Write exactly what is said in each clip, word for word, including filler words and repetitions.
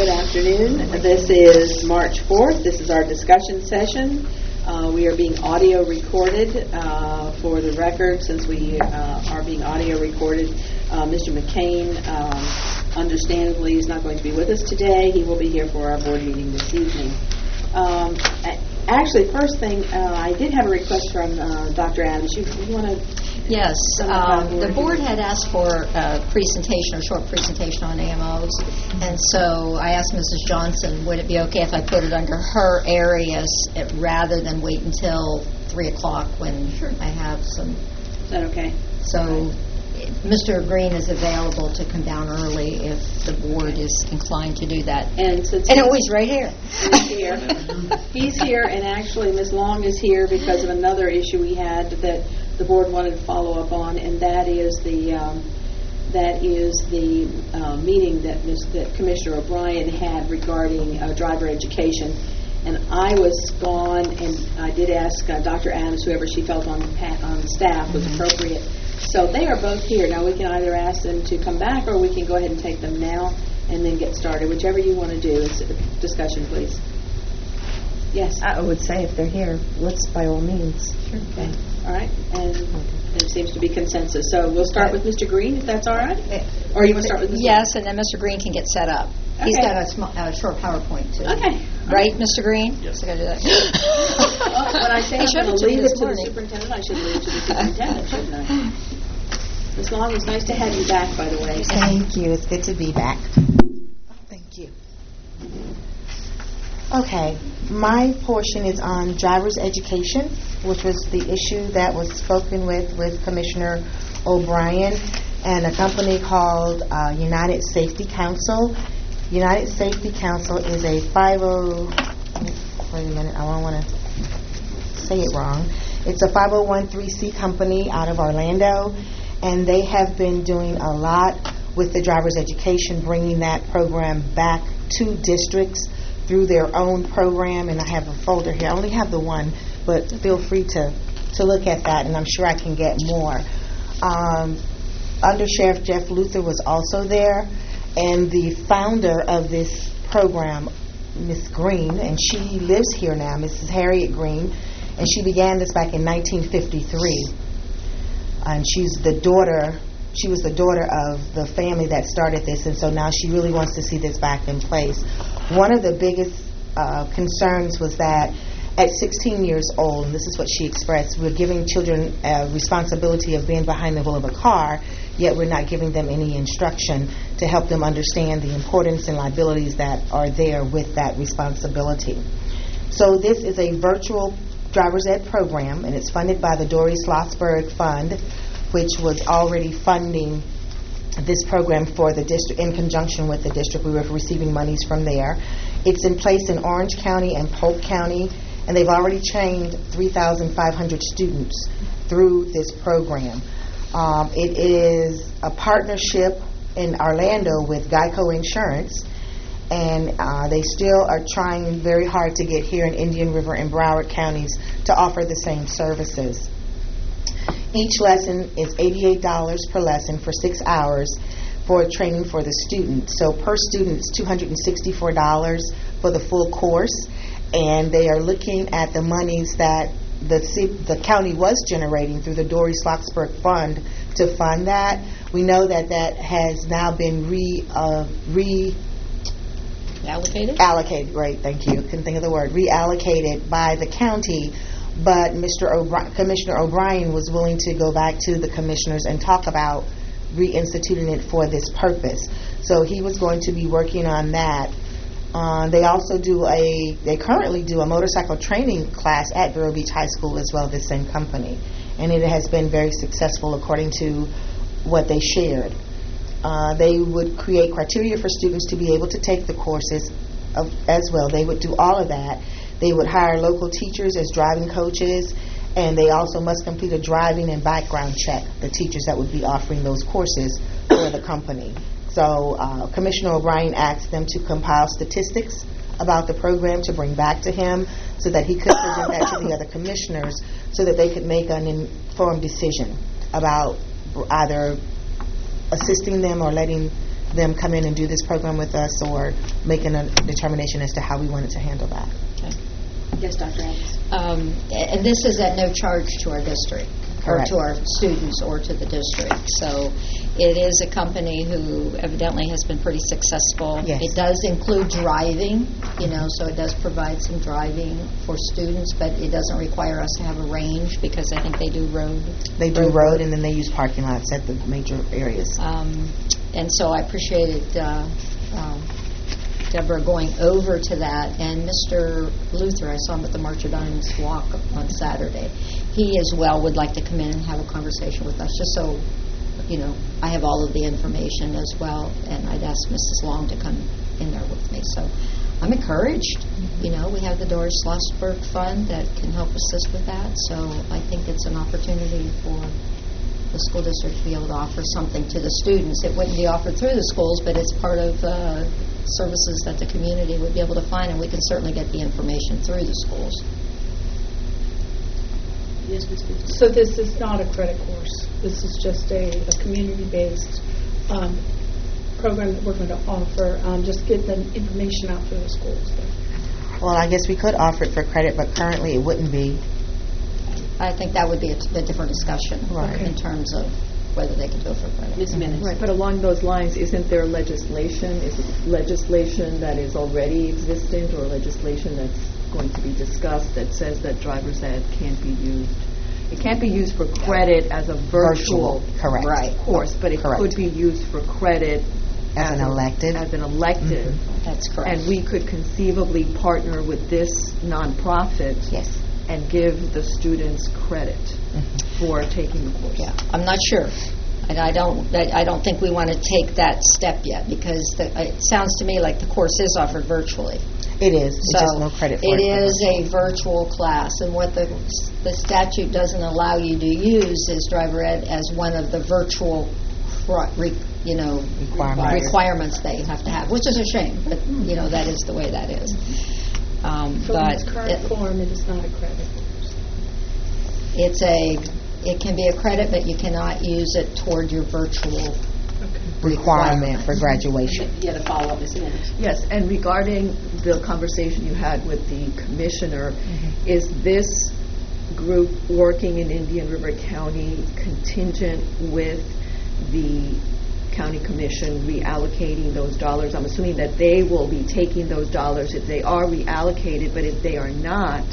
Good afternoon. This is March fourth. This is our discussion session. Uh, we are being audio recorded uh, for the record. Since we uh, are being audio recorded, uh, Mister McCain, um, understandably, is not going to be with us today. He will be here for our board meeting this evening. Um, actually, first thing, uh, I did have a request from uh, Doctor Adams. You, you want to... Yes, um, the board had asked for a presentation, a short presentation on A M Os, and so I asked Missus Johnson, would it be okay if I put it under her areas it, rather than wait until three o'clock when sure. I have some... Is that okay? So right. Mister Green is available to come down early if the board is inclined to do that. And, since and always right here. He's here. He's here, and actually Miz Long is here because of another issue we had that the board wanted to follow up on, and that is the um, that is the uh, meeting that that Commissioner O'Brien had regarding uh, driver education. And I was gone, and I did ask uh, Doctor Adams, whoever she felt on on staff was mm-hmm. appropriate. So they are both here now. We can either ask them to come back, or we can go ahead and take them now and then get started. Whichever you want to do. It's a discussion, please. Yes. I would say if they're here, let's by all means. Sure. Okay. All right. And there seems to be consensus. So we'll start with Mister Green, if that's all right? Or you want to start with Mister Yes, and then Mister Green can get set up. Okay. He's got a, sm- a short PowerPoint, too. Okay. Right, Mister Green? Yes. I got to do that. Well, when I say I I'm going to leave leave it to to the the superintendent, I should leave it to the superintendent, shouldn't I? Miz Long, it's nice to have you back, by the way. Thank you. It's good to be back. Thank you. Okay, my portion is on driver's education, which was the issue that was spoken with with Commissioner O'Brien and a company called uh, United Safety Council. United Safety Council is a five oh, wait a minute, I don't want to say it wrong. It's a five oh one c company out of Orlando, and they have been doing a lot with the driver's education, bringing that program back to districts through their own program, and I have a folder here. I only have the one, but feel free to, to look at that, and I'm sure I can get more. Um, Under Sheriff Jeff Luther was also there, and the founder of this program, Miss Green, and she lives here now, Missus Harriet Green, and she began this back in nineteen fifty-three. And she's the daughter, she was the daughter of the family that started this, and so now she really wants to see this back in place. One of the biggest uh, concerns was that at sixteen years old, and this is what she expressed, we're giving children a responsibility of being behind the wheel of a car, yet we're not giving them any instruction to help them understand the importance and liabilities that are there with that responsibility. So this is a virtual driver's ed program, and it's funded by the Doris Schlossberg Fund, which was already funding this program for the district in conjunction with the district. We were receiving monies from there. It's in place in Orange County and Polk County, and they've already trained three thousand five hundred students through this program. Um, it is a partnership in Orlando with Geico Insurance, and uh, they still are trying very hard to get here in Indian River and Broward counties to offer the same services. Each lesson is eighty-eight dollars per lesson for six hours for training for the student. So per student, it's two hundred sixty-four dollars for the full course, and they are looking at the monies that the the county was generating through the Doris Schlossberg Fund to fund that. We know that that has now been re uh, re allocated. Allocated, right? Thank you. Couldn't think of the word. Reallocated by the county. But Mister O'Bri- Commissioner O'Brien was willing to go back to the commissioners and talk about reinstituting it for this purpose. So he was going to be working on that. Uh, they also do a, they currently do a motorcycle training class at Vero Beach High School as well, this same company. And it has been very successful according to what they shared. Uh, they would create criteria for students to be able to take the courses of, as well. They would do all of that. They would hire local teachers as driving coaches, and they also must complete a driving and background check, the teachers that would be offering those courses for the company. So uh, Commissioner O'Brien asked them to compile statistics about the program to bring back to him so that he could present that to the other commissioners so that they could make an informed decision about either assisting them or letting them come in and do this program with us, or making a determination as to how we wanted to handle that. Okay. Yes, Doctor Adams. Um, and this is at no charge to our district, Correct. or to our students, or to the district. So it is a company who evidently has been pretty successful. Yes. It does include driving, you know, so it does provide some driving for students, but it doesn't require us to have a range, because I think they do road. They do road, and then they use parking lots at the major areas. Um, and so I appreciated uh, um, Deborah going over to that. And Mister Luther, I saw him at the March of Dimes walk on Saturday. He as well would like to come in and have a conversation with us, just so, you know, I have all of the information as well. And I'd ask Missus Long to come in there with me. So I'm encouraged. Mm-hmm. You know, we have the Doris Schlossberg Fund that can help assist with that. So I think it's an opportunity for the school district to be able to offer something to the students. It wouldn't be offered through the schools, but it's part of uh, services that the community would be able to find, and we can certainly get the information through the schools. Yes, Miz Booth. So this is not a credit course. This is just a, a community-based um, program that we're going to offer. Um, just get the information out for the schools. Well, I guess we could offer it for credit, but currently it wouldn't be. I think that would be a, t- a different discussion Right. in terms of whether they could do it for credit. Miz Minutes. Right, but along those lines, isn't there legislation? Is it legislation that is already existent, or legislation that's going to be discussed that says that driver's ed can't be used? It can't be used for credit as a virtual, Virtual, correct. Right. course, but it Correct. could be used for credit As an a- elective. As an elective. That's correct. And we could conceivably partner with this nonprofit Yes. and give the students credit for taking the course. Yeah, I'm not sure. And I don't, I I don't think we want to take that step yet, because the, it sounds to me like the course is offered virtually. It is. It's So just no credit for it. it is a virtual class, and what the the statute doesn't allow you to use is driver ed as one of the virtual, cr- re, you know, Requirements. requirements that you have to have, which is a shame, but you know that is the way that is. Um, So in but its current it, form, it is not a credit course. it's a, it can be a credit, but you cannot use it toward your virtual. Okay. Requirement for graduation. Yeah, the follow-up, Miz Minutes. Yes, and regarding the conversation you had with the commissioner, Mm-hmm. is this group working in Indian River County contingent with the county commission reallocating those dollars? I'm assuming that they will be taking those dollars if they are reallocated, but if they are not,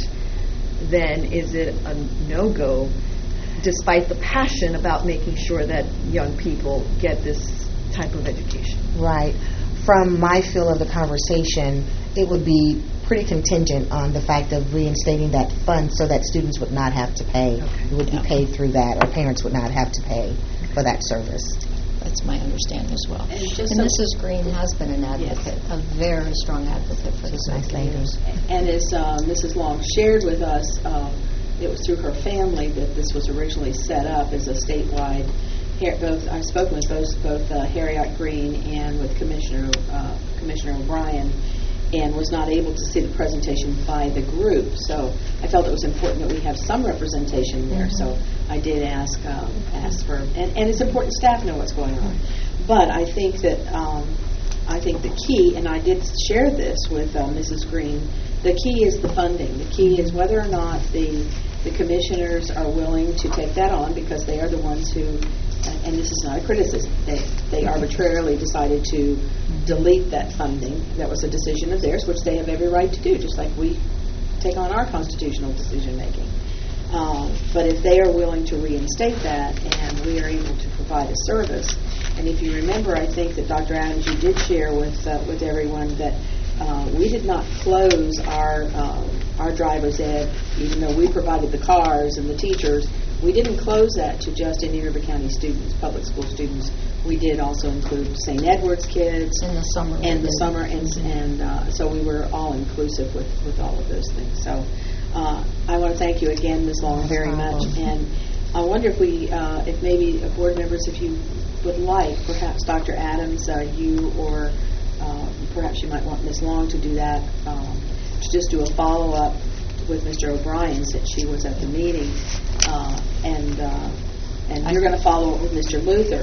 then is it a no-go, despite the passion about making sure that young people get this type of education? Right. From my feel of the conversation, it would be pretty contingent on the fact of reinstating that fund so that students would not have to pay. Okay. It would Yeah. be paid through that, or parents would not have to pay for that service. That's my understanding as well. And just And so- Missus Green has been an advocate, a very strong advocate for this She's a nice over the lady. years. And as uh, Missus Long shared with us, um, it was through her family that this was originally set up as a statewide. Har- Both I've spoken with both both uh, Harriet Green and with Commissioner uh, Commissioner O'Brien, and was not able to see the presentation by the group. So I felt it was important that we have some representation there. So I did ask um, ask for, and, and it's important staff know what's going on. But I think that um, I think the key, and I did share this with uh, Missus Green, the key is the funding. The key is whether or not the the commissioners are willing to take that on, because they are the ones who, and this is not a criticism, they, they arbitrarily decided to delete that funding. That was a decision of theirs, which they have every right to do, just like we take on our constitutional decision-making. Um, but if they are willing to reinstate that, and we are able to provide a service, and if you remember, I think that Doctor Adams, you did share with uh, with everyone that uh, we did not close our um, our driver's ed, even though we provided the cars and the teachers. We didn't close that to just Indian River County students, public school students. We did also include Saint Edward's kids In the summer. we and the did. summer, and, and uh, so we were all inclusive with, with all of those things. So uh, I want to thank you again, Miz Long, very much. And I wonder if we, uh, if maybe uh, board members, if you would like, perhaps Doctor Adams, uh, you, or uh, perhaps you might want Miz Long to do that, um, to just do a follow-up with Mister O'Brien, since she was at the meeting, uh, and uh, and you're going to follow up with Mister Luther,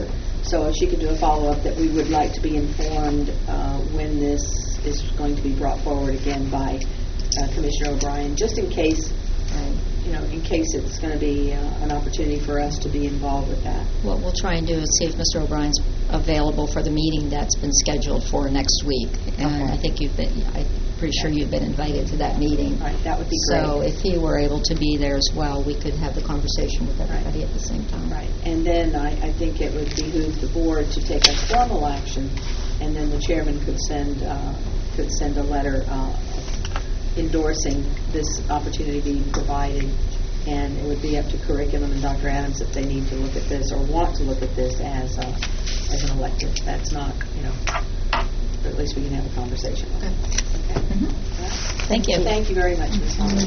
So if she could do a follow-up, that we would like to be informed uh, when this is going to be brought forward again by uh, Commissioner O'Brien, just in case, uh, you know, in case it's going to be uh, an opportunity for us to be involved with that. What we'll try and do is see if Mister O'Brien's available for the meeting that's been scheduled for next week. And Okay. I think you've been, I'm pretty sure you've been invited to that meeting. Right, that would be great. So if he were able to be there as well, we could have the conversation with everybody at the same time. Right, and then I, I think it would behoove the board to take a formal action, and then the chairman could send uh, could send a letter uh, endorsing this opportunity being provided, and it would be up to curriculum and Doctor Adams if they need to look at this or want to look at this as a, as an elective. That's not, you know, but at least we can have a conversation. Okay. Okay. Mhm. All right. Thank you. Thank you very much, Miz Holland.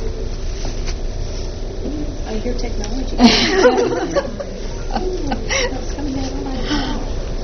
I hear technology. That's coming down on my phone.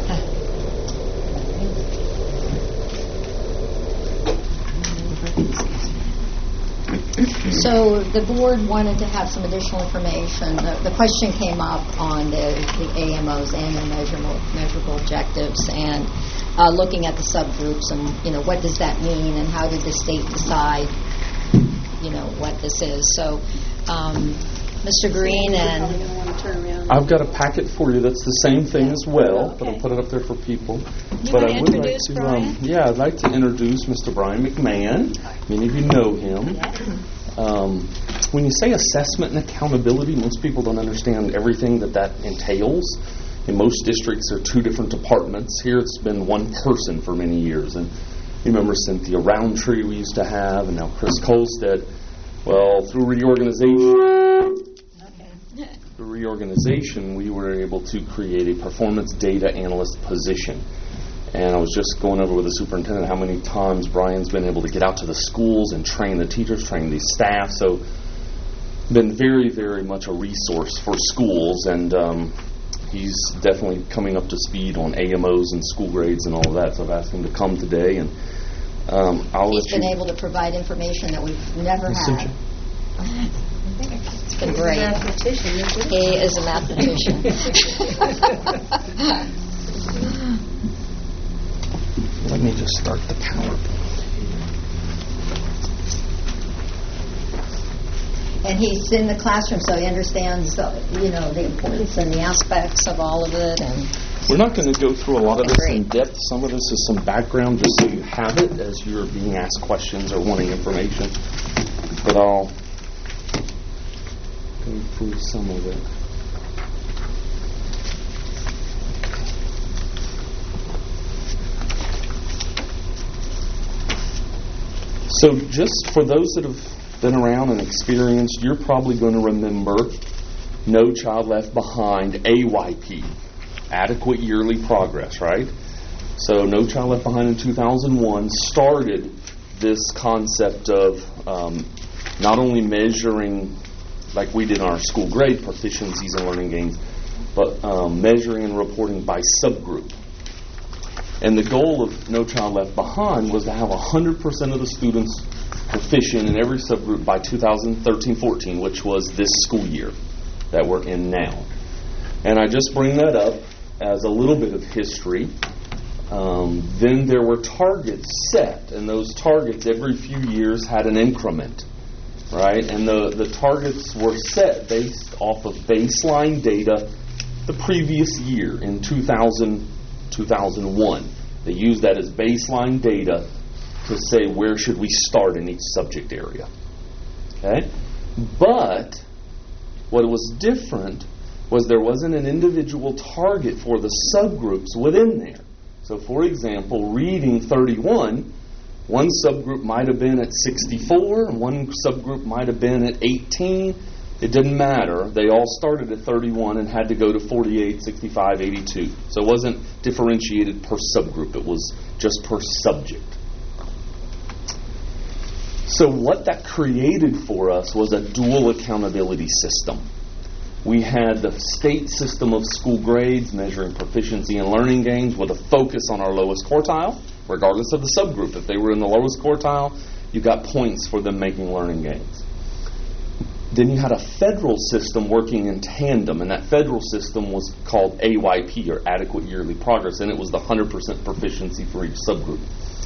So the board wanted to have some additional information. The, the question came up on the, the A M Os, annual measurable, measurable objectives, and uh, looking at the subgroups and, you know, what does that mean and how did the state decide, you know, what this is. So um, Mister Green You're and... probably going to want to turn around. I've got a packet for you that's the same thing as well, Okay. but I'll put it up there for people. You but wanna I would introduce like to, Brian? Um, yeah, I'd like to introduce Mister Brian McMahon. Many of you know him. Um, when you say assessment and accountability, most people don't understand everything that that entails. In most districts, there are two different departments. Here, it's been one person for many years. And you remember Cynthia Roundtree we used to have, and now Chris Colstead. Well, through reorganization, through reorganization, we were able to create a performance data analyst position. And I was just going over with the superintendent how many times Brian's been able to get out to the schools and train the teachers, train the staff. So, been very, very much a resource for schools, and um, he's definitely coming up to speed on A M Os and school grades and all of that. So I've asked him to come today, and um, I'll He's let been you. able to provide information that we've never Miz had. Cynthia. It's been great. Mathematician, isn't it? He is a mathematician. Let me just start the PowerPoint. And he's in the classroom, so he understands, uh, you know, the importance and the aspects of all of it. And We're not going to go through a lot of this Great. in depth. Some of this is some background just so you have it as you're being asked questions or wanting information. But I'll go through some of it. So just for those that have been around and experienced, you're probably going to remember No Child Left Behind, A Y P, Adequate Yearly Progress, right? So No Child Left Behind in two thousand one started this concept of um, not only measuring, like we did in our school grade, proficiencies and learning gains, but um, measuring and reporting by subgroup. And the goal of No Child Left Behind was to have one hundred percent of the students proficient in every subgroup by two thousand thirteen fourteen, which was this school year that we're in now. And I just bring that up as a little bit of history. Um, then there were targets set, and those targets every few years had an increment, right? And the, the targets were set based off of baseline data the previous year in two thousand, two thousand one. They used that as baseline data to say where should we start in each subject area. Okay? But what was different was there wasn't an individual target for the subgroups within there. So, for example, reading thirty-one, one subgroup might have been at sixty-four, and one subgroup might have been at eighteen. It didn't matter. They all started at thirty-one and had to go to forty-eight, sixty-five, eighty-two. So it wasn't differentiated per subgroup. It was just per subject. So what that created for us was a dual accountability system. We had the state system of school grades measuring proficiency and learning gains with a focus on our lowest quartile, regardless of the subgroup. If they were in the lowest quartile, you got points for them making learning gains. Then you had a federal system working in tandem, and that federal system was called A Y P, or Adequate Yearly Progress, and it was the one hundred percent proficiency for each subgroup.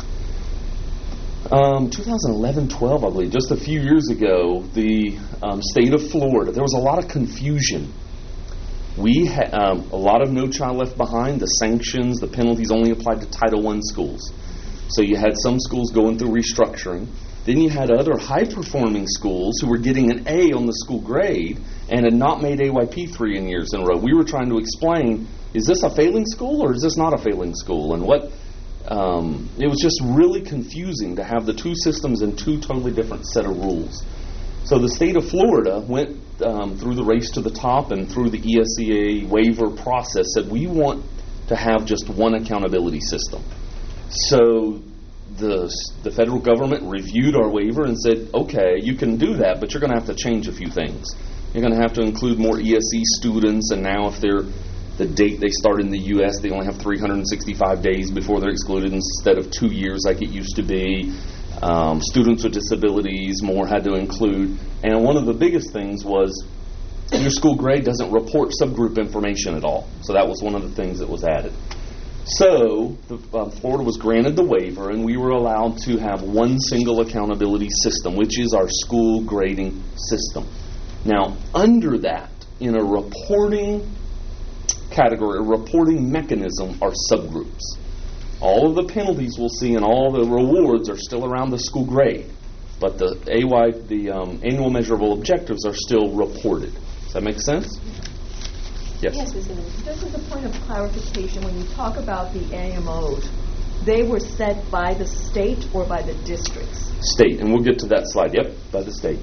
Um, twenty eleven twelve, I believe, just a few years ago, the um, state of Florida, there was a lot of confusion. We had um, a lot of No Child Left Behind. The sanctions, the penalties only applied to Title one schools. So you had some schools going through restructuring. Then you had other high-performing schools who were getting an A on the school grade and had not made A Y P three in years in a row. We were trying to explain, is this a failing school or is this not a failing school? And what um, it was just really confusing to have the two systems and two totally different set of rules. So the state of Florida went um, through the race to the top and through the E S E A waiver process, said we want to have just one accountability system. So the the federal government reviewed our waiver and said, okay, you can do that, but you're going to have to change a few things. You're going to have to include more E S E students, and now if they're the date they start in the U S, they only have three hundred sixty-five days before they're excluded instead of two years like it used to be. Um, students with disabilities, more had to include. And one of the biggest things was your school grade doesn't report subgroup information at all. So that was one of the things that was added. So the, uh, Florida was granted the waiver, and we were allowed to have one single accountability system, which is our school grading system. Now, under that, in a reporting category, a reporting mechanism, are subgroups. All of the penalties we'll see and all the rewards are still around the school grade, but the A Y, the um, annual measurable objectives, are still reported. Does that make sense? Yes. Yes, Miz Amy. This is a point of clarification. When you talk about the A M Os, they were set by the state or by the districts? State, and we'll get to that slide. Yep, by the state.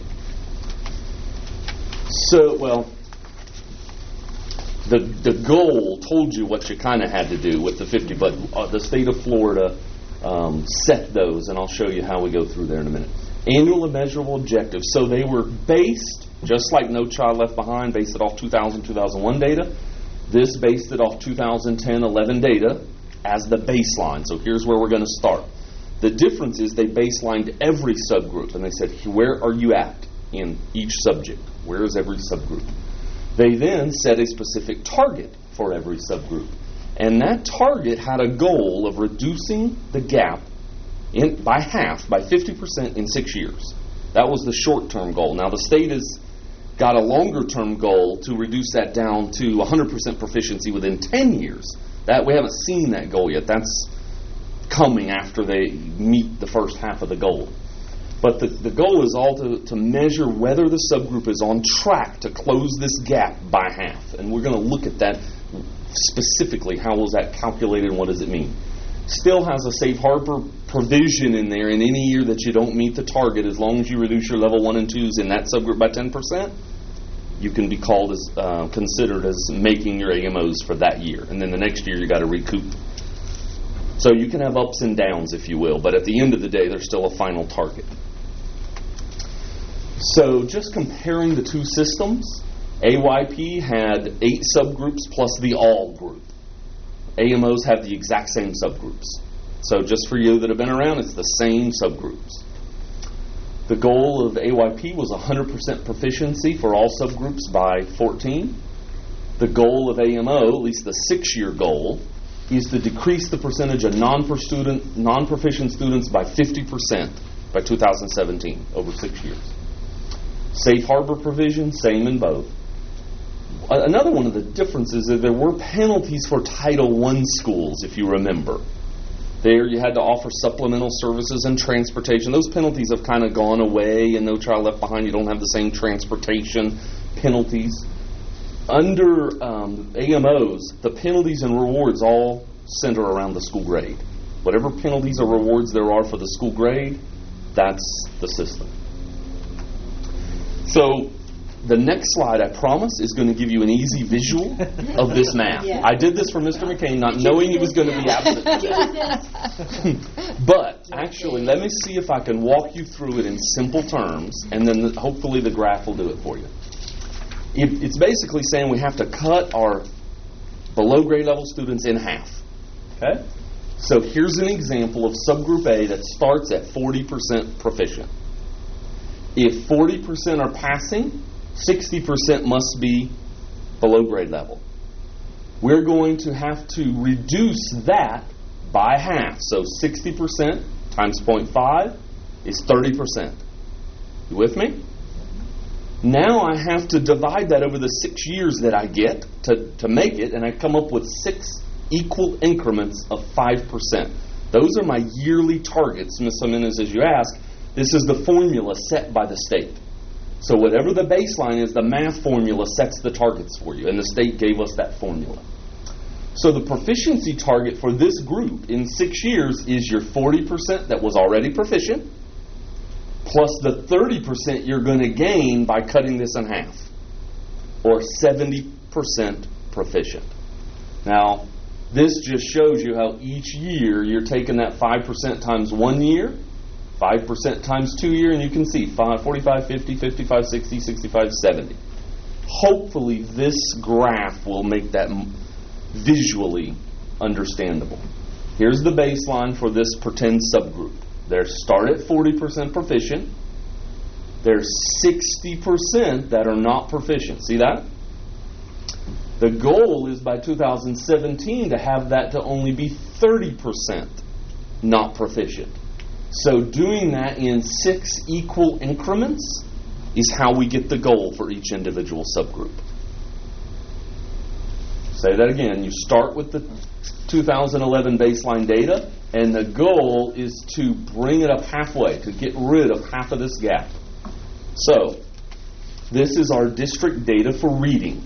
So, well, the the goal told you what you kind of had to do with the fifty, but uh, the state of Florida um, set those, and I'll show you how we go through there in a minute. Annual and measurable objectives. So they were based, just like No Child Left Behind, based it off two thousand, two thousand one data. This based it off two thousand ten, eleven data as the baseline. So here's where we're going to start. The difference is they baselined every subgroup, and they said, where are you at in each subject? Where is every subgroup? They then set a specific target for every subgroup. And that target had a goal of reducing the gap in, by half, by fifty percent in six years. That was the short-term goal. Now, the state has got a longer-term goal to reduce that down to one hundred percent proficiency within ten years. That we haven't seen that goal yet. That's coming after they meet the first half of the goal. But the, the goal is all to, to measure whether the subgroup is on track to close this gap by half. And we're going to look at that specifically. How was that calculated and what does it mean? Still has a safe harbor provision in there in any year that you don't meet the target. As long as you reduce your level one and twos in that subgroup by ten percent, you can be called as uh, considered as making your A M Os for that year. And then the next year you got to recoup. So you can have ups and downs, if you will, but at the end of the day, there's still a final target. So just comparing the two systems, A Y P had eight subgroups plus the all group. A M Os have the exact same subgroups. So just for you that have been around, it's the same subgroups. The goal of A Y P was one hundred percent proficiency for all subgroups by fourteen. The goal of A M O, at least the six-year goal, is to decrease the percentage of non-student, non-proficient students by fifty percent by two thousand seventeen, over six years. Safe harbor provision, same in both. Another one of the differences is that there were penalties for Title one schools, if you remember. There you had to offer supplemental services and transportation. Those penalties have kind of gone away, and No Child Left Behind, you don't have the same transportation penalties. Under um, A M Os, the penalties and rewards all center around the school grade. Whatever penalties or rewards there are for the school grade, that's the system. So the next slide, I promise, is going to give you an easy visual of this math. Yeah. I did this for Mister McCain, not knowing he was going to be absent today. But actually, let me see if I can walk you through it in simple terms, and then hopefully the graph will do it for you. It, it's basically saying we have to cut our below grade level students in half. Okay? So here's an example of subgroup A that starts at forty percent proficient. If forty percent are passing, sixty percent must be below grade level. We're going to have to reduce that by half. So sixty percent times zero point five is thirty percent. You with me? Now I have to divide that over the six years that I get to, to make it, and I come up with six equal increments of five percent. Those are my yearly targets, Miz Jimenez, as you ask. This is the formula set by the state. So whatever the baseline is, the math formula sets the targets for you, and the state gave us that formula. So the proficiency target for this group in six years is your forty percent that was already proficient, plus the thirty percent you're going to gain by cutting this in half, or seventy percent proficient. Now, this just shows you how each year you're taking that five percent times one year, five percent times two year, and you can see forty-five, fifty, fifty-five, sixty, sixty-five, seventy. Hopefully this graph will make that visually understandable. Here's the baseline for this pretend subgroup. They start at forty percent proficient. There's sixty percent that are not proficient. See that? The goal is by two thousand seventeen to have that to only be thirty percent not proficient. So doing that in six equal increments is how we get the goal for each individual subgroup. Say that again. You start with the two thousand eleven baseline data, and the goal is to bring it up halfway, to get rid of half of this gap. So, this is our district data for reading.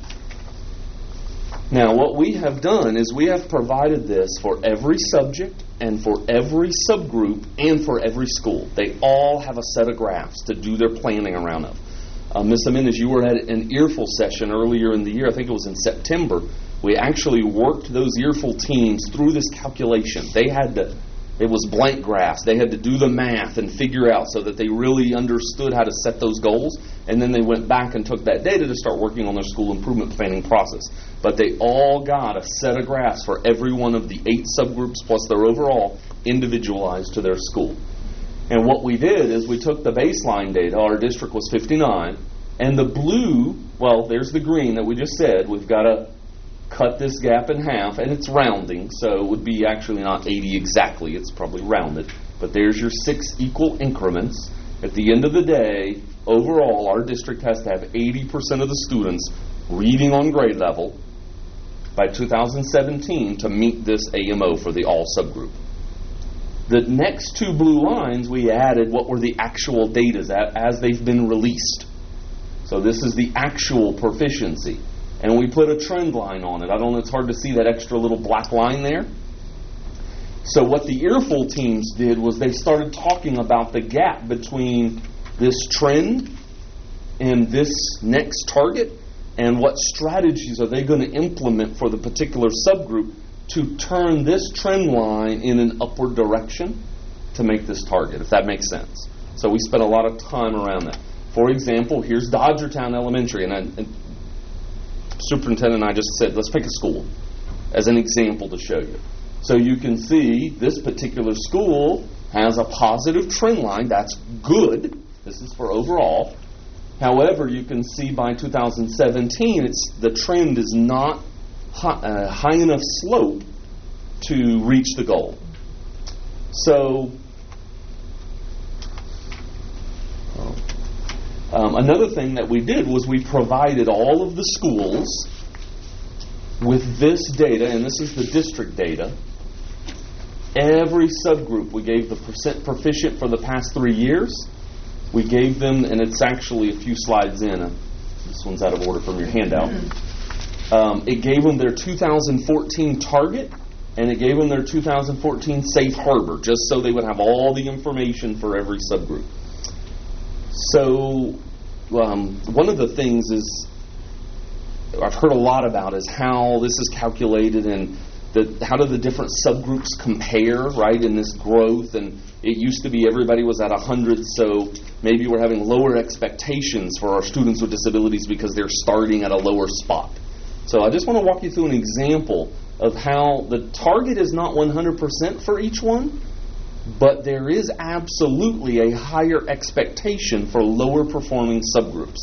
Now, what we have done is we have provided this for every subject and for every subgroup and for every school. They all have a set of graphs to do their planning around of. Uh, Miz Jimenez, you were at an earful session earlier in the year. I think it was in September. We actually worked those earful teams through this calculation. They had to, it was blank graphs. They had to do the math and figure out so that they really understood how to set those goals. And then they went back and took that data to start working on their school improvement planning process. But they all got a set of graphs for every one of the eight subgroups plus their overall individualized to their school. And what we did is we took the baseline data. Our district was fifty-nine. And the blue, well, there's the green that we just said. We've got to cut this gap in half, and it's rounding, so it would be actually not eighty exactly. It's probably rounded. But there's your six equal increments. At the end of the day, overall, our district has to have eighty percent of the students reading on grade level by two thousand seventeen to meet this A M O for the all subgroup. The next two blue lines, we added what were the actual data as they've been released. So this is the actual proficiency. And we put a trend line on it. I don't know, it's hard to see that extra little black line there. So what the earful teams did was they started talking about the gap between this trend and this next target, and what strategies are they going to implement for the particular subgroup to turn this trend line in an upward direction to make this target, if that makes sense. So we spent a lot of time around that. For example, here's Dodgertown Elementary, and, I, and Superintendent and I just said, let's pick a school as an example to show you. So you can see this particular school has a positive trend line. That's good. This is for overall. However, you can see by two thousand seventeen, it's the trend is not high, uh, high enough slope to reach the goal. So, um, another thing that we did was we provided all of the schools with this data, and this is the district data. Every subgroup, we gave the percent proficient for the past three years. We gave them, and it's actually a few slides in. Uh, this one's out of order from your handout. Um, it gave them their two thousand fourteen target, and it gave them their two thousand fourteen safe harbor, just so they would have all the information for every subgroup. So, um, one of the things is I've heard a lot about is how this is calculated and the, how do the different subgroups compare, right, in this growth. And it used to be everybody was at one hundred, so maybe we're having lower expectations for our students with disabilities because they're starting at a lower spot. So I just want to walk you through an example of how the target is not one hundred percent for each one, but there is absolutely a higher expectation for lower performing subgroups.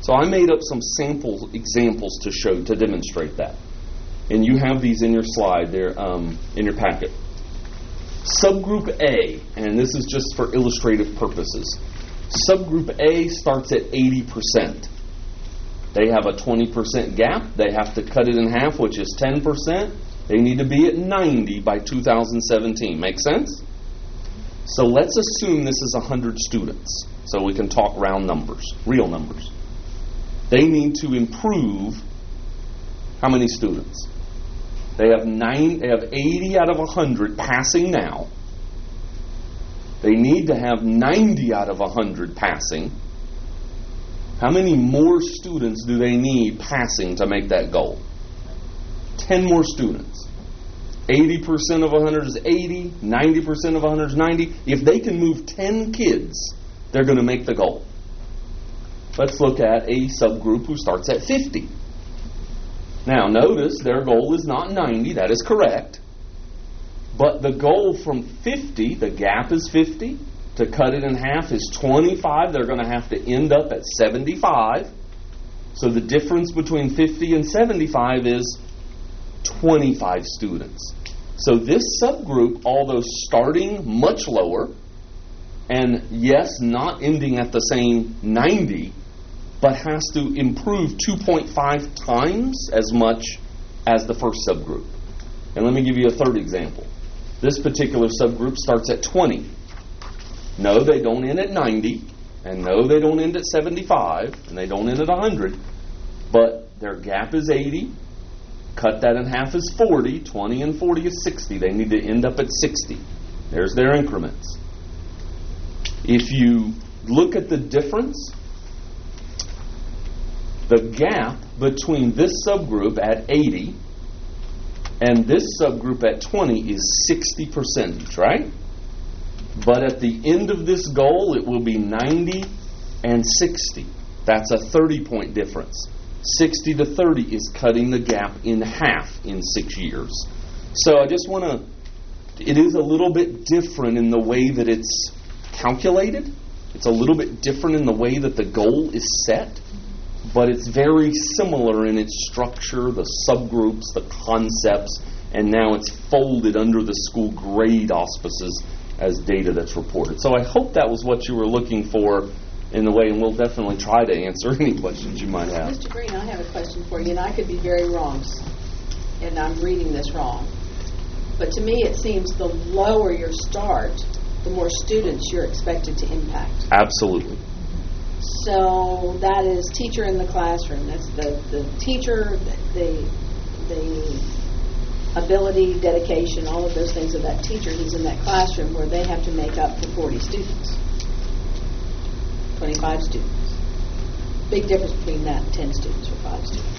So I made up some sample examples to show, to demonstrate that. And you have these in your slide there, um, in your packet. Subgroup A, and this is just for illustrative purposes. Subgroup A starts at eighty percent. They have a twenty percent gap. They have to cut it in half, which is ten percent. They need to be at ninety by two thousand seventeen. Make sense? So let's assume this is one hundred students, so we can talk round numbers, real numbers. They need to improve how many students? They have nine. They have eighty out of one hundred passing now. They need to have ninety out of one hundred passing. How many more students do they need passing to make that goal? ten more students. eighty percent of one hundred is eighty, ninety percent of one hundred is ninety. If they can move ten kids, they're going to make the goal. Let's look at a subgroup who starts at fifty. Now, notice their goal is not ninety. That is correct. But the goal from fifty, the gap is fifty. To cut it in half is twenty-five. They're going to have to end up at seventy-five. So the difference between fifty and seventy-five is twenty-five students. So this subgroup, although starting much lower, and yes, not ending at the same ninety, but has to improve two point five times as much as the first subgroup. And let me give you a third example. This particular subgroup starts at twenty. No, they don't end at ninety, and no, they don't end at seventy-five, and they don't end at one hundred, but their gap is eighty. Cut that in half is forty. twenty and forty is sixty. They need to end up at sixty. There's their increments. If you look at the difference, the gap between this subgroup at eighty and this subgroup at twenty is sixty percent each, right? But at the end of this goal, it will be ninety and sixty. That's a thirty-point difference. sixty to thirty is cutting the gap in half in six years. So I just want to, it is a little bit different in the way that it's calculated. It's a little bit different in the way that the goal is set, but it's very similar in its structure, the subgroups, the concepts, and now it's folded under the school grade auspices as data that's reported. So I hope that was what you were looking for in the way, and we'll definitely try to answer any questions you might have. Mister Green, I have a question for you, and I could be very wrong, and I'm reading this wrong. But to me, it seems the lower your start, the more students you're expected to impact. Absolutely. So that is teacher in the classroom. That's the, the teacher, the the ability, dedication, all of those things of that teacher who's in that classroom where they have to make up for forty students, twenty-five students. Big difference between that and ten students or five students.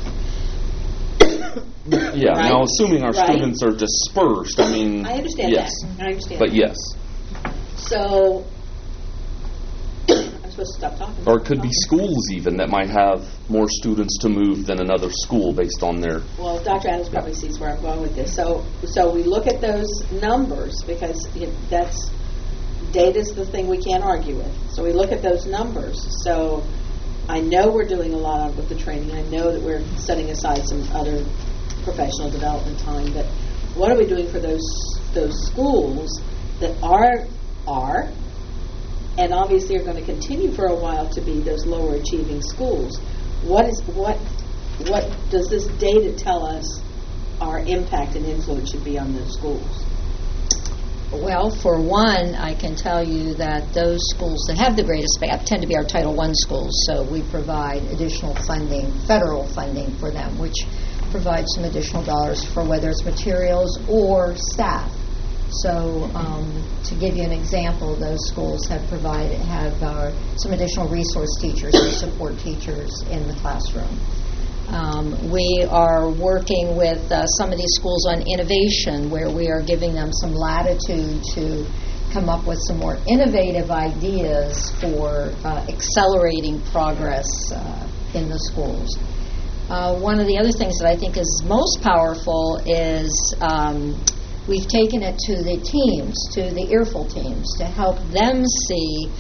Yeah, right? Now assuming our right? students are dispersed, I mean... I understand yes. that. I understand But that. yes. So, I'm supposed to stop talking. Or it could be schools even that might have more students to move than another school based on their... Well, Doctor Adams probably sees where I'm going with this. So, so we look at those numbers because you know, that's data's the thing we can't argue with. So we look at those numbers. So I know we're doing a lot with the training. I know that we're setting aside some other professional development time. But what are we doing for those those schools that are are and obviously are going to continue for a while to be those lower achieving schools? What is what what does this data tell us our impact and influence should be on those schools? Well, for one, I can tell you that those schools that have the greatest staff tend to be our Title One schools, so we provide additional funding, federal funding for them, which provides some additional dollars for whether it's materials or staff. So, um, to give you an example, those schools have provided have uh, some additional resource teachers and support teachers in the classroom. Um, we are working with uh, some of these schools on innovation, where we are giving them some latitude to come up with some more innovative ideas for uh, accelerating progress uh, in the schools. Uh, one of the other things that I think is most powerful is um, we've taken it to the teams, to the earful teams, to help them see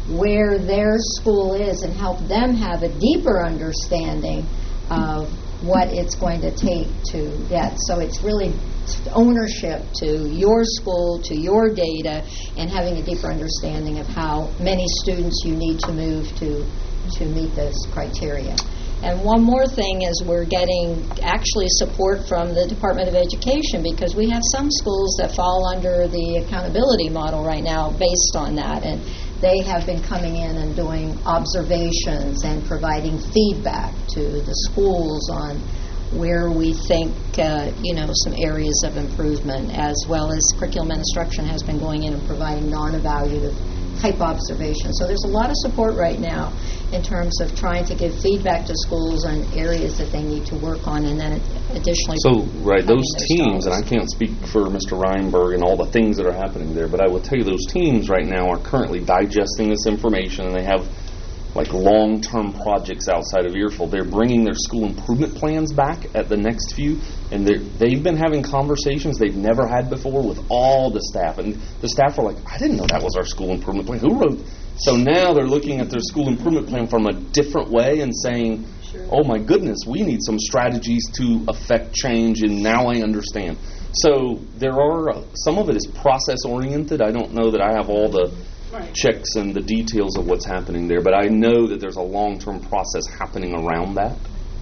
where their school is and help them have a deeper understanding of what it's going to take to get. So it's really ownership to your school, to your data, and having a deeper understanding of how many students you need to move to to meet those criteria. And one more thing is we're getting actually support from the Department of Education, because we have some schools that fall under the accountability model right now based on that, and they have been coming in and doing observations and providing feedback to the schools on where we think, uh, you know, some areas of improvement, as well as curriculum and instruction has been going in and providing non-evaluative type observations. So there's a lot of support right now in terms of trying to give feedback to schools on areas that they need to work on, and then additionally... So, right, those teams, teams, and I can't speak for Mister Reinberg and all the things that are happening there, but I will tell you those teams right now are currently digesting this information, and they have like long-term projects outside of Earful. They're bringing their school improvement plans back at the next few, and they've been having conversations they've never had before with all the staff. And the staff are like, I didn't know that was our school improvement plan. Who wrote? So now they're looking at their school improvement plan from a different way and saying, sure, oh my goodness, we need some strategies to affect change, and now I understand. So there are, uh, some of it is process-oriented. I don't know that I have all the Right. checks and the details of what's happening there, but I know that there's a long-term process happening around that.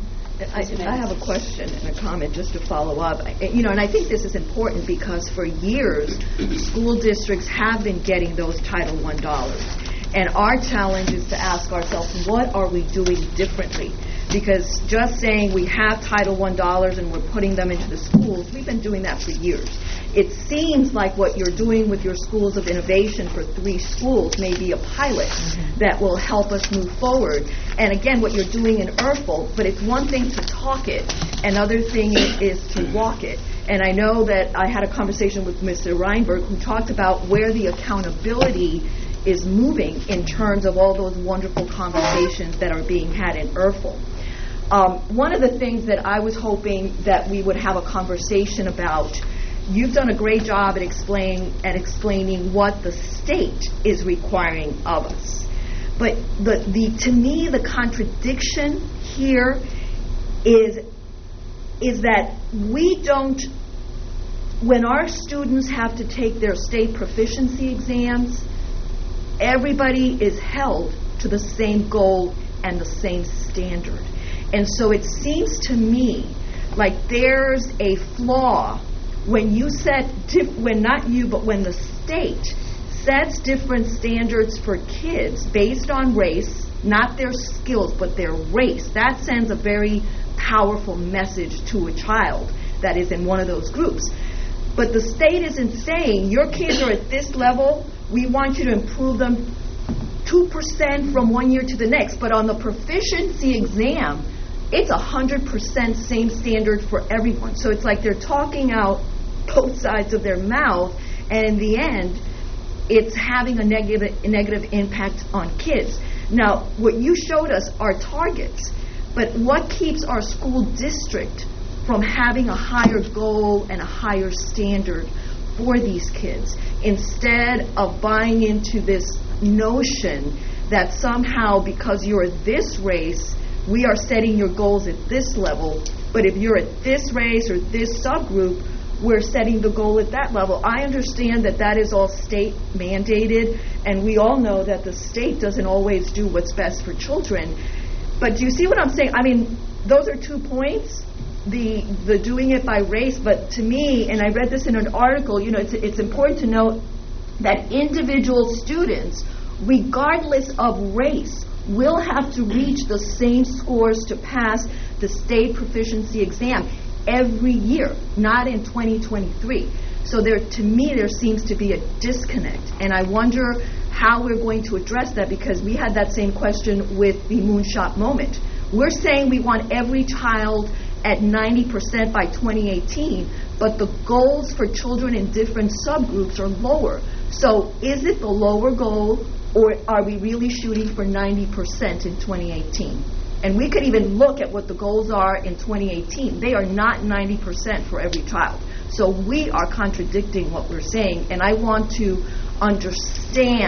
I, I have a question and a comment just to follow up. I, you know, and I think this is important because for years, school districts have been getting those Title one dollars. And our challenge is to ask ourselves, what are we doing differently? Because just saying we have Title one dollars and we're putting them into the schools, we've been doing that for years. It seems like what you're doing with your schools of innovation for three schools may be a pilot mm-hmm. that will help us move forward. And again, what you're doing in Earful, but it's one thing to talk it, another thing is, is to walk it. And I know that I had a conversation with Mister Reinberg who talked about where the accountability is moving in terms of all those wonderful conversations that are being had in Earful. Um, one of the things that I was hoping that we would have a conversation about, you've done a great job at explaining at explaining what the state is requiring of us. But the, the to me, the contradiction here is is that we don't, when our students have to take their state proficiency exams, everybody is held to the same goal and the same standard. And so it seems to me like there's a flaw when you set, dif- when not you, but when the state sets different standards for kids based on race, not their skills, but their race. That sends a very powerful message to a child that is in one of those groups. But the state isn't saying, your kids are at this level, we want you to improve them two percent from one year to the next. But on the proficiency exam, it's one hundred percent same standard for everyone. So it's like they're talking out both sides of their mouth, and in the end, it's having a negative, a negative impact on kids. Now, what you showed us are targets, but what keeps our school district from having a higher goal and a higher standard for these kids, instead of buying into this notion that somehow because you're this race, we are setting your goals at this level, but if you're at this race or this subgroup, we're setting the goal at that level. I understand that that is all state mandated, and we all know that the state doesn't always do what's best for children. But do you see what I'm saying? I mean, those are two points, the the doing it by race, but to me, and I read this in an article, you know, it's it's important to note that individual students, regardless of race, will have to reach the same scores to pass the state proficiency exam every year, not in twenty twenty-three. So there, to me, there seems to be a disconnect, and I wonder how we're going to address that, because we had that same question with the Moonshot Moment. We're saying we want every child at ninety percent by twenty eighteen, but the goals for children in different subgroups are lower. So is it the lower goal, or are we really shooting for ninety percent in twenty eighteen? And we could even look at what the goals are in twenty eighteen. They are not ninety percent for every child. So we are contradicting what we're saying, and I want to understand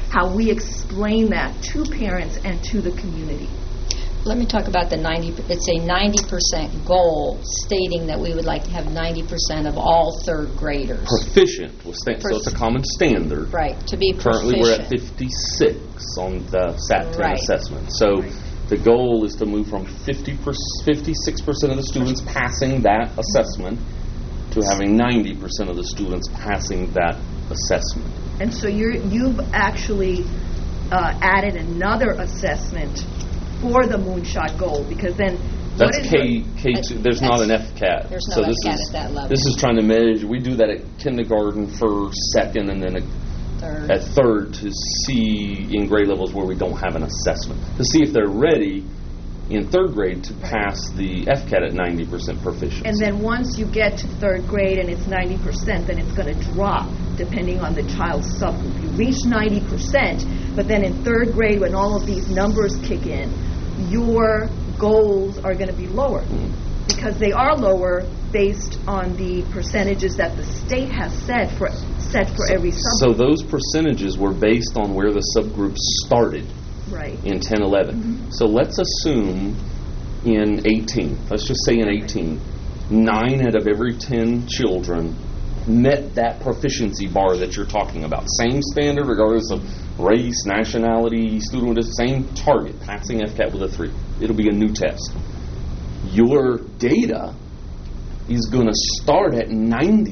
how we explain that to parents and to the community. Let me talk about the ninety, it's a ninety percent goal stating that we would like to have ninety percent of all third graders. Proficient, with sta- so it's a common standard. Right, to be Currently, proficient. we're at fifty-six on the SAT ten Right. assessment. So the goal is to move from fifty fifty-six percent of the students passing that assessment to having ninety percent of the students passing that assessment. And so you're, you've actually uh, added another assessment for the Moonshot goal, because then That's what is K, the- K two, there's not an F CAT. There's no So this F CAT is- at that level. This is trying to measure, we do that at kindergarten first, second, and then at Third. at third to see in grade levels where we don't have an assessment, to see if they're ready in third grade to pass the F CAT at ninety percent proficiency. And then once you get to third grade and it's ninety percent, then it's going to drop depending on the child's subgroup. You reach ninety percent, but then in third grade when all of these numbers kick in, your goals are going to be lower because they are lower based on the percentages that the state has set for set for every subgroup. So those percentages were based on where the subgroups started Right. in ten eleven. Mm-hmm. So let's assume in eighteen, let's just say in eighteen, nine out of every ten children met that proficiency bar that you're talking about. Same standard regardless of race, nationality, student with the same target, passing F CAT with a three. It'll be a new test. Your data is going to start at ninety.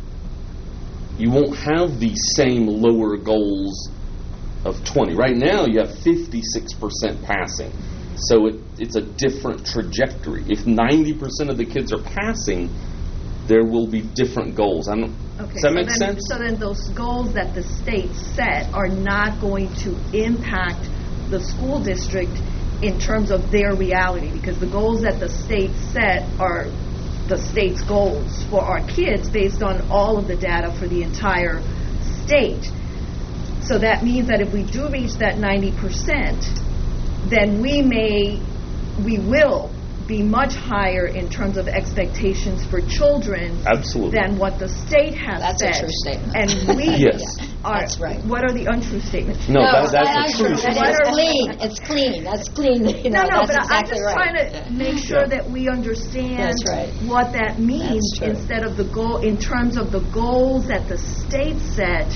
You won't have the same lower goals of twenty. Right now you have fifty-six percent passing. So it, it's a different trajectory. If ninety percent of the kids are passing, there will be different goals. I don't, Okay, does that so make then, sense? So then those goals that the state set are not going to impact the school district in terms of their reality, because the goals that the state set are the state's goals for our kids based on all of the data for the entire state. So that means that if we do reach that ninety percent, then we may, we will be much higher in terms of expectations for children Absolutely. than what the state has That's a said. true statement. And we Yes. are, That's right. what are the untrue statements? No, that, that's that's a true true. statement. It's clean. It's clean. That's clean. You know, No, no, that's but I'm exactly just right. trying to make sure Yeah. that we understand That's right. what that means That's true. instead of the goal, in terms of the goals that the state set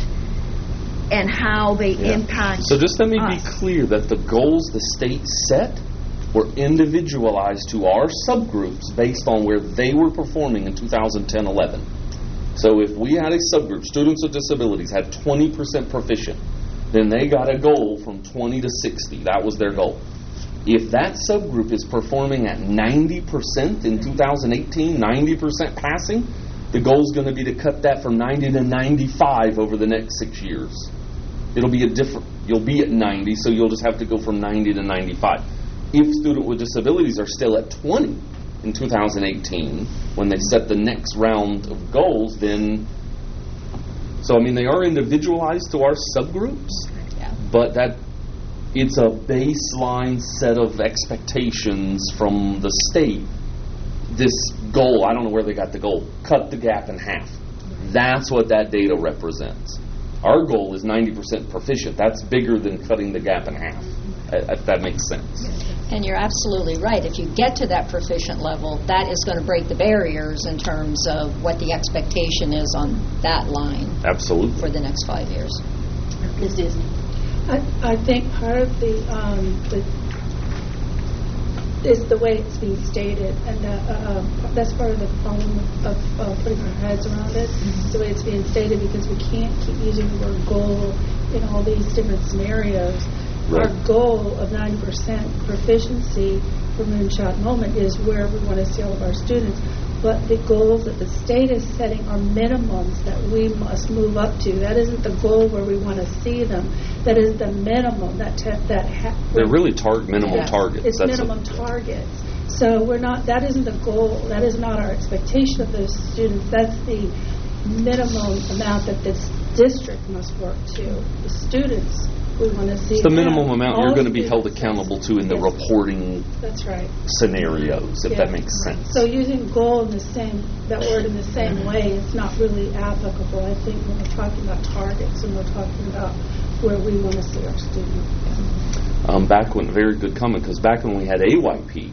and how they Yeah. impact So just let me be us. clear that the goals the state set were individualized to our subgroups based on where they were performing in two thousand ten eleven. So if we had a subgroup, students with disabilities had twenty percent proficient, then they got a goal from twenty to sixty. That was their goal. If that subgroup is performing at ninety percent in two thousand eighteen, ninety percent passing, the goal is going to be to cut that from ninety to ninety-five over the next six years. It'll be a different, you'll be at ninety, so you'll just have to go from ninety to ninety-five. If student with disabilities are still at twenty in two thousand eighteen, when they set the next round of goals, then, so I mean, they are individualized to our subgroups, Yeah. but that, it's a baseline set of expectations from the state. This goal, I don't know where they got the goal, cut the gap in half. That's what that data represents. Our goal is ninety percent proficient. That's bigger than cutting the gap in half, if that makes sense. And you're absolutely right. If you get to that proficient level, that is going to break the barriers in terms of what the expectation is on that line Absolutely. for the next five years. Miz Disney. I, I think part of the, um, the is the way it's being stated, and uh, uh, that's part of the problem of uh, putting our heads around it. Mm-hmm. The way it's being stated, because we can't keep using the word goal in all these different scenarios. Right. Our goal of ninety percent proficiency for Moonshot Moment is where we want to see all of our students. But the goals that the state is setting are minimums that we must move up to. That isn't the goal where we want to see them. That is the minimum. That te- that ha- They're really tar- minimum Yes, targets. It's That's minimum a, targets. So we're not. That isn't the goal. That is not our expectation of those students. That's the minimum amount that this district must work to. The students, we want to see. It's the them. minimum amount All you're going to be held students. accountable to in the Yes. reporting That's right. scenarios, if Yeah. that makes sense. So using goal in the same, that word in the same way, it's not really applicable. I think when we're talking about targets and we're talking about where we want to see our students. Um, back when, very good comment, because back when we had A Y P,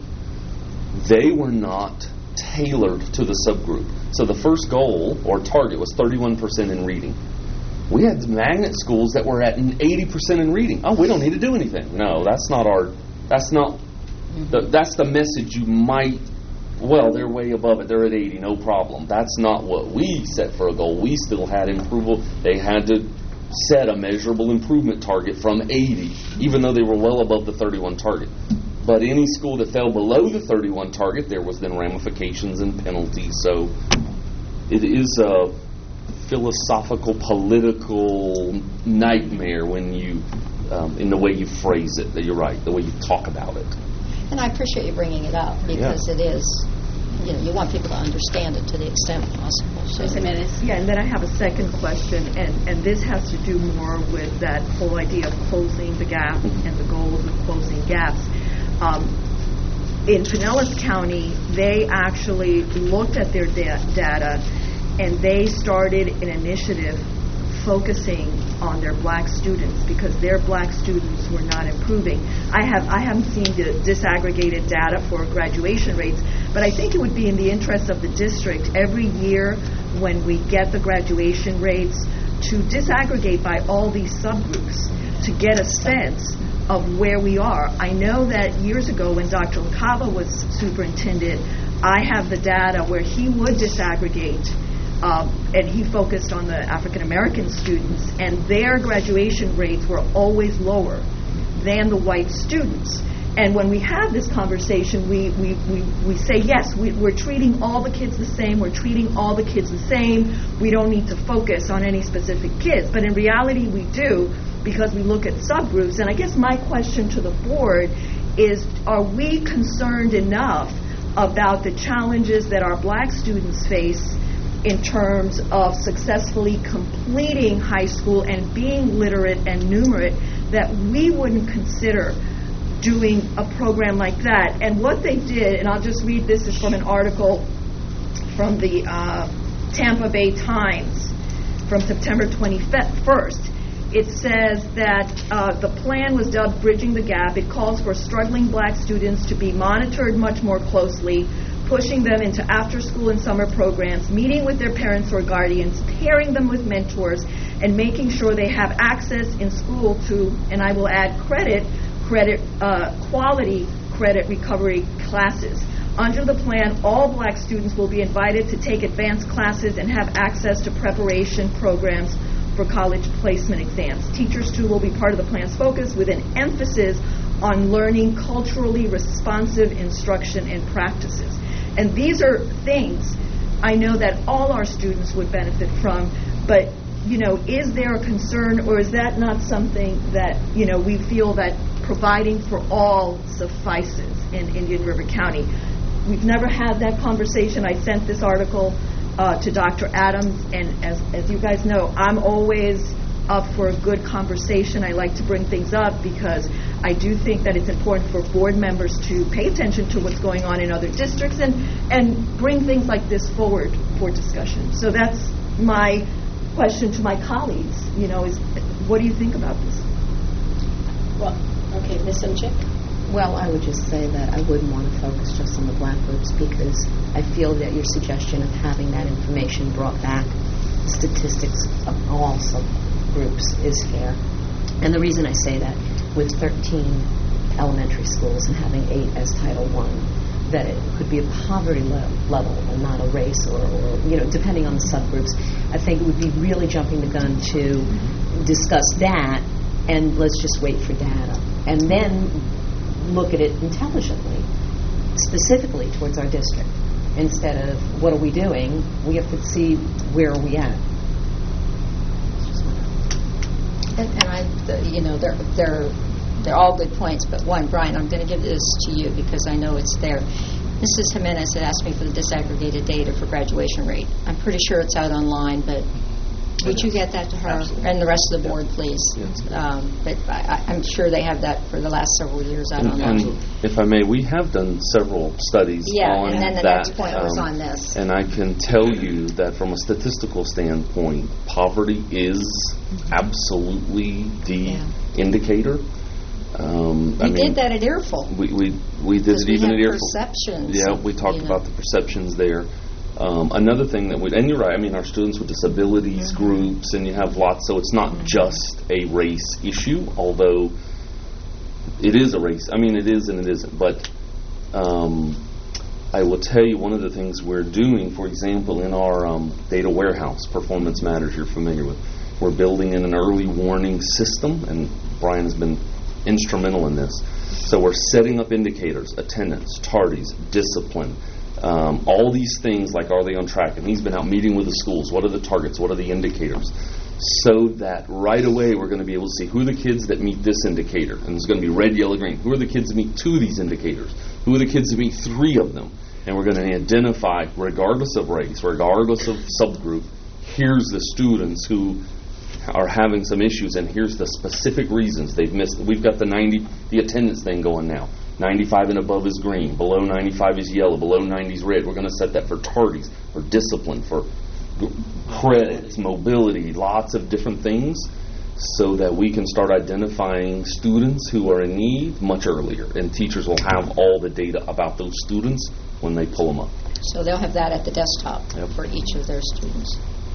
they were not tailored to the subgroup. So the first goal or target was thirty-one percent in reading. We had magnet schools that were at eighty percent in reading. Oh, we don't need to do anything. No, that's not our, that's not, the, that's the message you might, well, they're way above it. They're at eighty, no problem. That's not what we set for a goal. We still had improval. They had to set a measurable improvement target from eighty, even though they were well above the thirty-one target. But any school that fell below the thirty-one target, there was then ramifications and penalties. So it is a philosophical, political nightmare when you, um, in the way you phrase it, that you're right, the way you talk about it. And I appreciate you bringing it up because Yeah. it is, you know, you want people to understand it to the extent possible. So. Just a minute. Yeah, and then I have a second question, and, and this has to do more with that whole idea of closing the gap and the goals of closing gaps. Um, in Pinellas County, they actually looked at their da- data and they started an initiative focusing on their black students because their black students were not improving. I have I haven't seen the disaggregated data for graduation rates, but I think it would be in the interest of the district every year when we get the graduation rates to disaggregate by all these subgroups to get a sense of where we are. I know that years ago when Doctor LaCava was superintendent, I have the data where he would disaggregate Um, and he focused on the African American students, and their graduation rates were always lower than the white students. And when we have this conversation, we, we, we, we say, yes, we, we're treating all the kids the same, we're treating all the kids the same, we don't need to focus on any specific kids. But in reality, we do, because we look at subgroups. And I guess my question to the board is, are we concerned enough about the challenges that our black students face in terms of successfully completing high school and being literate and numerate, that we wouldn't consider doing a program like that? And what they did, and I'll just read this, is from an article from the uh, Tampa Bay Times from September twenty-first. It says that uh, the plan was dubbed Bridging the Gap. It calls for struggling black students to be monitored much more closely, pushing them into after-school and summer programs, meeting with their parents or guardians, pairing them with mentors, and making sure they have access in school to, and I will add credit, credit uh, quality credit recovery classes. Under the plan, all black students will be invited to take advanced classes and have access to preparation programs for college placement exams. Teachers, too, will be part of the plan's focus with an emphasis on learning culturally responsive instruction and practices. And these are things I know that all our students would benefit from, but, you know, is there a concern, or is that not something that, you know, we feel that providing for all suffices in Indian River County? We've never had that conversation. I sent this article uh, to Doctor Adams, and as, as you guys know, I'm always up for a good conversation. I like to bring things up because I do think that it's important for board members to pay attention to what's going on in other districts and, and bring things like this forward for discussion. So that's my question to my colleagues, you know, is what do you think about this? Well, okay, Miz Simchick? Well, I would just say that I wouldn't want to focus just on the black groups because I feel that your suggestion of having that information brought back, statistics of all subgroups, is fair. And the reason I say that, with thirteen elementary schools and having eight as Title One, that it could be a poverty le- level and not a race or, or, you know, depending on the subgroups. I think it would be really jumping the gun to discuss that, and let's just wait for data. And then look at it intelligently, specifically towards our district. Instead of what are we doing, we have to see where are we at. And, and I, the, you know, they're they're they're all good points. But one, Brian, I'm going to give this to you because I know it's there. Missus Jimenez had asked me for the disaggregated data for graduation rate. I'm pretty sure it's out online, but Would you get that to her Absolutely. and the rest of the board, please? Yes. Um, but I, I- I'm sure they have that for the last several years. I don't And, know. and if I may, we have done several studies Yeah, on and then the that. next point was um, on this. And I can tell you that from a statistical standpoint, poverty is absolutely the Yeah. indicator. Um, I We mean, did that at Earful. We we, we did Because it we even have at Earful. perceptions, Yeah, we talked you know. about the perceptions there. Um, another thing that we, and you're right, I mean, our students with disabilities Mm-hmm. groups, and you have lots, so it's not just a race issue, although it is a race. I mean, it is and it isn't. But um, I will tell you one of the things we're doing, for example, in our um, data warehouse, Performance Matters, you're familiar with, we're building in an early warning system, and Brian has been instrumental in this. So we're setting up indicators, attendance, tardies, discipline, um, all these things like are they on track? And he's been out meeting with the schools. What are the targets? What are the indicators? So that right away we're going to be able to see who are the kids that meet this indicator. And it's going to be red, yellow, green. Who are the kids that meet two of these indicators? Who are the kids that meet three of them? And we're going to identify, regardless of race, regardless of subgroup, here's the students who are having some issues, and here's the specific reasons they've missed. We've got the ninety, the attendance thing going now. ninety-five and above is green. Below ninety-five is yellow. Below ninety is red. We're going to set that for tardies, for discipline, for credits, mobility, lots of different things, so that we can start identifying students who are in need much earlier. And teachers will have all the data about those students when they pull them up. So they'll have that at the desktop Yep. for each of their students.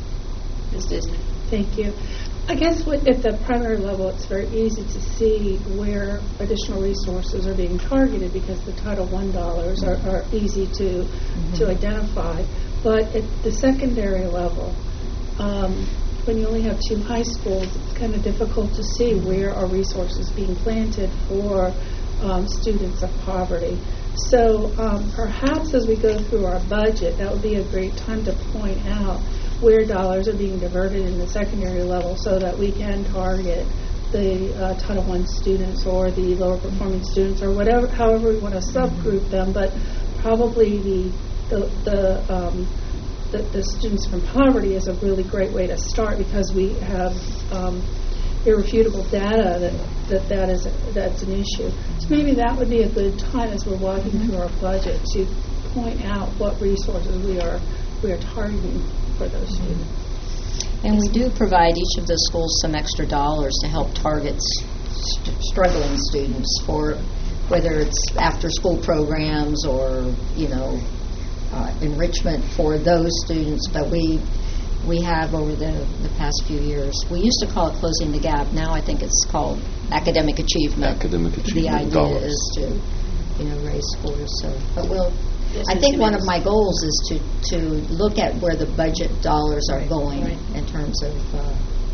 Miz Disney. Thank you. I guess what, at the primary level, it's very easy to see where additional resources are being targeted because the Title One dollars are, are easy to to identify. But at the secondary level, um, when you only have two high schools, it's kind of difficult to see where are resources being planted for um, students of poverty. So um, perhaps as we go through our budget, that would be a great time to point out where dollars are being diverted in the secondary level so that we can target the uh, Title One students or the lower performing students or whatever, however we want to subgroup them, but probably the the the, um, the the students from poverty is a really great way to start because we have um, irrefutable data that, that that is that's an issue. So maybe that would be a good time as we're walking through our budget to point out what resources we are we are targeting for those students. And we do provide each of the schools some extra dollars to help target st- struggling students for whether it's after-school programs or, you know, uh, enrichment for those students. But we we have over the, the past few years, we used to call it Closing the Gap. Now I think it's called Academic Achievement. Academic achievement The idea dollars. is to, you know, raise scores. So, but we'll. Yes, I Miz think one of Jimenez. my goals is to, to look at where the budget dollars are going right. in terms of uh,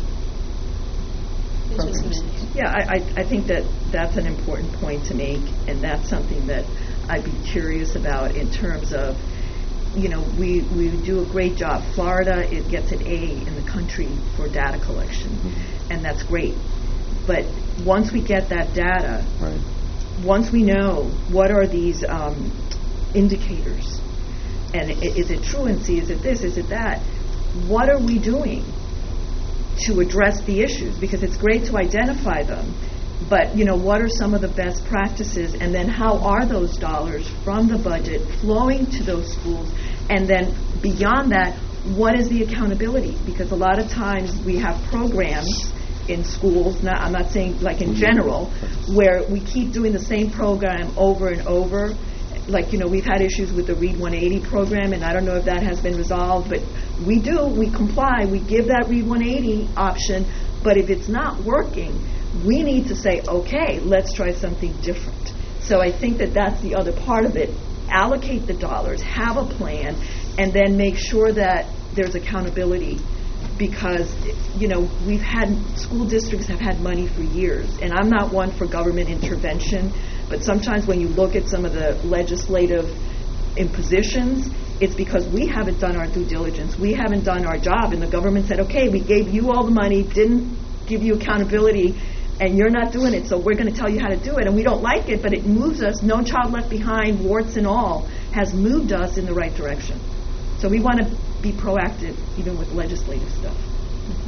Miz programs. Jimenez. Yeah, I, I I think that that's an important point to make, and that's something that I'd be curious about in terms of, you know, we, we do a great job. Florida, it gets an A in the country for data collection, and that's great. But once we get that data, Right. once we know what are these um, indicators, and i- is it truancy, is it this, is it that, what are we doing to address the issues? Because it's great to identify them, but, you know, what are some of the best practices, and then how are those dollars from the budget flowing to those schools? And then beyond that, what is the accountability? Because a lot of times we have programs in schools, not, I'm not saying like in general, where we keep doing the same program over and over. Like, you know, we've had issues with the Read one eighty program, and I don't know if that has been resolved, but we do, we comply, we give that Read one eighty option, but if it's not working, we need to say, okay, let's try something different. So I think that that's the other part of it. Allocate the dollars, have a plan, and then make sure that there's accountability. Because, you know, we've had, school districts have had money for years, and I'm not one for government intervention, but sometimes when you look at some of the legislative impositions, it's because we haven't done our due diligence. We haven't done our job, and the government said, okay, we gave you all the money, didn't give you accountability, and you're not doing it, so we're going to tell you how to do it. And we don't like it, but it moves us. No Child Left Behind, warts and all, has moved us in the right direction. So we want to be proactive, even with legislative stuff.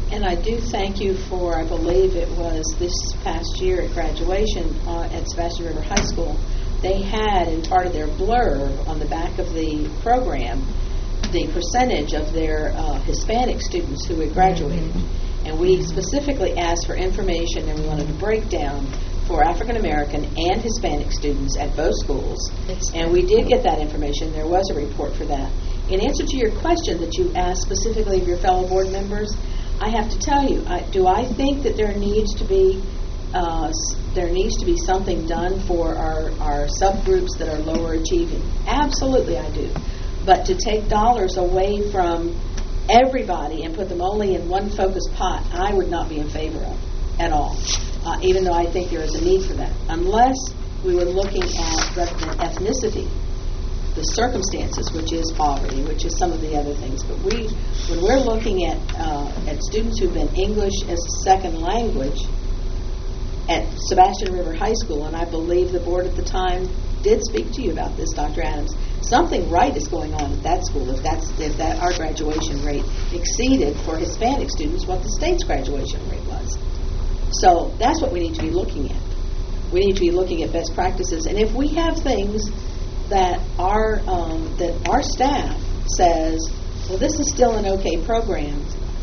And I do thank you for, I believe it was this past year at graduation uh, at Sebastian River High School, they had in part of their blurb on the back of the program the percentage of their uh, Hispanic students who had graduated. Mm-hmm. And we specifically asked for information, and we wanted a breakdown for African American and Hispanic students at both schools. It's and we did get that information. There was a report for that. In answer to your question that you asked specifically of your fellow board members, I have to tell you, I, do I think that there needs to be uh, there needs to be something done for our, our subgroups that are lower achieving? Absolutely, I do. But to take dollars away from everybody and put them only in one focused pot, I would not be in favor of at all, uh, even though I think there is a need for that. Unless we were looking at rather than ethnicity, the circumstances, which is poverty, which is some of the other things. But we, when we're looking at uh, at students who've been English as a second language at Sebastian River High School, and I believe the board at the time did speak to you about this, Doctor Adams. Something right is going on at that school if that's if that our graduation rate exceeded for Hispanic students what the state's graduation rate was. So that's what we need to be looking at. We need to be looking at best practices, and if we have things that our um, that our staff says, well, this is still an okay program,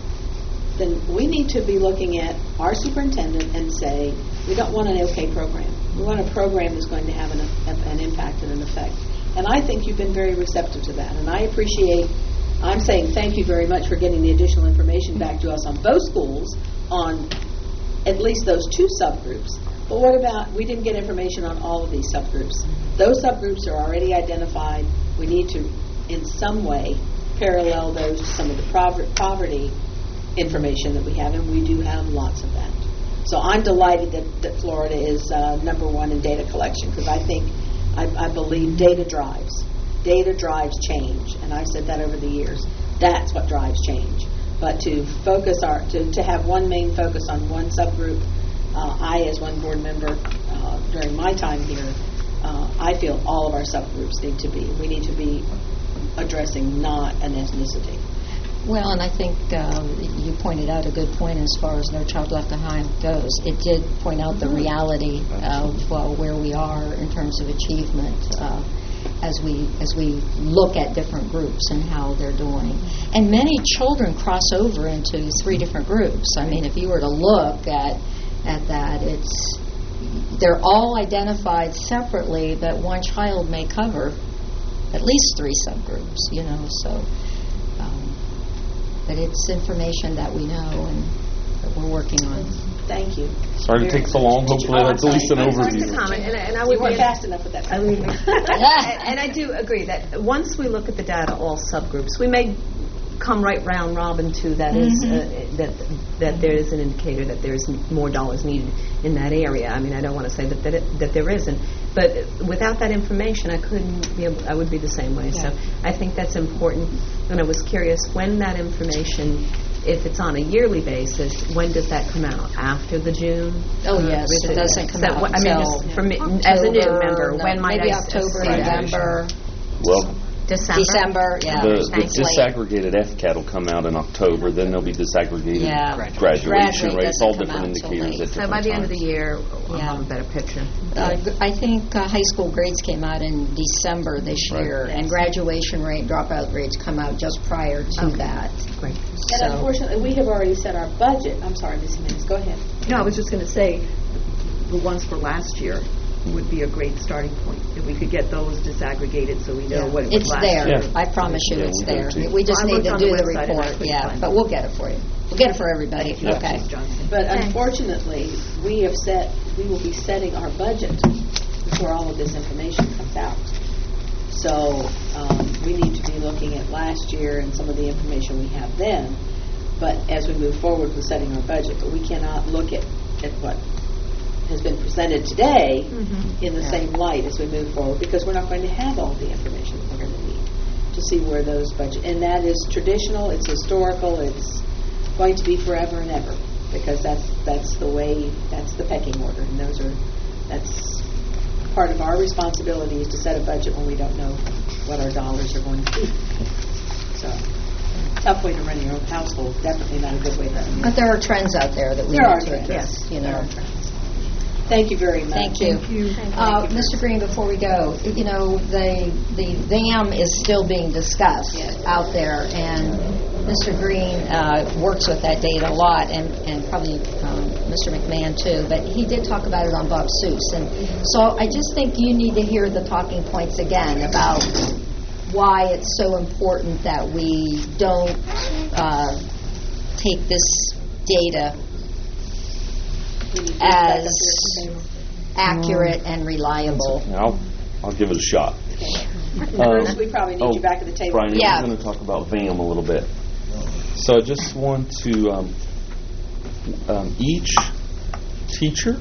then we need to be looking at our superintendent and say, we don't want an okay program. We want a program that's going to have an, an impact and an effect. And I think you've been very receptive to that. And I appreciate, I'm saying thank you very much for getting the additional information back to us on both schools on at least those two subgroups. But what about, we didn't get information on all of these subgroups. Those subgroups are already identified. We need to, in some way, parallel those to some of the poverty information that we have, and we do have lots of that. So I'm delighted that, that Florida is uh, number one in data collection, because I think, I, I believe data drives. Data drives change, and I've said that over the years. That's what drives change. But to focus our, to, to have one main focus on one subgroup, uh, I, as one board member, uh, during my time here, uh, I feel all of our subgroups need to be, we need to be addressing not an ethnicity. Well, and I think um, you pointed out a good point as far as No Child Left Behind goes. It did point out the reality of well, where we are in terms of achievement uh, as we as we look at different groups and how they're doing. And many children cross over into three different groups. I mean, if you were to look at at that, it's they're all identified separately, but one child may cover at least three subgroups. You know, so. But it's information that we know and that we're working on. Thank you. Sorry to take so long. Hopefully that's at least an overview. Comment, and, and I would you weren't fast enough with that. I mean, and I do agree that once we look at the data, all subgroups, we may come right round robin to that mm-hmm. is uh, that that there is an indicator that there's more dollars needed in that area. I mean, I don't want to say that that, it, that there isn't, but without that information, I couldn't be able, I would be the same way. Yeah. So I think that's important, and I was curious when that information, if it's on a yearly basis, when does that come out? After the June? Oh yes, it doesn't come so, out. I mean, just for me, as a new member, no, when might maybe I October, see November? Well. December. December, yeah. The, the disaggregated F C A T will come out in October. Then there'll be disaggregated yeah. graduation Graduate rates, all come different indicators at So different by the end of times. the year, we'll Yeah. have a better picture. Uh, I think uh, high school grades came out in December this Right. year, and graduation rate, dropout rates come out just prior to Okay. that. Great. And So- unfortunately, we have already set our budget. I'm sorry, Miz Jimenez. Go ahead. No, I was just going to say, the ones for last year would be a great starting point. If we could get those disaggregated so we know Yeah. what it was It's last there. year. Yeah. I promise you Yeah, it's we do there. too. We just Well, I need to looked do on the the website and I report. couldn't Yeah, find but it. we'll get it for you. We'll get it for everybody. Thank you, Okay. Miz Johnson. But unfortunately, we have set, we will be setting our budget before all of this information comes out. So um, we need to be looking at last year and some of the information we have then. But as we move forward with setting our budget, but we cannot look at, at what has been presented today Mm-hmm. in the Yeah. same light as we move forward, because we're not going to have all the information that we're going to need to see where those budget, and that is traditional, it's historical, it's going to be forever and ever, because that's that's the way, that's the pecking order, and those are, that's part of our responsibility is to set a budget when we don't know what our dollars are going to be. So, tough way to run your own household. Definitely not a good way to run your But there are trends out there that we There are need to trends. address, you know. Thank you very much. Thank you. Uh, Mister Green, before we go, you know, the the V A M is still being discussed Yes. out there, and Mister Green uh, works with that data a lot, and, and probably um, Mister McMahon too, but he did talk about it on Bob Seuss. And so I just think you need to hear the talking points again about why it's so important that we don't uh, take this data as accurate and reliable. I'll, I'll give it a shot. Bruce, Um, we probably need oh, you back at the table. Brian, Yeah. I'm going to talk about V A M a little bit. So I just want to, um, um, each teacher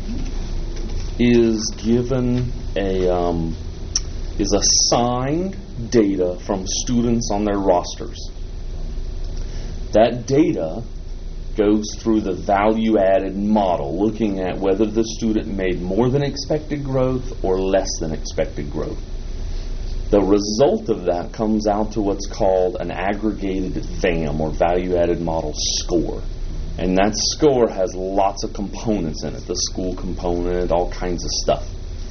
is given a, um, is assigned data from students on their rosters. That data goes through the value-added model, looking at whether the student made more than expected growth or less than expected growth. The result of that comes out to what's called an aggregated V A M, or value-added model score. And that score has lots of components in it, the school component, all kinds of stuff.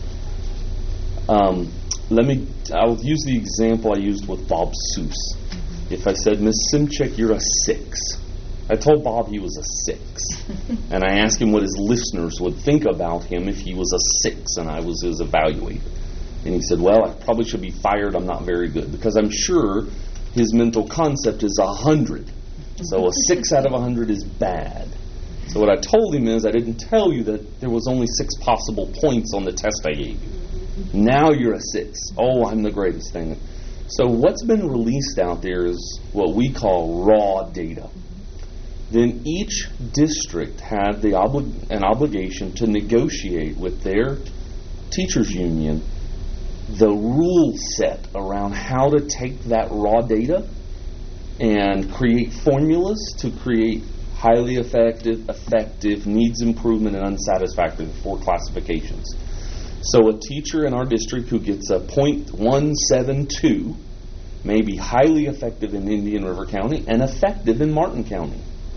Um, let me, I'll use the example I used with Bob Seuss. If I said, Miss Simchek, you're a six. I told Bob he was a six. And I asked him what his listeners would think about him if he was a six and I was his evaluator. And he said, well, I probably should be fired. I'm not very good. Because I'm sure his mental concept is a hundred. So a six out of a hundred is bad. So what I told him is, I didn't tell you that there was only six possible points on the test I gave you. Now you're a six. Oh, I'm the greatest thing. So what's been released out there is what we call raw data. Then each district had the obli- an obligation to negotiate with their teachers union the rule set around how to take that raw data and create formulas to create highly effective, effective, needs improvement, and unsatisfactory, four classifications. So a teacher in our district who gets a point one seven two may be highly effective in Indian River County and effective in Martin County,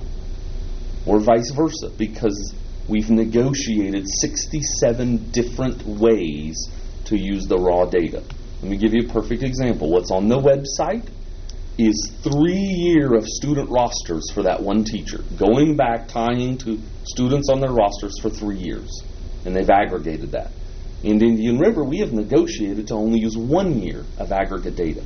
or vice versa, because we've negotiated sixty-seven different ways to use the raw data. Let me give you a perfect example. What's on the website is three year of student rosters for that one teacher, going back, tying to students on their rosters for three years. And they've aggregated that. In Indian River, we have negotiated to only use one year of aggregate data.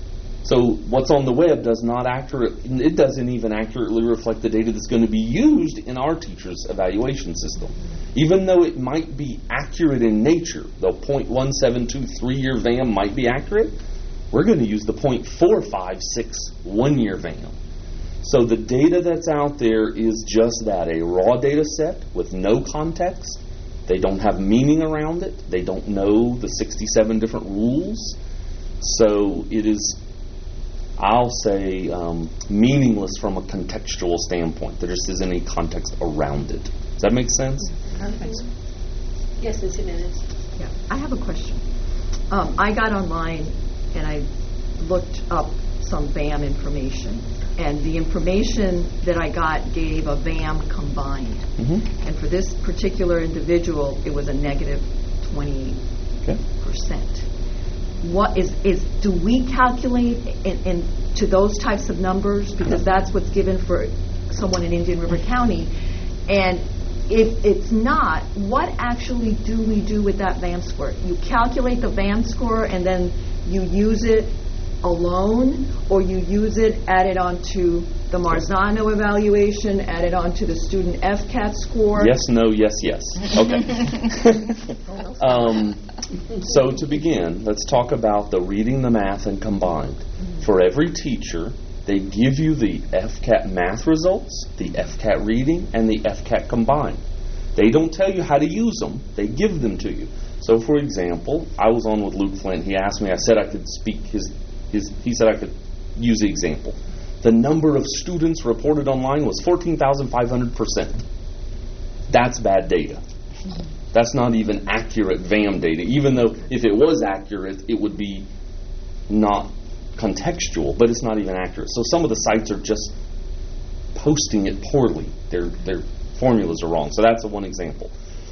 So what's on the web does not accurate, it doesn't even accurately reflect the data that's going to be used in our teachers' evaluation system. Even though it might be accurate in nature, the point one seven two three-year V A M might be accurate, we're going to use the point four five six one-year V A M. So the data that's out there is just that, a raw data set with no context. They don't have meaning around it. They don't know the sixty-seven different rules. So it is, I'll say, um, meaningless from a contextual standpoint. There just isn't any context around it. Does that make sense? Perfect. Yes, Miz Jimenez. Yeah, I have a question. Um, I got online and I looked up some V A M information, and the information that I got gave a V A M combined. Mm-hmm. And for this particular individual, it was a negative twenty-eight percent. Okay. What is, is do we calculate in, in to those types of numbers? Because that's what's given for someone in Indian River County. And if it's not, what actually do we do with that V A M score? You calculate the V A M score and then you use it alone, or you use it, add it onto the Marzano evaluation, add it onto the student F C A T score? Yes, no, yes, yes. Okay. um, so to begin, let's talk about the reading, the math, and combined. For every teacher, they give you the F C A T math results, the F C A T reading, and the F C A T combined. They don't tell you how to use them. They give them to you. So, for example, I was on with Luke Flint. He asked me, I said I could speak his, his he said I could use the example. The number of students reported online was fourteen thousand five hundred percent. That's bad data. That's not even accurate V A M data. Even though if it was accurate, it would be not contextual, but it's not even accurate. So some of the sites are just posting it poorly. Their their formulas are wrong. So that's a one example.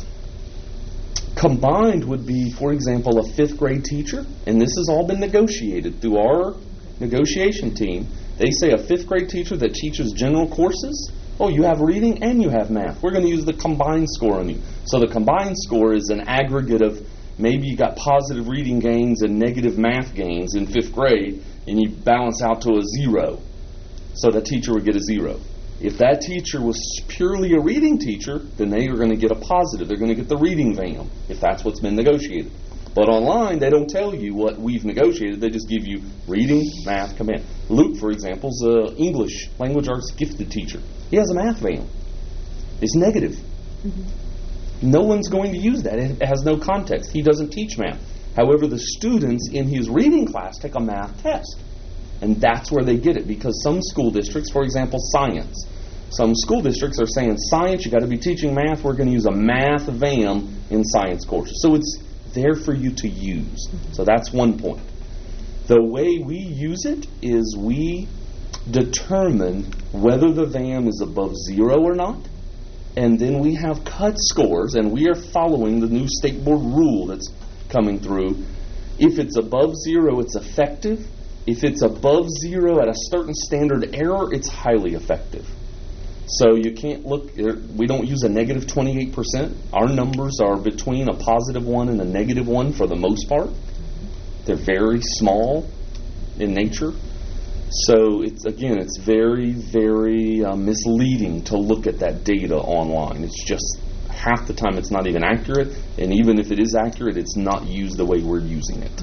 Combined would be, for example, a fifth grade teacher, and this has all been negotiated through our negotiation team. They say a fifth grade teacher that teaches general courses, oh, you have reading and you have math. We're going to use the combined score on you. So the combined score is an aggregate of maybe you got positive reading gains and negative math gains in fifth grade, and you balance out to a zero. So the teacher would get a zero. If that teacher was purely a reading teacher, then they are going to get a positive. They're going to get the reading V A M, if that's what's been negotiated. But online, they don't tell you what we've negotiated. They just give you reading, math, command. Luke, for example, is an English language arts gifted teacher. He has a math V A M. It's negative. Mm-hmm. No one's going to use that. It has no context. He doesn't teach math. However, the students in his reading class take a math test. And that's where they get it, because some school districts, for example, science, some school districts are saying, science, you got to be teaching math. We're going to use a math V A M in science courses. So it's there for you to use. So that's one point. The way we use it is we determine whether the V A M is above zero or not, and then we have cut scores, and we are following the new state board rule that's coming through. If it's above zero, it's effective. If it's above zero at a certain standard error, it's highly effective. So you can't look, we don't use a negative twenty-eight percent. Our numbers are between a positive one and a negative one for the most part. They're very small in nature. So it's again, it's very, very uh, misleading to look at that data online. It's just half the time it's not even accurate, and even if it is accurate, it's not used the way we're using it.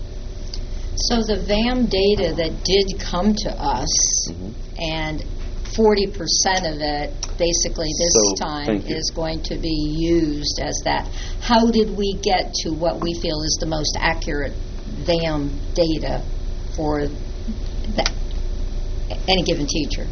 So the V A M data that did come to us, mm-hmm. and forty percent of it basically this so, time is going to be used as that. How did we get to what we feel is the most accurate V A M data for that, any given teacher?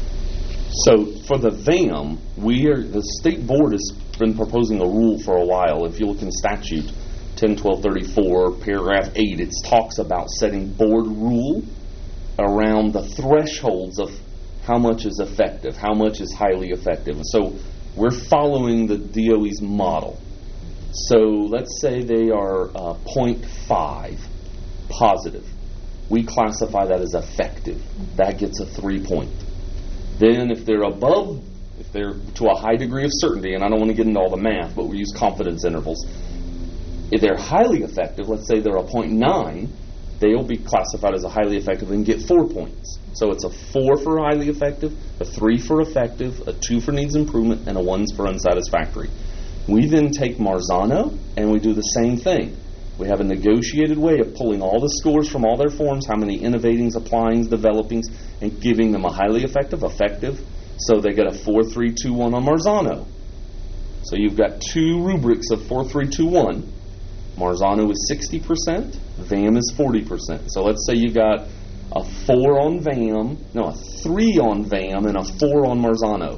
So for the V A M, we are, the state board has been proposing a rule for a while. If you look in statute ten twelve thirty-four, paragraph eight, it talks about setting board rule around the thresholds of how much is effective, how much is highly effective. So we're following the D O E's model. So let's say they are uh, zero point five positive. We classify that as effective. That gets a three point. Then if they're above, if they're to a high degree of certainty, and I don't want to get into all the math, but we use confidence intervals. If they're highly effective, let's say they're a zero point nine, they'll be classified as a highly effective and get four points. So it's a four for highly effective, a three for effective, a two for needs improvement, and a one for unsatisfactory. We then take Marzano and we do the same thing. We have a negotiated way of pulling all the scores from all their forms, how many innovatings, applyings, developings, and giving them a highly effective, effective. So they get a four, three, two, one on Marzano. So you've got two rubrics of four, three, two, one. Marzano is sixty percent, V A M is forty percent. So let's say you got a four on V A M, no, a three on V A M, and a four on Marzano.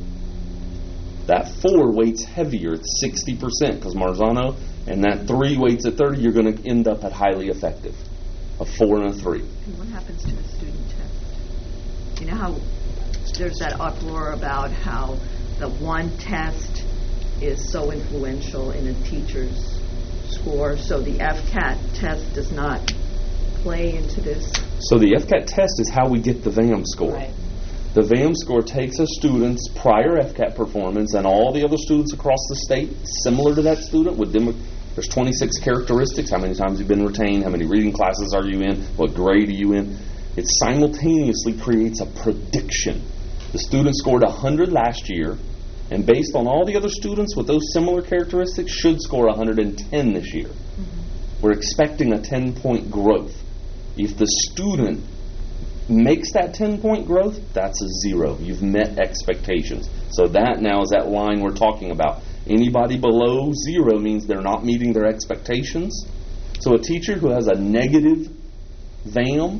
That four weights heavier, it's sixty percent, because Marzano, and that three weights at thirty, you're going to end up at highly effective. A four and a three. And what happens to a student test? You know how there's that uproar about how the one test is so influential in a teacher's score, so the F C A T test does not play into this? So the F C A T test is how we get the V A M score. Right. The V A M score takes a student's prior F C A T performance and all the other students across the state similar to that student. With them, there's twenty-six characteristics. How many times you've been retained, how many reading classes are you in, what grade are you in. It simultaneously creates a prediction. The student scored one hundred last year, and based on all the other students with those similar characteristics should score one hundred ten this year. Mm-hmm. We're expecting a ten-point growth. If the student makes that ten-point growth, that's a zero. You've met expectations. So that now is that line we're talking about. Anybody below zero means they're not meeting their expectations. So a teacher who has a negative V A M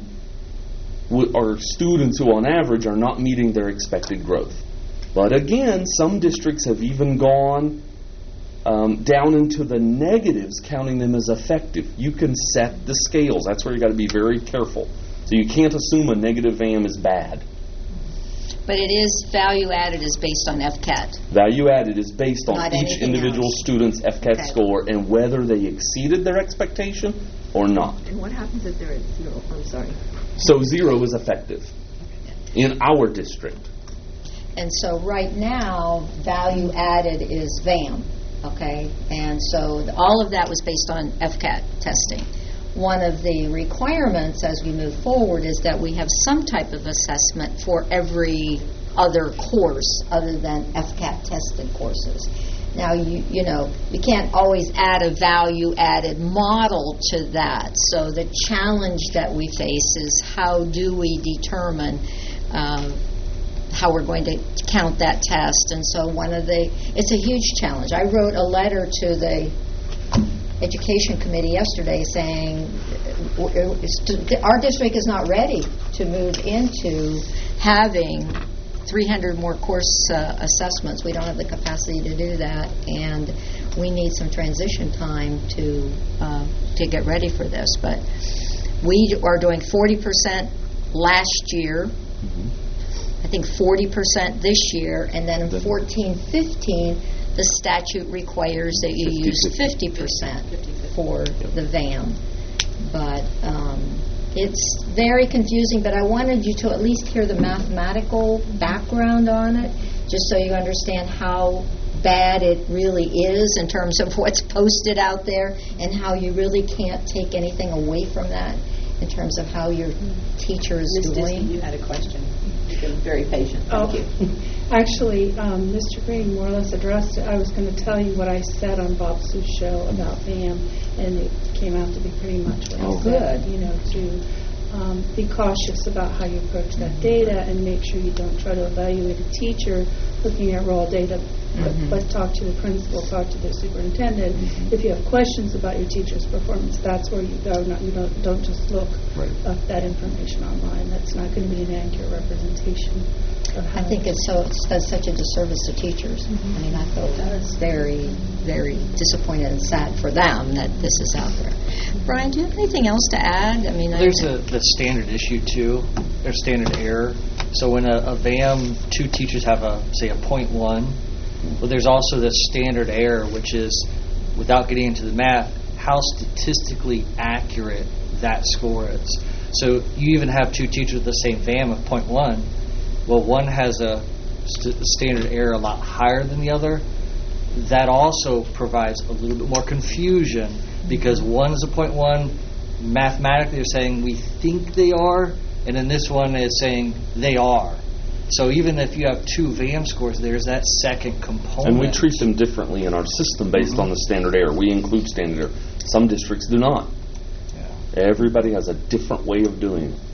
are students who on average are not meeting their expected growth. But again, some districts have even gone um, down into the negatives, counting them as effective. You can set the scales. That's where you got to be very careful. So you can't assume a negative V A M is bad. But it is, value added is based on F C A T. Value added is based on Not each anything individual else. student's F C A T Okay. score and whether they exceeded their expectation or not. And what happens if they're at zero? I'm sorry. So zero is effective in our district. And so right now, value added is V A M, okay? And so th- all of that was based on F C A T testing. One of the requirements as we move forward is that we have some type of assessment for every other course other than F C A T tested courses. Now, you you know, you can't always add a value-added model to that. So the challenge that we face is how do we determine um, how we're going to count that test. And so one of the, it's a huge challenge. I wrote a letter to the Education Committee yesterday saying uh, st- our district is not ready to move into having three hundred more course uh, assessments. We don't have the capacity to do that, and we need some transition time to uh, to get ready for this. But we are doing forty percent last year, I think forty percent this year, and then in fourteen fifteen, the statute requires that you use fifty percent for the V A M. But um, it's very confusing, but I wanted you to at least hear the mathematical background on it, just so you understand how bad it really is in terms of what's posted out there and how you really can't take anything away from that in terms of how your teacher is Miz doing. Diskey, you had a question. You've been very patient. Thank Oh, you. Actually, um, Mister Green more or less addressed it. I was going to tell you what I said on Bob Sue's show about V A M, and it came out to be pretty much what Oh, I said, you know, to um, be cautious about how you approach that data and make sure you don't try to evaluate a teacher looking at raw data, but, Mhm. but talk to the principal, talk to the superintendent. If you have questions about your teacher's performance, that's where you go. Not, you don't, don't just look Right. up that information online. That's not going to be an accurate representation of how I think it's so, it does such a disservice to teachers. I mean, I feel very, very disappointed and sad for them that this is out there. Brian, do you have anything else to add? I mean, I- There's a the standard issue too. There's standard error. So when a, a V A M, two teachers have a say a point one, but there's also the standard error, which is, without getting into the math, how statistically accurate that score is. So you even have two teachers with the same V A M of point one. Well, one has a st- standard error a lot higher than the other. That also provides a little bit more confusion because one is a point one. Mathematically, they're saying we think they are, and then this one is saying they are. So even if you have two V A M scores, there's that second component. And we treat them differently in our system based Mhm. on the standard error. We include standard error. Some districts do not. Yeah. Everybody has a different way of doing it.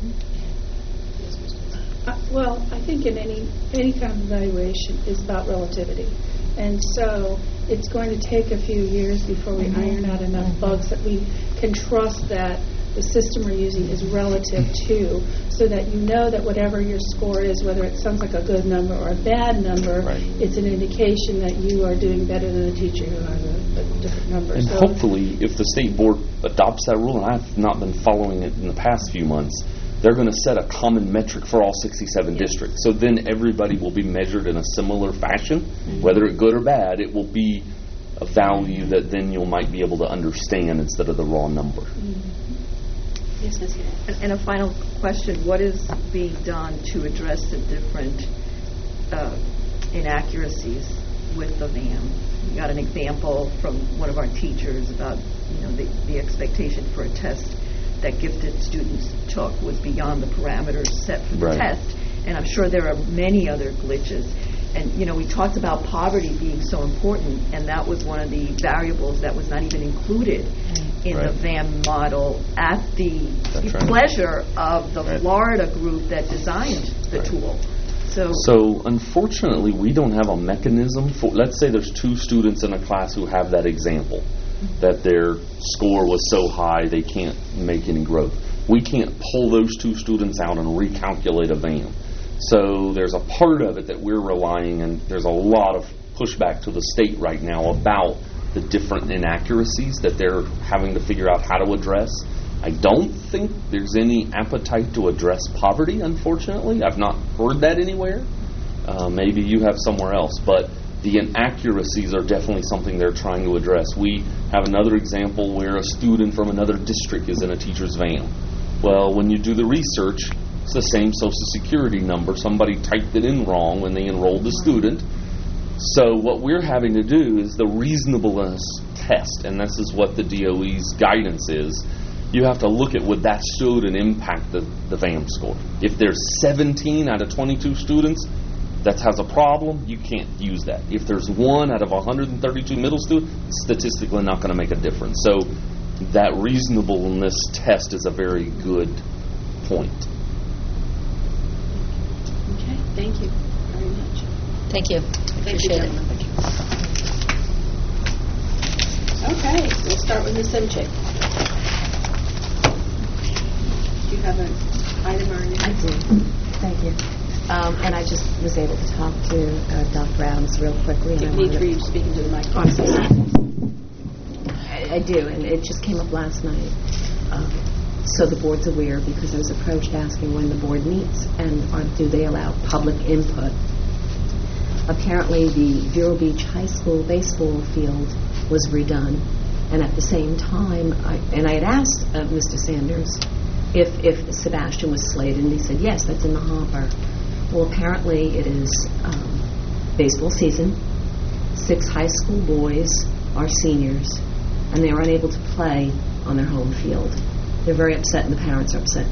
Uh, Well, I think in any, any kind of evaluation is about relativity. And so it's going to take a few years before we iron out enough bugs that we can trust that the system we're using is relative to, so that you know that whatever your score is, whether it sounds like a good number or a bad number, Right. it's an indication that you are doing better than a teacher who has a, a different number. And So- hopefully, if the state board adopts that rule, and I've not been following it in the past few months, they're going to set a common metric for all sixty-seven districts. So then everybody will be measured in a similar fashion, whether it's good or bad. It will be a value that then you might be able to understand instead of the raw number. Yes, Miz Hill. And, and a final question: what is being done to address the different uh, inaccuracies with the V A M? We got an example from one of our teachers about, you know, the, the expectation for a test that gifted students took was beyond the parameters set for the Right. test. And I'm sure there are many other glitches. And, you know, we talked about poverty being so important, and that was one of the variables that was not even included in Right. the V A M model at the That's right. pleasure of the Right. Florida group that designed the Right. tool. So, So unfortunately, we don't have a mechanism for, let's say there's two students in a class who have that example, that their score was so high they can't make any growth. We can't pull those two students out and recalculate a V A M. So there's a part of it that we're relying, and there's a lot of pushback to the state right now about the different inaccuracies that they're having to figure out how to address. I don't think there's any appetite to address poverty, unfortunately. I've not heard that anywhere. Uh, maybe you have somewhere else, but the inaccuracies are definitely something they're trying to address. We have another example where a student from another district is in a teacher's van. Well, when you do the research, it's the same Social Security number. Somebody typed it in wrong when they enrolled the student. So what we're having to do is the reasonableness test, and this is what the D O E's guidance is. You have to look at would that student impact the, the V A M score. If there's seventeen out of twenty-two students that has a problem, you can't use that. If there's one out of one hundred thirty-two middle students, it's statistically not going to make a difference. So that reasonableness test is a very good point. Okay, thank you very much. Thank you. Thank you, Appreciate it. gentlemen. Okay, we'll start with Miz Simchick. Do you have an item or anything? I do. Thank you. Um, and I just was able to talk to uh, Doctor Adams real quickly. I and I need wanted for you to speak into the Oh, microphone. I'm so sorry. I, I do, and it just came up last night. Um, so the board's aware, because I was approached asking when the board meets and are, do they allow public input. Apparently, the Vero Beach High School baseball field was redone, and at the same time, I, and I had asked uh, Mister Sanders if if Sebastian was slated, and he said yes, that's in the hopper. Well, apparently it is um, baseball season. Six high school boys are seniors, and they are unable to play on their home field. They're very upset, and the parents are upset.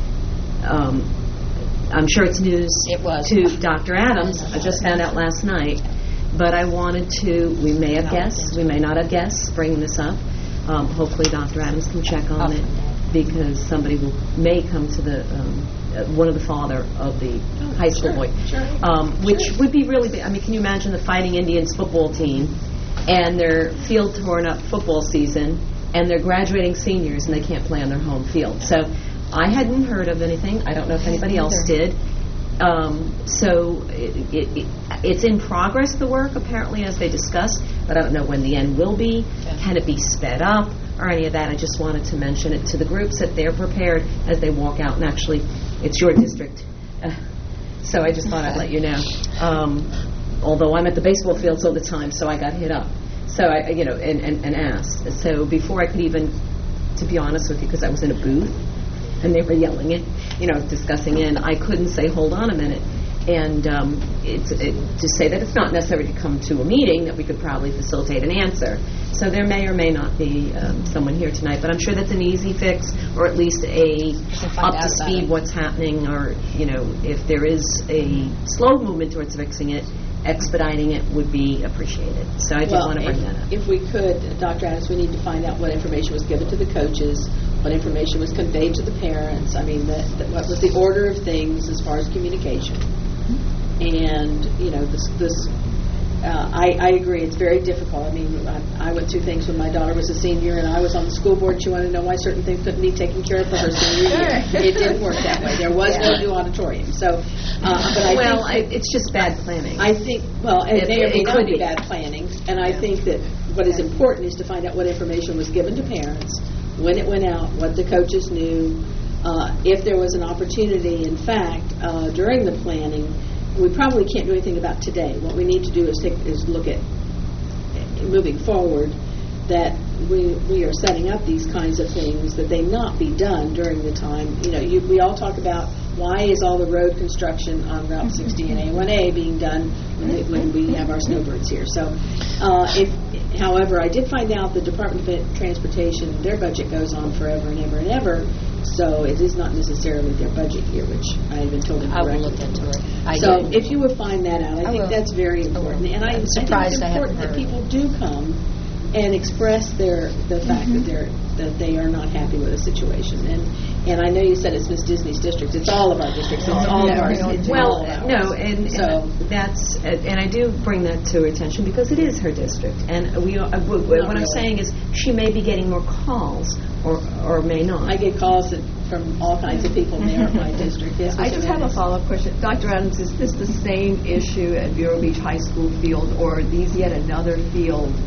Um, I'm sure it's news It was. to Doctor Adams. I just found out last night. But I wanted to, we may have guests, we may not have guests, bring this up. Um, hopefully Doctor Adams can check on it, because somebody will, may come to the, um, uh, one of the father of the Oh, high school sure, boy. sure, Um, which sure. would be really big. I mean, can you imagine the Fighting Indians football team and their field torn up football season, and they're graduating seniors and they can't play on their home field? So I hadn't heard of anything. I don't know if anybody else did. Um, so it, it, it, it's in progress, the work, apparently, as they discussed, but I don't know when the end will be. Yeah. Can it be sped up or any of that? I just wanted to mention it to the groups that they're prepared as they walk out. And actually, it's your district. Uh, so I just thought I'd let you know. Um, although I'm at the baseball fields all the time, so I got hit up. So I, you know, and, and, and asked. So before I could even, to be honest with you, because I was in a booth, and they were yelling it, you know, discussing it, and I couldn't say, hold on a minute. And um, it's, it, to say that it's not necessary to come to a meeting, that we could probably facilitate an answer. So there may or may not be um, someone here tonight, but I'm sure that's an easy fix, or at least a can find up to out about speed it. what's happening, or, you know, if there is a slow movement towards fixing it, expediting it would be appreciated. So I did Well, want to bring if, that up. if we could, Doctor Adams, we need to find out what information was given to the coaches, what information was conveyed to the parents. I mean, the, the, what was the order of things as far as communication? And, you know, this, this uh, I, I agree, it's very difficult. I mean, I, I went through things when my daughter was a senior and I was on the school board. She wanted to know why certain things couldn't be taken care of for her senior year. It didn't work that way. There was no new auditorium. So, uh, but I well, think I, it's just bad planning. I think, well, it It- may or may it not could be be. bad planning, and I think that what is important is to find out what information was given to parents, when it went out, what the coaches knew, uh, if there was an opportunity, in fact, uh, during the planning. We probably can't do anything about today. What we need to do is take is look at uh, moving forward, that we we are setting up these kinds of things, that they not be done during the time. You know, you, we all talk about why is all the road construction on Route sixty and A one A being done when, they, when we have our snowbirds here. So, uh, if, however, I did find out the Department of Transportation, their budget goes on forever and ever and ever. So it is not necessarily their budget year, which I have been told I will incorrectly. look into it. I So did. if you would find that out, I, I think will. that's very important. And I, I I'm think surprised it's I haven't important that heard. people do come and express their the fact that they're that they are not happy with the situation. And and I know you said it's Miss Disney's district. It's all of our districts. It's all of ours. It's all Well, of ours. no, and, So- and that's and I do bring that to her attention because it is her district, and we. Are, what what I'm really. saying is she may be getting more calls, or or may not. I get calls that, from all kinds of people there in my district. Yes, I Miz just have a Hernandez. follow-up question. Doctor Adams, is this the same issue at Vero Beach High School field, or are these yet another field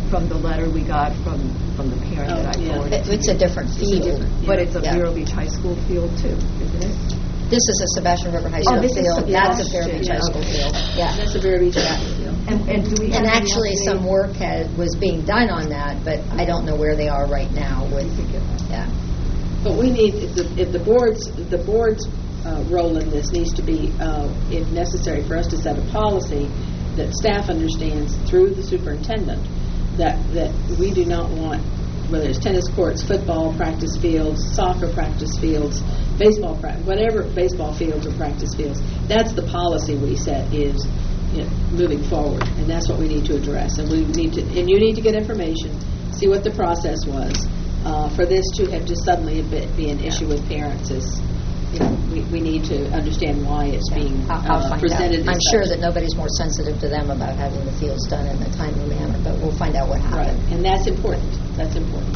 from the letter we got from, from the parent Oh, that I yeah. forwarded It- to It's you. a different field. different- But it's a Yeah. Vero Beach High School field too, isn't it? This is a Sebastian River High Oh, School this is field. That's a Fair Sebastian, Beach High School okay. field. Yeah. That's a very beach field. And, and do we have And any actually, update? some work had, was being done on that, but I don't know where they are right now with, yeah. But we need, if the, if the board's, the board's uh, role in this needs to be, uh, if necessary, for us to set a policy that staff understands through the superintendent that, that we do not want, whether it's tennis courts, football practice fields, soccer practice fields, baseball practice, whatever baseball fields or practice fields, that's the policy we set is, you know, moving forward, and that's what we need to address. And we need to, and you need to get information, see what the process was. Uh, for this to have just suddenly a bit be an issue with parents is, you know, we, we need to understand why it's being I'll, I'll uh, find presented. out. as I'm sure such. that nobody's more sensitive to them about having the fields done in a timely manner, but we'll find out what Right, happened. and that's important. That's important.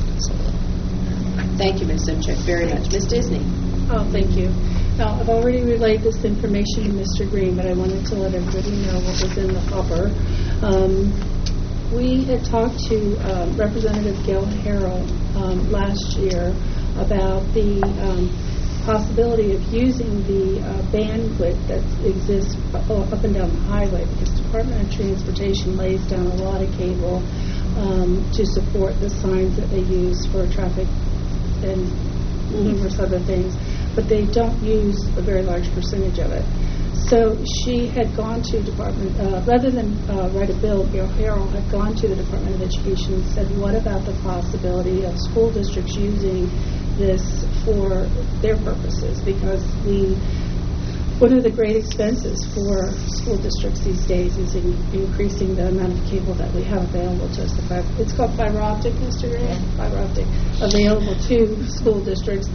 Thank you, Miz Simchik, very much. Miz Disney. Oh, thank you. Now, I've already relayed this information to Mister Green, but I wanted to let everybody know what was in the hopper. Um, we had talked to um, Representative Gail Harrell um, last year about the um, possibility of using the uh, bandwidth that exists up and down the highway, because the Department of Transportation lays down a lot of cable um, to support the signs that they use for traffic and numerous other things, but they don't use a very large percentage of it. So she had gone to Department, uh, rather than uh, write a bill, Gail Harrell had gone to the Department of Education and said, what about the possibility of school districts using this for their purposes? Because we, one of the great expenses for school districts these days is in increasing the amount of cable that we have available to us. The fiber, it's called fiber optic, Mister Ray, Yeah. fiber optic, available to school districts.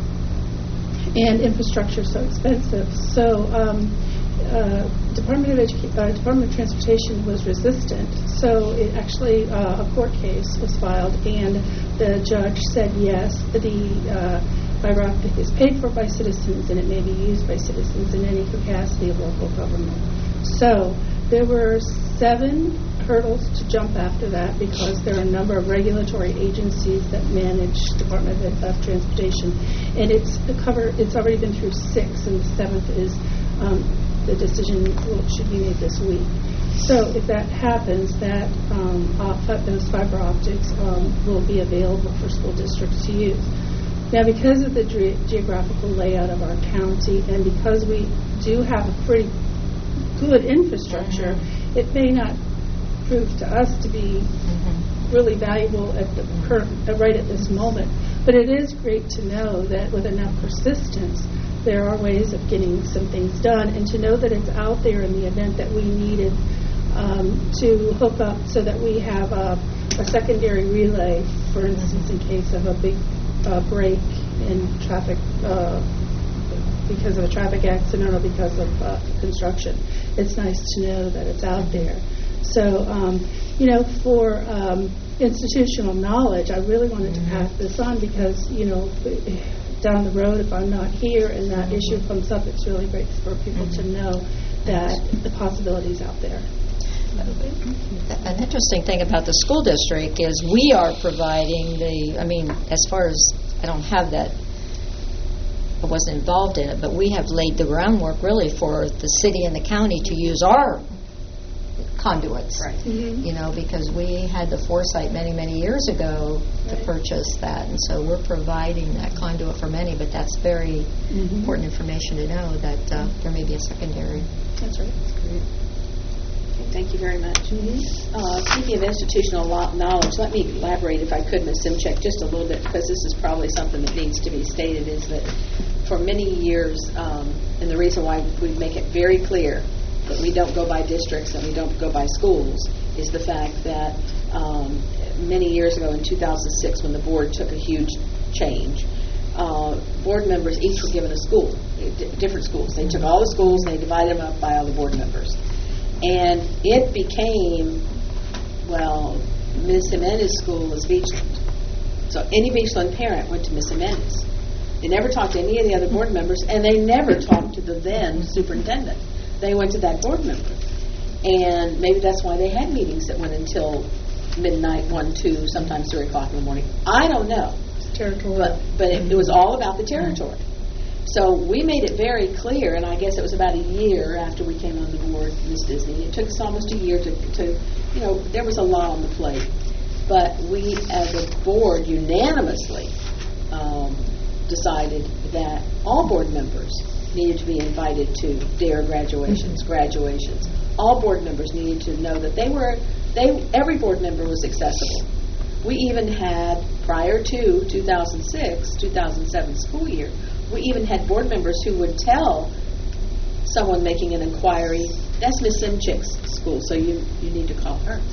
And infrastructure is so expensive. So um, uh, Department of Educa- uh, Department of Transportation was resistant. So it actually uh, a court case was filed, and the judge said yes, the uh, fiber optic is paid for by citizens, and it may be used by citizens in any capacity of local government. So there were seven hurdles to jump after that, because there are a number of regulatory agencies that manage Department of, of Transportation, and it's cover. It's already been through six, and the seventh is um, the decision will, should be made this week. So if that happens, that um, op- those fiber optics um, will be available for school districts to use. Now, because of the ge- geographical layout of our county, and because we do have a pretty good infrastructure, mm-hmm. it may not prove to us to be mm-hmm. really valuable at the current, uh, right at this moment. But it is great to know that with enough persistence, there are ways of getting some things done, and to know that it's out there in the event that we needed um, to hook up so that we have a, a secondary relay, for instance, in case of a big uh, break in traffic uh, because of a traffic accident or because of uh, construction. It's nice to know that it's out there. So, um, you know, for um, institutional knowledge, I really wanted to pass this on because, you know, down the road, if I'm not here and that issue comes up, it's really great for people to know that the possibilities out there. An interesting thing about the school district is we are providing the, I mean, as far as, I don't have that, I wasn't involved in it, but we have laid the groundwork really for the city and the county to use our conduits. Right. Mm-hmm. You know, because we had the foresight many, many years ago to Right. purchase that, and so we're providing that conduit for many, but that's very Mm-hmm. important information to know that uh, there may be a secondary. That's right. That's great. Okay, thank you very much. Mm-hmm. Uh, speaking of institutional lo- knowledge, let me elaborate, if I could, Miz Simchek, just a little bit, because this is probably something that needs to be stated, is that for many years, um, and the reason why we make it very clear that we don't go by districts and we don't go by schools, is the fact that um, many years ago in two thousand six, when the board took a huge change, uh, board members each were given a school, d- different schools. They took all the schools and they divided them up by all the board members. And it became, well, Miz Jimenez's school was Beachland. So any Beachland parent went to Miz Jimenez. They never talked to any of the other board members, and they never talked to the then superintendent. They went to that board member. And maybe that's why they had meetings that went until midnight, one, two, sometimes three o'clock in the morning. I don't know. Territory. But, but it, it was all about the territory. So we made it very clear, and I guess it was about a year after we came on the board, Miss Disney. It took us almost a year to, to, you know, there was a lot on the plate. But we, as a board, unanimously um, decided that all board members needed to be invited to DARE graduations, graduations. All board members needed to know that they were, they every board member was accessible. We even had, prior to two thousand six, two thousand seven school year, we even had board members who would tell someone making an inquiry, that's Miss Simchick's school, so you, you need to call her.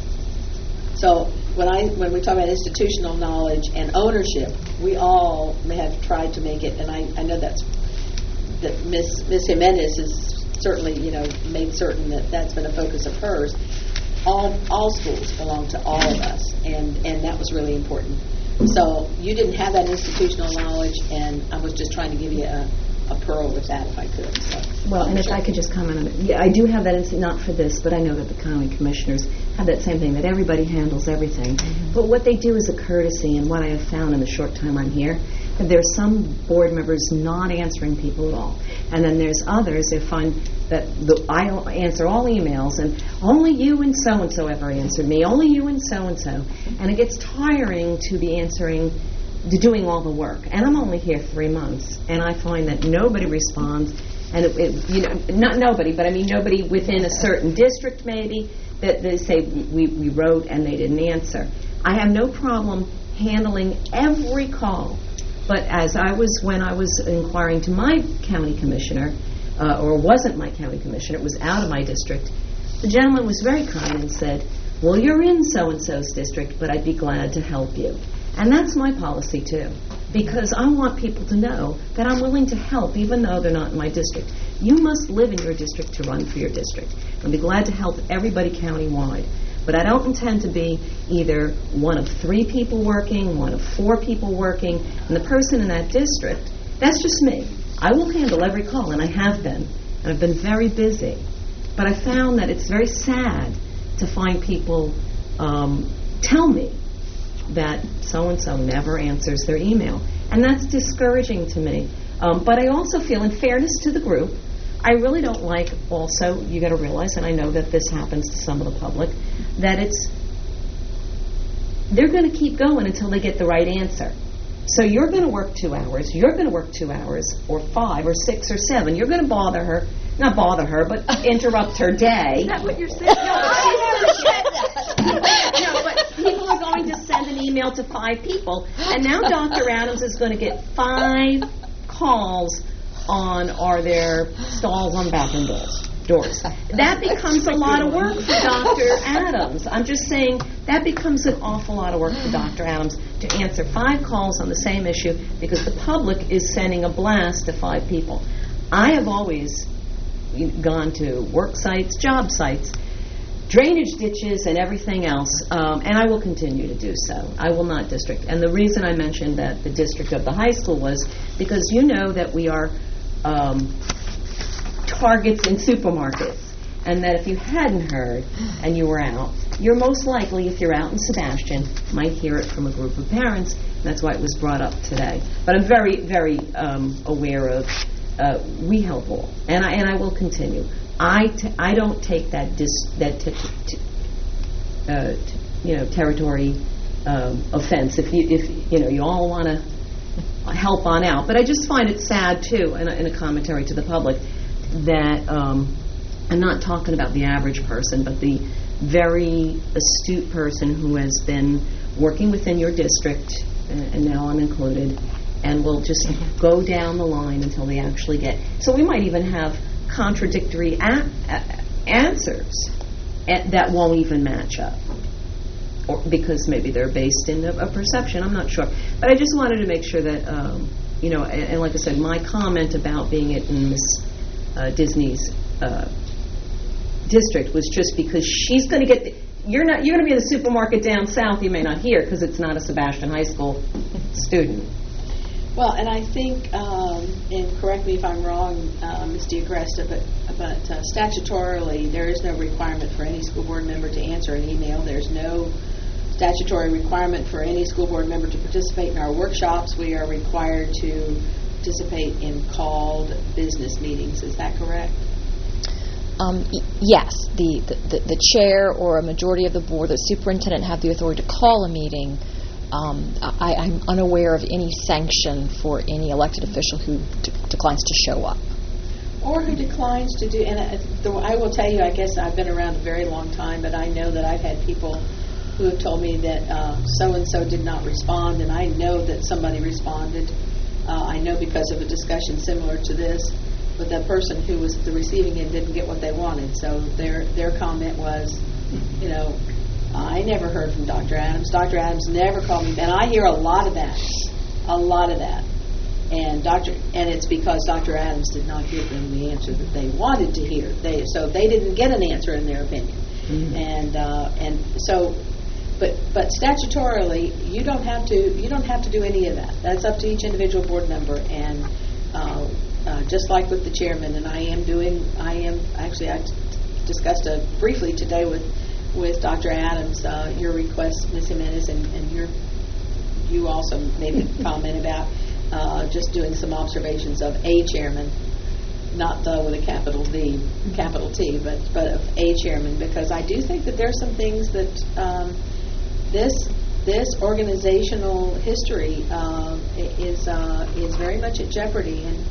So when I when we talk about institutional knowledge and ownership, we all have tried to make it, and I, I know that's that Miss Miss Jimenez has certainly, you know, made certain that that's been a focus of hers. All all schools belong to all of us, and, and that was really important. So you didn't have that institutional knowledge, and I was just trying to give you a, a pearl with that, if I could. So, Well, and if sure. I could just comment on it. Yeah, I do have that, inst- not for this, but I know that the county commissioners have that same thing, that everybody handles everything. Mm-hmm. But what they do is a courtesy, and what I have found in the short time I'm here, that there's some board members not answering people at all. And then there's others that find that the, I answer all emails, and only you and so-and-so ever answered me, only you and so-and-so. And it gets tiring to be answering, to doing all the work. And I'm only here three months, and I find that nobody responds. And, it, it, you know, not nobody, but I mean nobody within a certain district maybe, that they say we, we wrote and they didn't answer. I have no problem handling every call. But as I was, when I was inquiring to my county commissioner, uh, or wasn't my county commissioner, it was out of my district, the gentleman was very kind and said, well, you're in so-and-so's district, but I'd be glad to help you. And that's my policy, too, because I want people to know that I'm willing to help, even though they're not in my district. You must live in your district to run for your district. I'll be glad to help everybody county-wide. But I don't intend to be either one of three people working, one of four people working, and the person in that district, that's just me. I will handle every call, and I have been, and I've been very busy. But I found that it's very sad to find people um, tell me that so-and-so never answers their email. And that's discouraging to me. Um, but I also feel, in fairness to the group, I really don't like also, you got to realize, and I know that this happens to some of the public, that it's, they're going to keep going until they get the right answer. So you're going to work two hours, you're going to work two hours, or five, or six, or seven. You're going to bother her, not bother her, but interrupt her day. Is that what you're saying? No, but she never said that. No, but people are going to send an email to five people, and now Doctor Adams is going to get five calls on are there stalls on bathroom doors. Doors. That becomes a lot of work for Doctor Adams. I'm just saying that becomes an awful lot of work for Doctor Adams to answer five calls on the same issue because the public is sending a blast to five people. I have always gone to work sites, job sites, drainage ditches, and everything else, um, and I will continue to do so. I will not district. And the reason I mentioned that the district of the high school was because you know that we are Um, targets in supermarkets, and that if you hadn't heard and you were out, you're most likely, if you're out in Sebastian, might hear it from a group of parents, and that's why it was brought up today. But I'm very, very um, aware of uh, we help all, and I and I will continue. I, t- I don't take that dis that t- t- t- uh, t- you know territory um, offense. If you if you know you all want to help on out. But I just find it sad, too, in a, in a commentary to the public, that um, I'm not talking about the average person, but the very astute person who has been working within your district, and, and now I'm included, and will just go down the line until they actually get. So we might even have contradictory a- a- answers a- that won't even match up. Or because maybe they're based in a, a perception, I'm not sure. But I just wanted to make sure that, um, you know, and, and like I said, my comment about being it in Miss uh, Disney's uh, district was just because she's going to get, the, you're not, you're going to be in the supermarket down south, you may not hear because it's not a Sebastian High School student. Well, and I think, um, and correct me if I'm wrong, uh, Miz DiAgresta, but, but uh, statutorily, there is no requirement for any school board member to answer an email. There's no statutory requirement for any school board member to participate in our workshops. We are required to participate in called business meetings. Is that correct? Um, y- yes, the, the, the chair or a majority of the board, the superintendent, have the authority to call a meeting. Um, I, I'm unaware of any sanction for any elected official who d- declines to show up. Or who declines to do, and uh, the, I will tell you, I guess I've been around a very long time, but I know that I've had people who have told me that uh, so-and-so did not respond, and I know that somebody responded. Uh, I know because of a discussion similar to this, but the person who was at the receiving end didn't get what they wanted. So their their comment was, you know, I never heard from Doctor Adams. Doctor Adams never called me. And I hear a lot of that, a lot of that. And Doctor and it's because Doctor Adams did not give them the answer that they wanted to hear. They so they didn't get an answer in their opinion. Mm-hmm. And uh, and so, but but statutorily, you don't have to you don't have to do any of that. That's up to each individual board member. And uh, uh, just like with the chairman, and I am doing I am actually I t- discussed uh, briefly today with with Doctor Adams uh, your request, Miz Jimenez, and, and your you also made a comment about. Uh, just doing some observations of a chairman, not the with a capital D, capital T, but but of a chairman, because I do think that there are some things that um, this this organizational history uh, is uh, is very much at jeopardy. And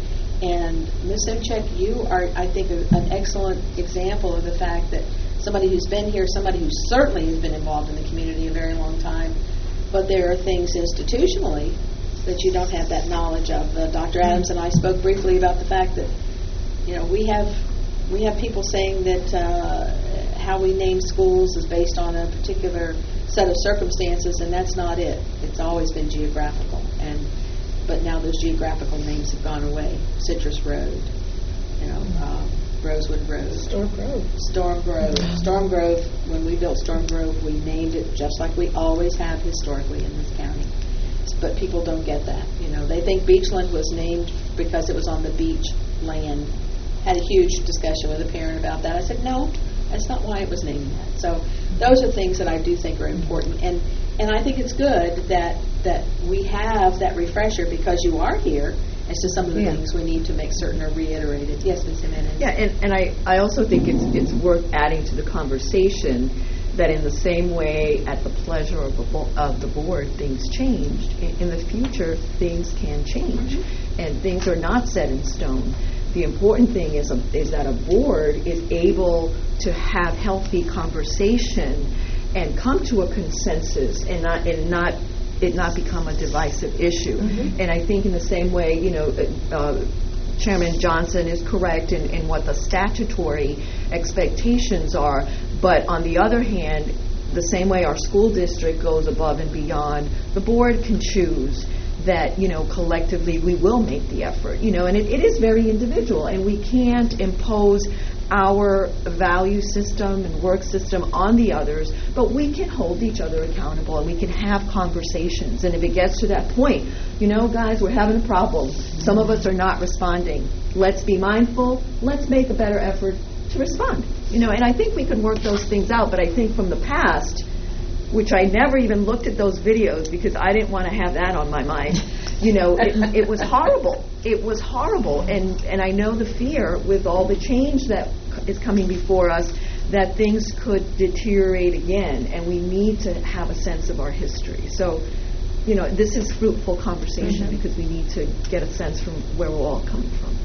and Miz Simchek, you are, I think, a, an excellent example of the fact that somebody who's been here, somebody who certainly has been involved in the community a very long time, but there are things institutionally that you don't have that knowledge of. Uh, Doctor Adams and I spoke briefly about the fact that, you know, we have we have people saying that uh, how we name schools is based on a particular set of circumstances, and that's not it. It's always been geographical, and but now those geographical names have gone away. Citrus Road, you know, uh, Rosewood Road, Storm Grove, Storm Grove, Storm Grove. When we built Storm Grove, we named it just like we always have historically in this county. But people don't get that. You know, they think Beachland was named because it was on the beach land. Had a huge discussion with a parent about that. I said, no, that's not why it was named that. So those are things that I do think are important. And and I think it's good that that we have that refresher, because you are here as to some of the yeah. things we need to make certain are reiterated. Yes, Miz Jimenez. Yeah, and, and I, I also think it's it's worth adding to the conversation that in the same way, at the pleasure of the, bo- of the board, things changed. In, in the future, things can change, mm-hmm. and things are not set in stone. The important thing is a, is that a board is able to have healthy conversation and come to a consensus, and not and not it not become a divisive issue. Mm-hmm. And I think in the same way, you know. Uh, Chairman Johnson is correct in, in what the statutory expectations are, but on the other hand, the same way our school district goes above and beyond, the board can choose that, you know, collectively we will make the effort, you know, and it, it is very individual, and we can't impose our value system and work system on the others, but we can hold each other accountable, and we can have conversations. And if it gets to that point, you know, guys, we're having a problem. Some of us are not responding. Let's be mindful. Let's make a better effort to respond. You know, and I think we can work those things out, but I think from the past, which I never even looked at those videos because I didn't want to have that on my mind. You know, it, it was horrible. It was horrible. And, and I know the fear with all the change that is coming before us that things could deteriorate again, and we need to have a sense of our history. So, you know, this is fruitful conversation mm-hmm. because we need to get a sense from where we're all coming from.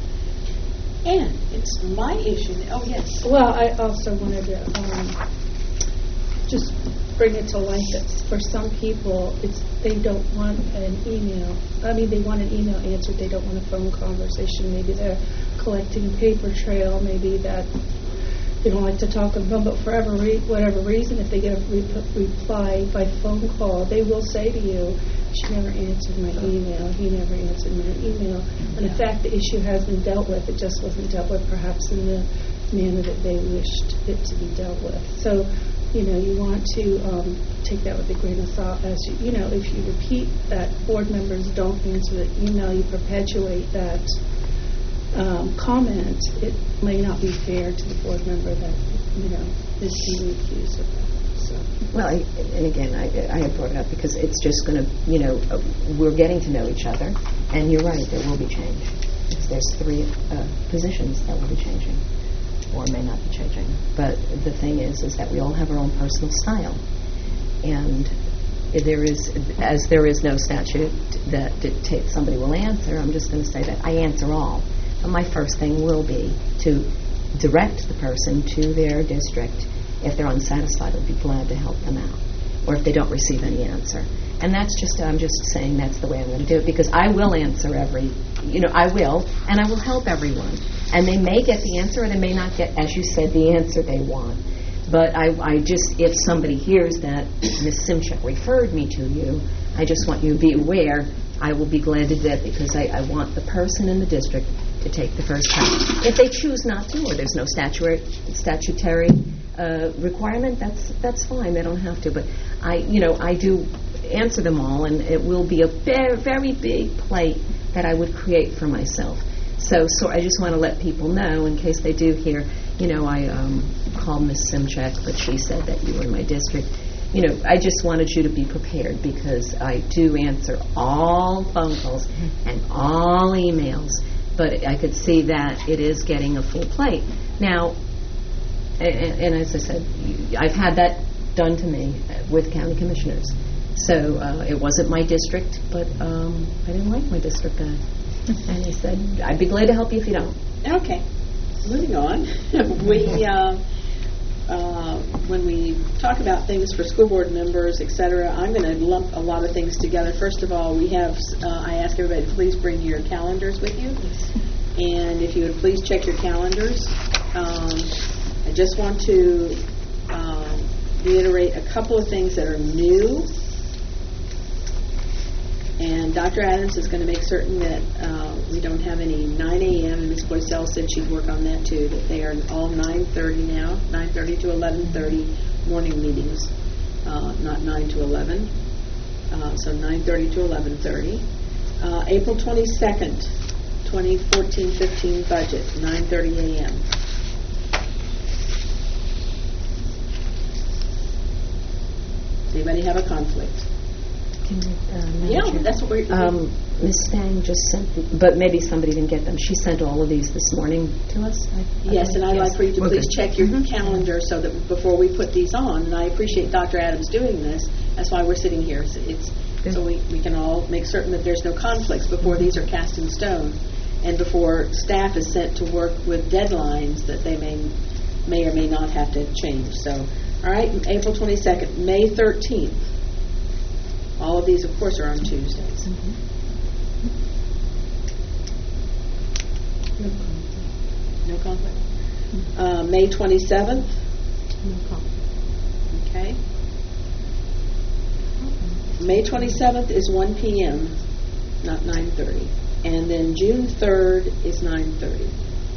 And it's my issue. Oh, yes. Well, I also wanted to um, just bring it to light that for some people, it's they don't want an email. I mean, they want an email answered. They don't want a phone conversation. Maybe they're collecting paper trail. Maybe that they don't like to talk on the phone. But for whatever, re- whatever reason, if they get a re- reply by phone call, they will say to you, she never answered my email. He never answered my email. And in fact, the issue has been dealt with. It just wasn't dealt with perhaps in the manner that they wished it to be dealt with. So, you know, you want to um, take that with a grain of salt. As you, you know, if you repeat that board members don't answer the email, you perpetuate that um, comment. It may not be fair to the board member that, you know, is being accused of that. So. Well, I, and again, I, I had brought it up because it's just going to, you know, uh, we're getting to know each other, and you're right, there will be change. Because there's three uh, positions that will be changing, or may not be changing. But the thing is, is that we all have our own personal style, and there is, as there is no statute that dictates somebody will answer, I'm just going to say that I answer all. But my first thing will be to direct the person to their district. If they're unsatisfied, I'll be glad to help them out. Or if they don't receive any answer. And that's just, I'm just saying that's the way I'm going to do it, because I will answer every, you know, I will, and I will help everyone. And they may get the answer, or they may not get, as you said, the answer they want. But I, I just, if somebody hears that Miz Simchek referred me to you, I just want you to be aware, I will be glad to do that, because I, I want the person in the district to take the first time. If they choose not to, or there's no statutory, statutory uh, requirement, that's that's fine. They don't have to. But I, you know, I do answer them all, and it will be a very, very big plate that I would create for myself. So, so I just want to let people know, in case they do hear, you know, I um, called Miz Simchek, but she said that you were in my district. You know, I just wanted you to be prepared, because I do answer all phone calls and all emails. But I could see that it is getting a full plate. Now, and, and as I said, I've had that done to me with county commissioners. So uh, it wasn't my district, but um, I didn't like my district guy. And he said, I'd be glad to help you if you don't. Okay. Moving on. we, uh, uh, when we talk about things for school board members, et cetera, I'm going to lump a lot of things together. First of all, we have, uh, I ask everybody to please bring your calendars with you. And if you would please check your calendars. Um, I just want to um, reiterate a couple of things that are new. And Doctor Adams is going to make certain that uh, we don't have any nine a.m. and Miz Boycell said she'd work on that too, that they are all nine thirty now, nine thirty to eleven thirty morning meetings, uh, not nine to eleven. Uh, so nine thirty to eleven thirty. Uh, April twenty-second, twenty fourteen fifteen budget, nine thirty a.m. Anybody have a conflict? Can you, uh, Yeah, Chair? that's what we're... Um, Miz Stang just sent, the, but maybe somebody didn't get them. She sent all of these this morning to us. I, Yes, and I'd yes. like for you to Okay. please check your Mhm. calendar so that before we put these on, and I appreciate Doctor Adams doing this, that's why we're sitting here. It's, it's so we, we can all make certain that there's no conflicts before these are cast in stone, and before staff is sent to work with deadlines that they may may or may not have to change. So, all right, April twenty-second, May thirteenth. All of these, of course, are on Tuesdays. Mm-hmm. No conflict. Uh, May twenty-seventh. No conflict. Okay. May twenty-seventh is one p.m., not nine thirty. And then June third is nine thirty.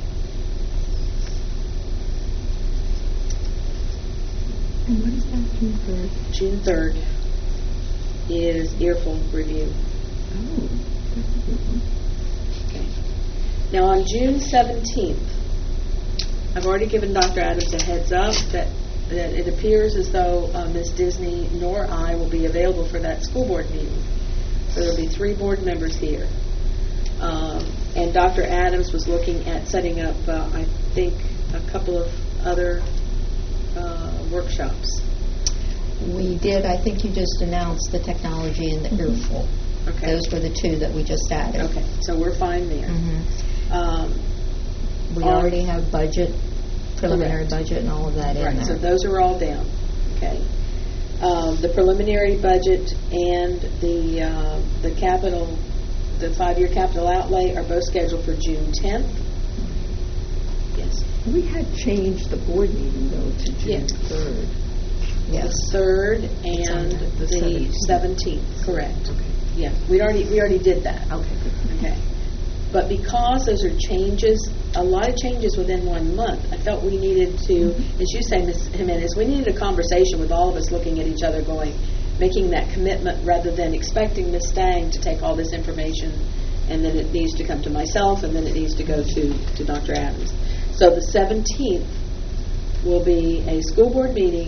And what is that, June third? June third is earful review. Oh. Okay. Now on June seventeenth, I've already given Doctor Adams a heads up that, that it appears as though uh, Miz Disney nor I will be available for that school board meeting. So there'll be three board members here. Um, and Doctor Adams was looking at setting up, uh, I think, a couple of other uh, workshops. We did, I think you just announced the technology and the earful. Okay. Those were the two that we just added. Okay, so we're fine there. Mhm. Um, We All- already have budget, preliminary Correct. budget and all of that in Right, there. so those are all down. Okay. Um, the preliminary budget and the uh, the capital, the five-year capital outlay are both scheduled for June tenth. Yes. We had changed the board meeting, though, to June Yeah. third. Yes. The third and The the seventeenth. seventeenth. Correct. Okay. Yeah, we already we already did that. Okay, good. Okay. But because those are changes, a lot of changes within one month, I felt we needed to, as you say, Miz Jimenez, we needed a conversation with all of us looking at each other going, making that commitment rather than expecting Miz Stang to take all this information and then it needs to come to myself and then it needs to go to, to Doctor Adams. So the seventeenth will be a school board meeting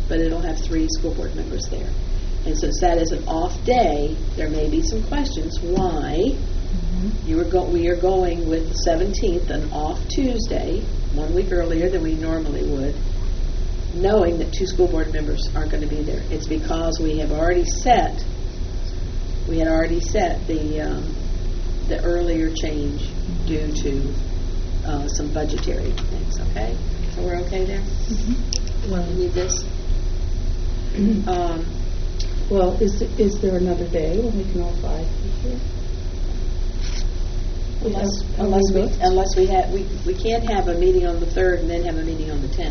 but it'll have three school board members there. And since that is an off day, there may be some questions. Why? You were go- we are going with the seventeenth, an off Tuesday, one week earlier than we normally would, knowing that two school board members aren't going to be there. It's because we have already set, we had already set the um, the earlier change due to uh, some budgetary things. Okay, so we're okay there. Mm-hmm. Well, You need this. Mm-hmm. Um, well, is is there another day when we can all five be here? unless Have- have unless we looked? unless we have we we can't have a meeting on the third and then have a meeting on the tenth.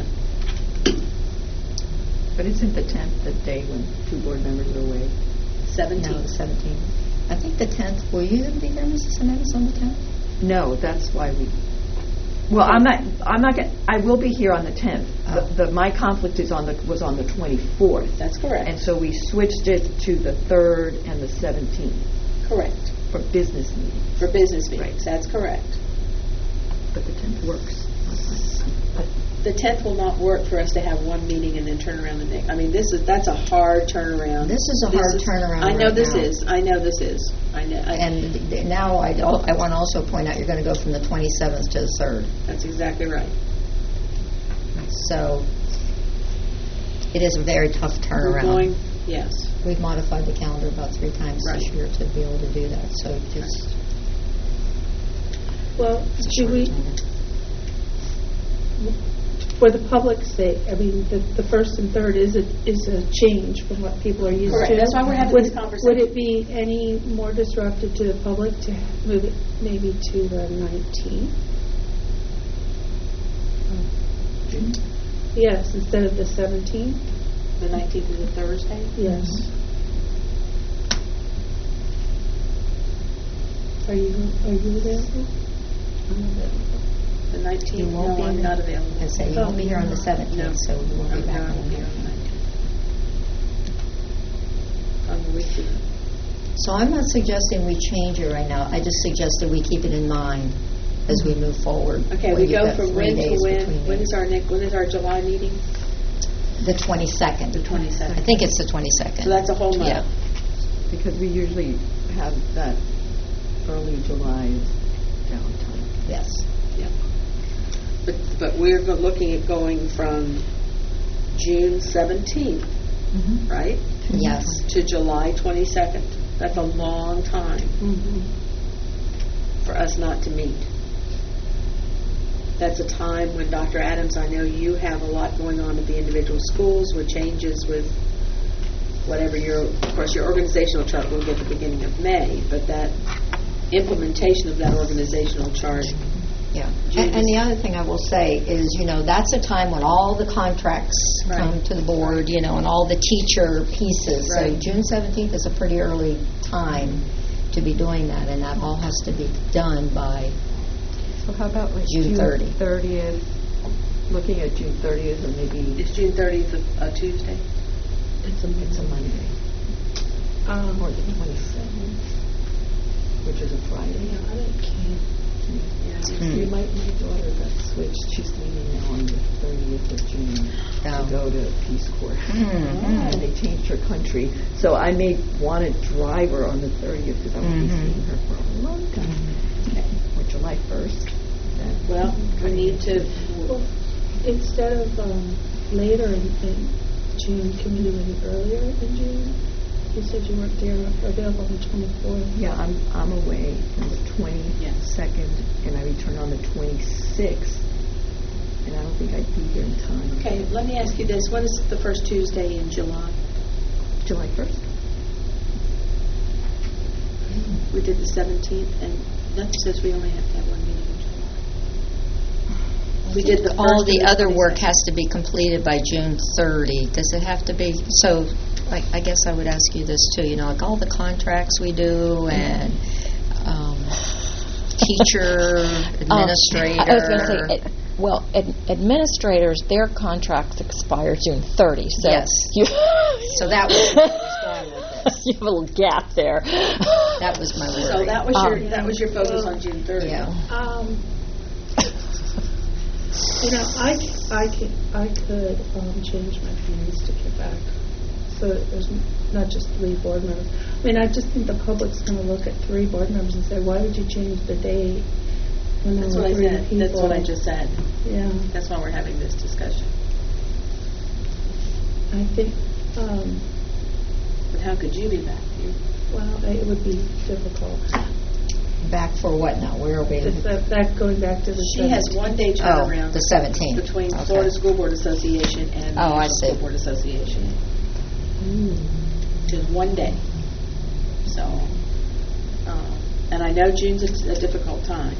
But isn't the tenth the day when two board members are away? Seventeenth. No, the seventeenth. I think the tenth. Will you going to be there, Missus Jimenez, on the tenth? No, that's why we. Well, I'm not. I'm not. Gonna, I will be here on the tenth. Oh. The, the my conflict is on the was on the twenty-fourth, That's correct. and so we switched it to the third and the seventeenth Correct. for business meetings. For business meetings. Right. That's correct. But the tenth works. But The tenth will not work for us to have one meeting and then turn around the next. I mean, this is that's a hard turnaround. This is a hard turnaround I know right this now. is. I know this is. I know. I, And th- th- now I, al- I want to also point out you're going to go from the twenty-seventh to the third. that's exactly right. So it is a very tough We're turnaround. going. Yes. We've modified the calendar about three times this Right. year to be able to do that. So just Well, it's a do short we, turnaround. for the public's sake, I mean, the, the first and third is a, is a change from what people are used Correct. to. That's why we're having would, this conversation. Would it be any more disruptive to the public to move it maybe to the nineteenth? Yes, instead of the seventeenth? The nineteenth is a Thursday. Yes. Are you, are you available? I'm available. The nineteenth. You won't no, be I'm there. not available. I say you won't be here on the seventeenth, No. so you won't I'm be back not on the here on the nineteenth. nineteenth. On the weekend. So I'm not suggesting we change it right now. I just suggested we keep it in mind as we move forward. Okay, when we you've go got from three when to days when? between When meetings. is our next? When is our July meeting? The twenty-second. The twenty-second. I think it's the twenty-second. So that's a whole month. Yeah. because we usually have that early July downtime. Yes. Yeah. But but we're go- looking at going from June seventeenth, right, Yes. to July twenty-second. That's a long time Mm-hmm. for us not to meet. That's a time when, Doctor Adams, I know you have a lot going on at the individual schools with changes with whatever your, of course, your organizational chart will get at the beginning of May, but that implementation of that organizational chart. Yeah. June And, and is- the other thing I will say is, you know, that's a time when all the contracts Right. come to the board, you know, and all the teacher pieces. So Right. June seventeenth is a pretty early time to be doing that, and that all has to be done by, So how about like June June thirtieth. thirtieth, looking at June thirtieth or maybe Is June thirtieth a, a Tuesday? it's a, it's a Monday Um, or the twenty-seventh, which is a Friday. yeah, I can't. Yeah. You might, my daughter got switched. She's leaving now on the thirtieth of June Oh. to go to Peace Corps. Mhm. And they changed her country. So I may want to drive her on the thirtieth because I won't be Mhm. seeing her for a long time. Okay. Or July first. Well, we need to. Well, instead of um, later in, in June, can we do it earlier in June? You said you weren't there available on the twenty-fourth. Yeah, I'm I'm away from the twenty-second, and I return on the twenty-sixth, and I don't think I'd be here in time. Okay, let me ask you this: when is the first Tuesday in July? July first? We did the seventeenth, and that says we only have to have one meeting in July. We did the first all and the other work twenty-second. has to be completed by June thirtieth. Does it have to be, so, like, I guess I would ask you this too, you know, like all the contracts we do and um, teacher, administrator. Um, I was going to say, it, well, ad- administrators, their contracts expire June thirtieth. So Yes. you, So that was where I was going with this. you have a little gap there. That was my worry. So that was your Um, that was your focus on June thirtieth. Yeah. Um, You know, I, c- I, c- I could um, change my fees to get back, so that there's n- not just three board members. I mean, I just think the public's going to look at three board members and say, why would you change the date when there That's were what I three said. people? That's what I just said. Yeah, That's why we're having this discussion. I think, um, But how could you be back? You- well, I- it would be difficult. Back for what now? Where are we? This, uh, that going back to the She has seventeenth. one day Oh, turnaround. the seventeenth. Between Okay. Florida School Board Association and Oh, I National see. School Board Association. Just one day. So, uh, and I know June's a, a difficult time.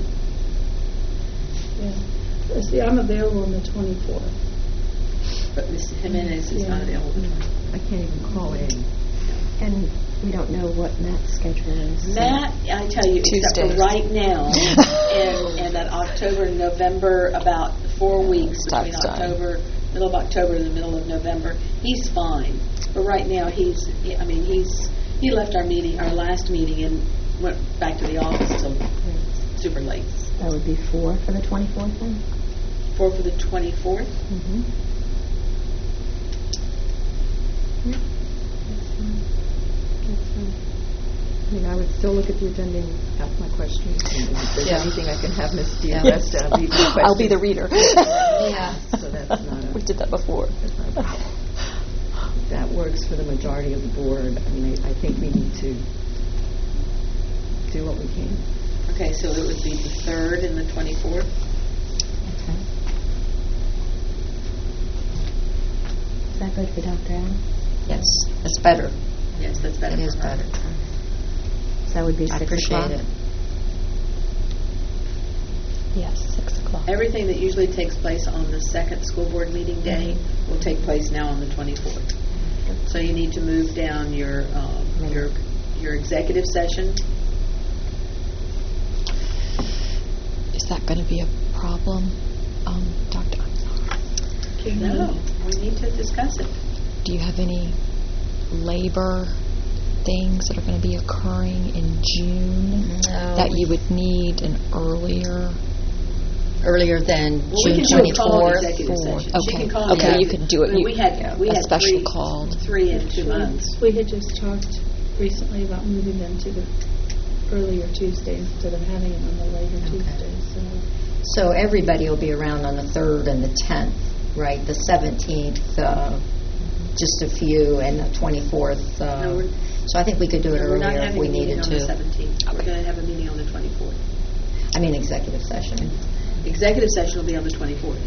Yeah. Uh, See, I'm available on the twenty-fourth. But Miz Jimenez is Yeah. not available. I can't even call in. And we don't know what Matt's schedule is. Matt, I tell you, except for Tuesdays. right now, and, and that October and November, about four weeks between Stuff's done. October, middle of October and the middle of November, he's fine. But right now, he's, I mean, he's, he left our meeting, our last meeting, and went back to the office till super late. That would be four for the twenty-fourth then? Four for the twenty-fourth? Mm-hmm. I mean, I would still look at the agenda and ask my questions. And if there's Yeah. anything I can have Miz Yeah. DiAresta read the questions. I'll be the reader. Yeah. So that's not a... We did that before. That's not a problem. That works for the majority of the board. I mean, I, I think we need to do what we can. Okay, so it would be the third and the twenty-fourth? Okay. Is that good for Doctor Allen? Yes, it's better. Yes, that's better It is for her. better. So that would be I six appreciate o'clock? it. Yes, six o'clock. Everything that usually takes place on the second school board meeting day will take place now on the twenty-fourth. So you need to move down your, um, your, your executive session. Is that going to be a problem, um, Doctor? No, we need to discuss it. Do you have any labor things that are going to be occurring in June No. that you would need an earlier? Earlier than Well, we June can do a call twenty-fourth? executive session. She Okay. can call Okay, the- you could do it. I mean, You- We had, we a had special three, called. three in two months. We had just talked recently about moving them to the earlier Tuesday instead of having it on the later Okay. Tuesday, so. So everybody will be around on the third and the tenth, right? The seventeenth, uh, just a few, and the twenty-fourth. No, Uh, we're- so I think we could do it We're not earlier if having we a meeting needed on the to. seventeenth. We're going to have a meeting on the twenty-fourth. I mean, executive session. Executive session will be on the twenty-fourth.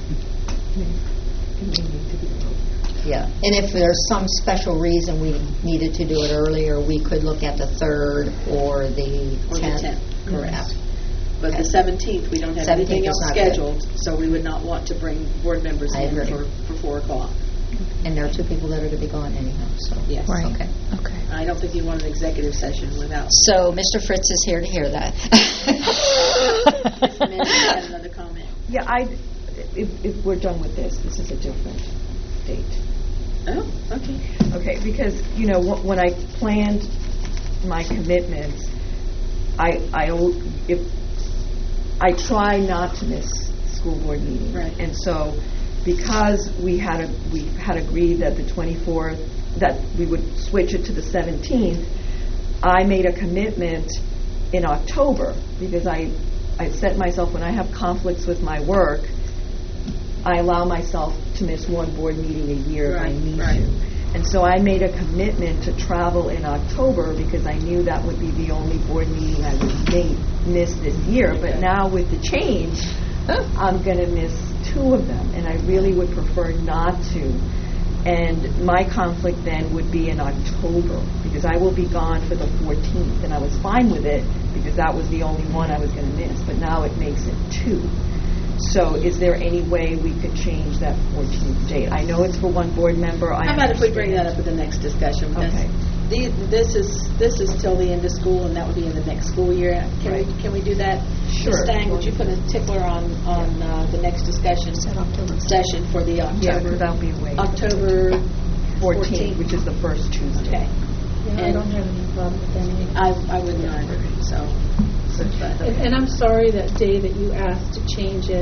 Yeah. And if there's some special reason we needed to do it earlier, we could look at the third or the Or the tenth. tenth, correct. Yeah. But the Okay. seventeenth, we don't have anything seventeenth is else not good. scheduled, so we would not want to bring board members I in agree. for, for four o'clock. And there are two people that are going to be gone anyhow, so. Yes. Right. Okay. Okay. I don't think you want an executive session without. So Mister Fritz is here to hear that. Miz Jimenez had another comment. Yeah, I, if, if we're done with this, this is a different date. Oh, okay. Okay, because, you know, wh- when I planned my commitments, I, I, o- if, I try not to miss school board meetings. Right. And so, because we had, a, we had agreed that the twenty-fourth, that we would switch it to the seventeenth, I made a commitment in October, because I, I set myself, when I have conflicts with my work, I allow myself to miss one board meeting a year if I Right, need right. to. And so I made a commitment to travel in October because I knew that would be the only board meeting I would may miss this year. But Okay. now with the change, I'm going to miss two of them, and I really would prefer not to. And my conflict then would be in October because I will be gone for the fourteenth, and I was fine with it because that was the only one I was going to miss. But now it makes it two. So is there any way we could change that fourteenth date? I know it's for one board member. I How about if we bring that understand. up at the next discussion? Because Okay. the- This is, this is till the end of school, and that would be in the next school year. Can we, Right. can we do that? Sure. Miz Stang, would you put a tickler on, on uh, the next discussion session for the Yeah, October? because that'll be way. October fourteenth, which is the first Tuesday. Okay. Yeah, I And- don't have any problem with any. I, I wouldn't either, so. but- And and I'm sorry that day that you asked to change it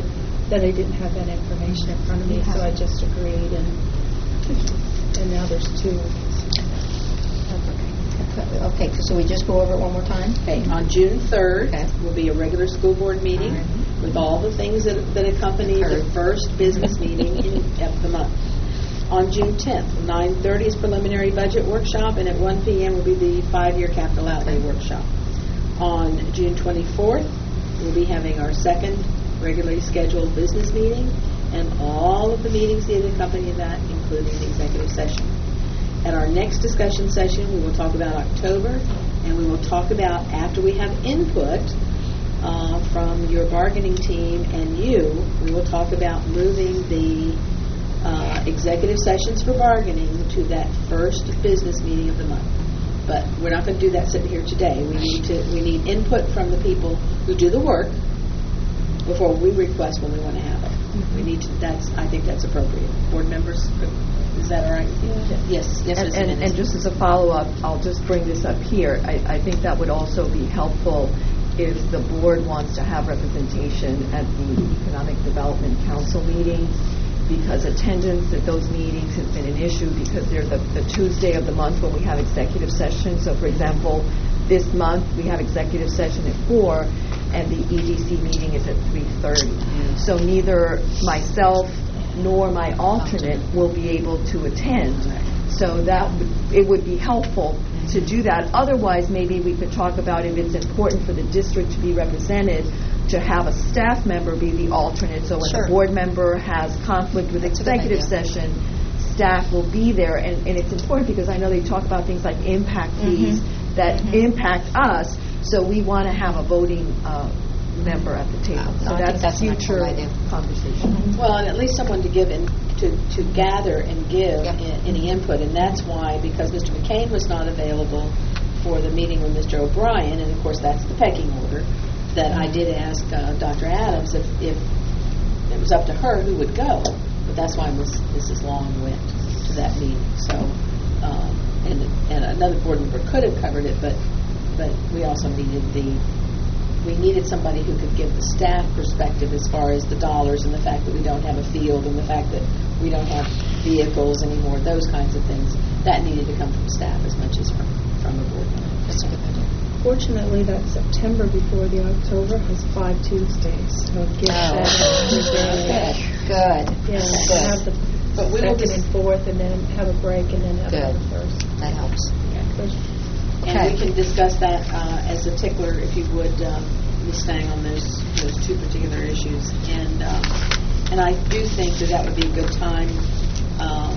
that I didn't have that information in front of me, so I just agreed, and and now there's two. Okay, so we just go over it one more time? Okay, on June third Okay. will be a regular school board meeting All right. with all the things that, that accompany the Heard. first business meeting in, of the month. On June tenth, nine thirty is preliminary budget workshop, and at one p.m. will be the five-year capital outlay workshop. On June twenty-fourth, we'll be having our second regularly scheduled business meeting, and all of the meetings that accompany that, including the executive session. At our next discussion session, we will talk about October, and we will talk about, after we have input uh, from your bargaining team and you, we will talk about moving the uh, executive sessions for bargaining to that first business meeting of the month. But we're not going to do that sitting here today. We need to we need input from the people who do the work before we request when we want to have it. We need to. That's. I think that's appropriate. Board members, is that all right with you? Yeah. Yes. Yes. And, Miz and, Jimenez. and just as a follow-up, I'll just bring this up here. I, I think that would also be helpful if the board wants to have representation at the Economic Development Council meetings, because attendance at those meetings has been an issue because they're the, the Tuesday of the month when we have executive session. So, for example, this month we have executive session at four, and the E D C meeting is at three thirty. So neither myself nor my alternate will be able to attend. So that would, it would be helpful to do that. Otherwise, maybe we could talk about if it's important for the district to be represented, to have a staff member be the alternate. So when Sure. the board member has conflict with That's a good executive idea. session, staff will be there. And, and it's important because I know they talk about things like impact fees that Mhm. impact us. So we want to have a voting uh, member at the table. No, So I think that's, that's an future excellent idea. conversation. Well, and at least someone to give in, to, to gather and give Yep. i- any input, and that's why, because Mister McCain was not available for the meeting with Mister O'Brien, and of course that's the pecking order, that I did ask uh, Doctor Adams if, if it was up to her who would go, but that's why Miz Missus Long went to that meeting. So, um, and and another board member could have covered it, but but we also needed the we needed somebody who could give the staff perspective as far as the dollars and the fact that we don't have a field and the fact that we don't have vehicles anymore, those kinds of things. That needed to come from staff as much as from, from the board. That's a good idea. Fortunately, that September before the October has five Tuesdays, so it gives Oh. that extra day. Good. Yeah, Good. have the But we will second just- and fourth, and then have a break, and then have Good. the first. That helps. And Okay. we can discuss that uh, as a tickler, if you would, um, Miz Stang, on those those two particular issues. And um, and I do think that that would be a good time. Um,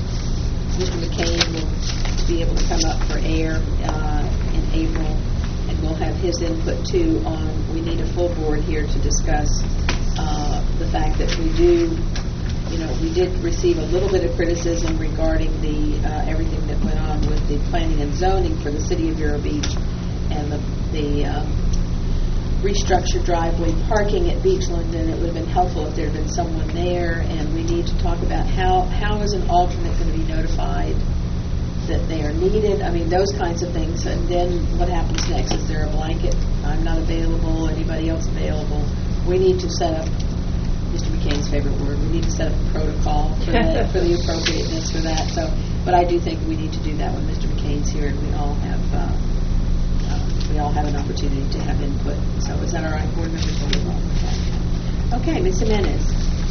Mister McCain will be able to come up for air uh, in April, and we'll have his input too on. We need a full board here to discuss uh, the fact that we do. You know, we did receive a little bit of criticism regarding the uh, everything that went on with the planning and zoning for the city of Vero Beach and the, the um, restructured driveway parking at Beachland, and it would have been helpful if there had been someone there. And we need to talk about how how is an alternate going to be notified that they are needed. I mean, those kinds of things. And then what happens next? Is there a blanket? I'm not available. Anybody else available? We need to set up. Mister McCain's favorite word. We need to set up a protocol for that, for the appropriateness for that. So, but I do think we need to do that when Mister McCain's here, and we all have uh, uh, we all have an opportunity to have input. So, is that all right, board members? Okay, Miz Jimenez.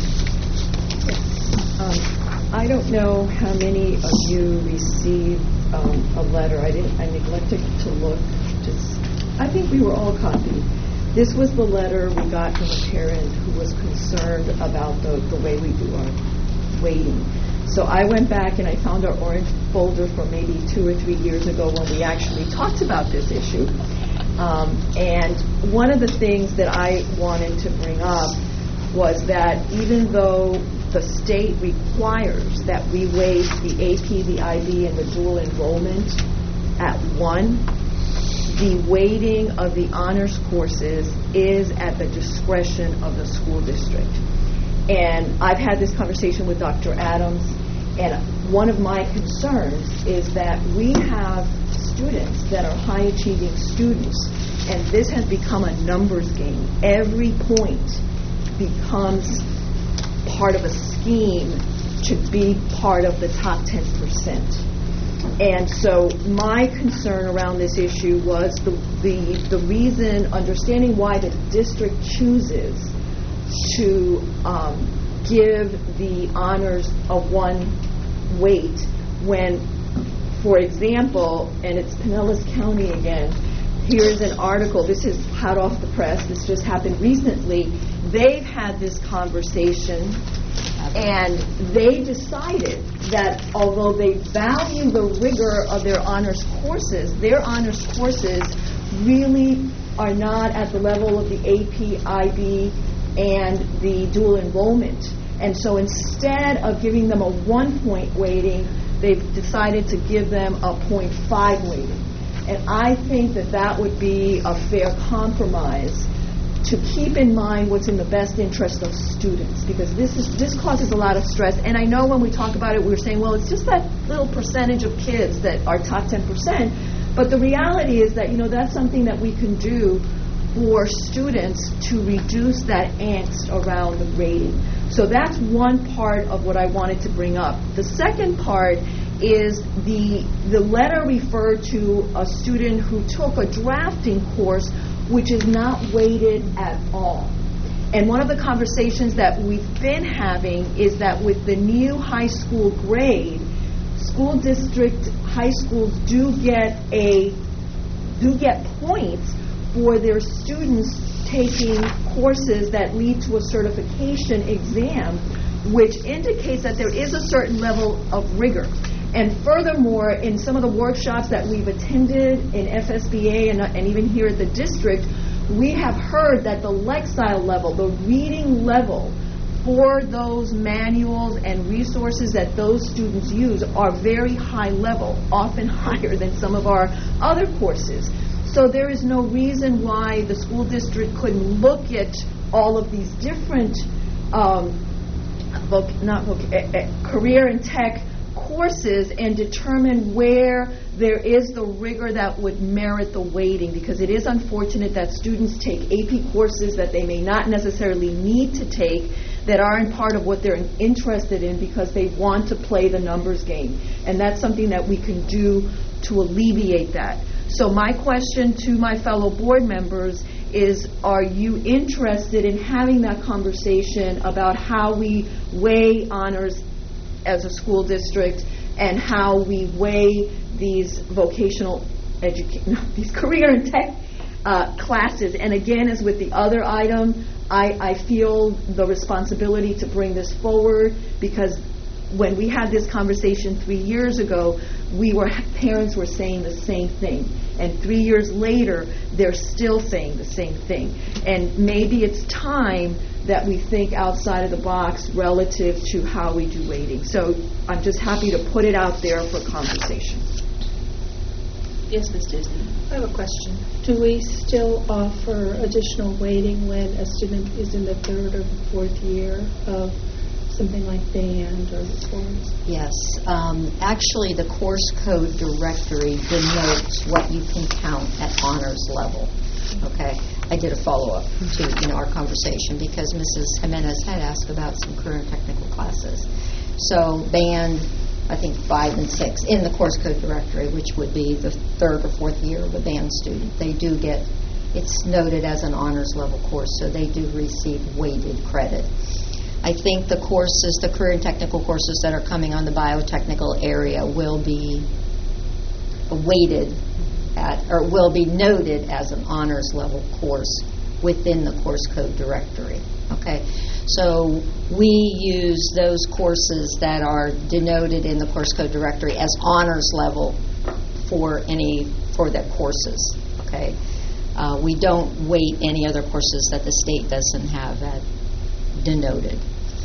Um, I don't know how many of you received um, a letter. I didn't. I neglected to look. Just, I think we were all copied. This was the letter we got from a parent who was concerned about the, the way we do our weighting. So I went back and I found our orange folder from maybe two or three years ago when we actually talked about this issue. Um, and one of the things that I wanted to bring up was that even though the state requires that we weight the A P, the I B, and the dual enrollment at one, the weighting of the honors courses is at the discretion of the school district. And I've had this conversation with Doctor Adams, and one of my concerns is that we have students that are high-achieving students, and this has become a numbers game. Every point becomes part of a scheme to be part of the top ten percent. And so my concern around this issue was the, the, the reason, understanding why the district chooses to um, give the honors a one weight when, for example, and it's Pinellas County again, here's an article, this is hot off the press, this just happened recently, they've had this conversation and they decided that although they value the rigor of their honors courses, their honors courses really are not at the level of the A P, I B, and the dual enrollment. And so instead of giving them a one-point weighting, they've decided to give them a point five weighting. And I think that that would be a fair compromise to keep in mind what's in the best interest of students, because this is this causes a lot of stress. And I know when we talk about it, we were saying, well, it's just that little percentage of kids that are top ten percent. But the reality is that, you know, that's something that we can do for students to reduce that angst around the rating. So that's one part of what I wanted to bring up. The second part is the the letter referred to a student who took a drafting course which is not weighted at all. And one of the conversations that we've been having is that with the new high school grade, school district high schools do get a do get points for their students taking courses that lead to a certification exam, which indicates that there is a certain level of rigor. And furthermore, in some of the workshops that we've attended in F S B A and, and even here at the district, we have heard that the Lexile level, the reading level for those manuals and resources that those students use are very high level, often higher than some of our other courses. So there is no reason why the school district couldn't look at all of these different um, voc- not voc- uh, uh, career and tech courses and determine where there is the rigor that would merit the weighting, because it is unfortunate that students take A P courses that they may not necessarily need to take that aren't part of what they're interested in because they want to play the numbers game. And that's something that we can do to alleviate that. So my question to my fellow board members is, are you interested in having that conversation about how we weigh honors as a school district and how we weigh these vocational education, no, these career and tech uh, classes? And again, as with the other item, I, I feel the responsibility to bring this forward, because when we had this conversation three years ago, we were parents were saying the same thing, and three years later, they're still saying the same thing. And maybe it's time that we think outside of the box relative to how we do weighting. So I'm just happy to put it out there for conversation. Yes, Miz Disney. I have a question. Do we still offer additional weighting when a student is in the third or the fourth year of something like band or sports? Yes. Um, actually, the course code directory denotes what you can count at honors level. Okay. I did a follow-up to you know our conversation because Missus Jimenez had asked about some career and technical classes. So band, I think five and six in the course code directory, which would be the third or fourth year of a band student, they do get, it's noted as an honors level course, so they do receive weighted credit. I think the courses, the career and technical courses that are coming on the biotechnical area will be weighted at, or will be noted as an honors level course within the course code directory. Okay, so we use those courses that are denoted in the course code directory as honors level for any for their courses. Okay, uh, we don't weight any other courses that the state doesn't have that denoted.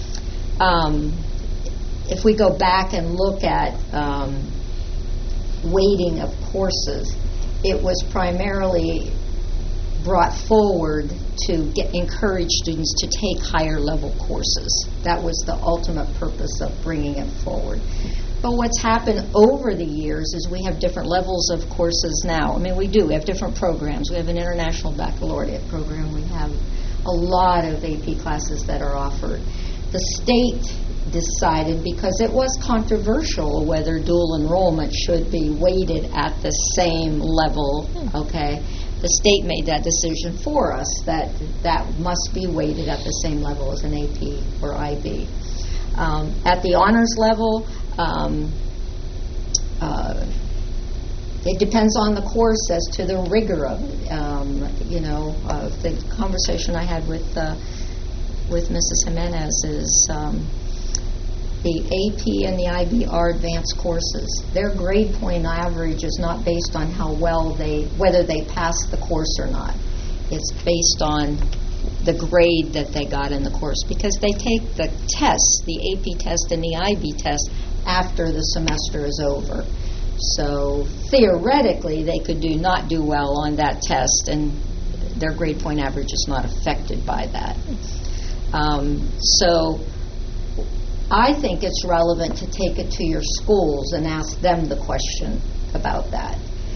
Um, if we go back and look at um, weighting of courses, it was primarily brought forward to get, encourage students to take higher level courses. That was the ultimate purpose of bringing it forward. But what's happened over the years is we have different levels of courses now. I mean, we do. We have different programs. We have an international baccalaureate program. We have a lot of A P classes that are offered. The state decided, because it was controversial whether dual enrollment should be weighted at the same level, okay? The state made that decision for us, that that must be weighted at the same level as an A P or I B. Um, at the honors level, um, uh, it depends on the course as to the rigor of it. Um, you know, uh, the conversation I had with uh, with Missus Jimenez is um, the A P and the I B are advanced courses. Their grade point average is not based on how well they, whether they passed the course or not. It's based on the grade that they got in the course, because they take the tests, the A P test and the I B test, after the semester is over. So theoretically, they could do not do well on that test, and their grade point average is not affected by that. Um, so I think it's relevant to take it to your schools and ask them the question about that.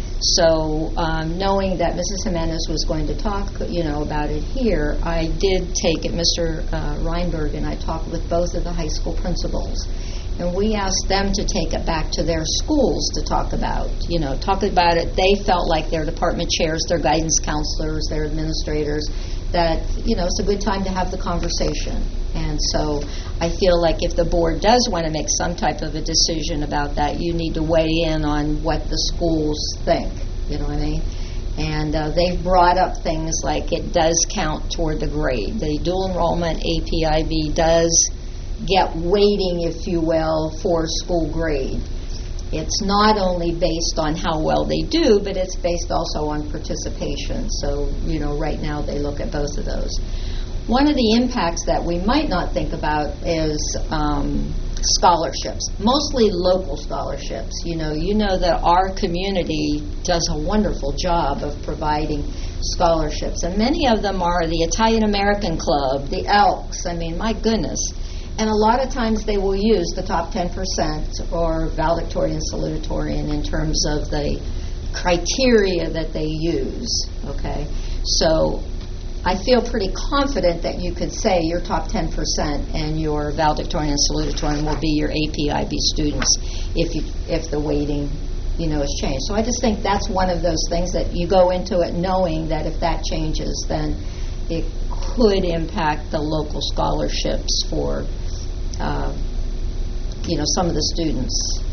So um, knowing that Missus Jimenez was going to talk, you know, about it here, I did take it, Mister Uh, Reinberg and I talked with both of the high school principals. And we asked them to take it back to their schools to talk about, you know, talk about it. They felt like their department chairs, their guidance counselors, their administrators, that, you know, it's a good time to have the conversation. And so I feel like if the board does want to make some type of a decision about that, you need to weigh in on what the schools think, you know what I mean? And uh, they've brought up things like it does count toward the grade. The dual enrollment A P I B does get weighting, if you will, for school grade. It's not only based on how well they do, but it's based also on participation. So, you know, right now they look at both of those. One of the impacts that we might not think about is um, scholarships, mostly local scholarships. You know, you know that our community does a wonderful job of providing scholarships, and many of them are the Italian American Club, the Elks. I mean, my goodness. And a lot of times they will use the top ten percent or valedictorian, salutatorian in terms of the criteria that they use, okay? So I feel pretty confident that you could say your top ten percent and your valedictorian and salutatorian will be your A P I B students if you, if the weighting, you know, is changed. So I just think that's one of those things that you go into it knowing that if that changes, then it could impact the local scholarships for Uh, you know, some of the students.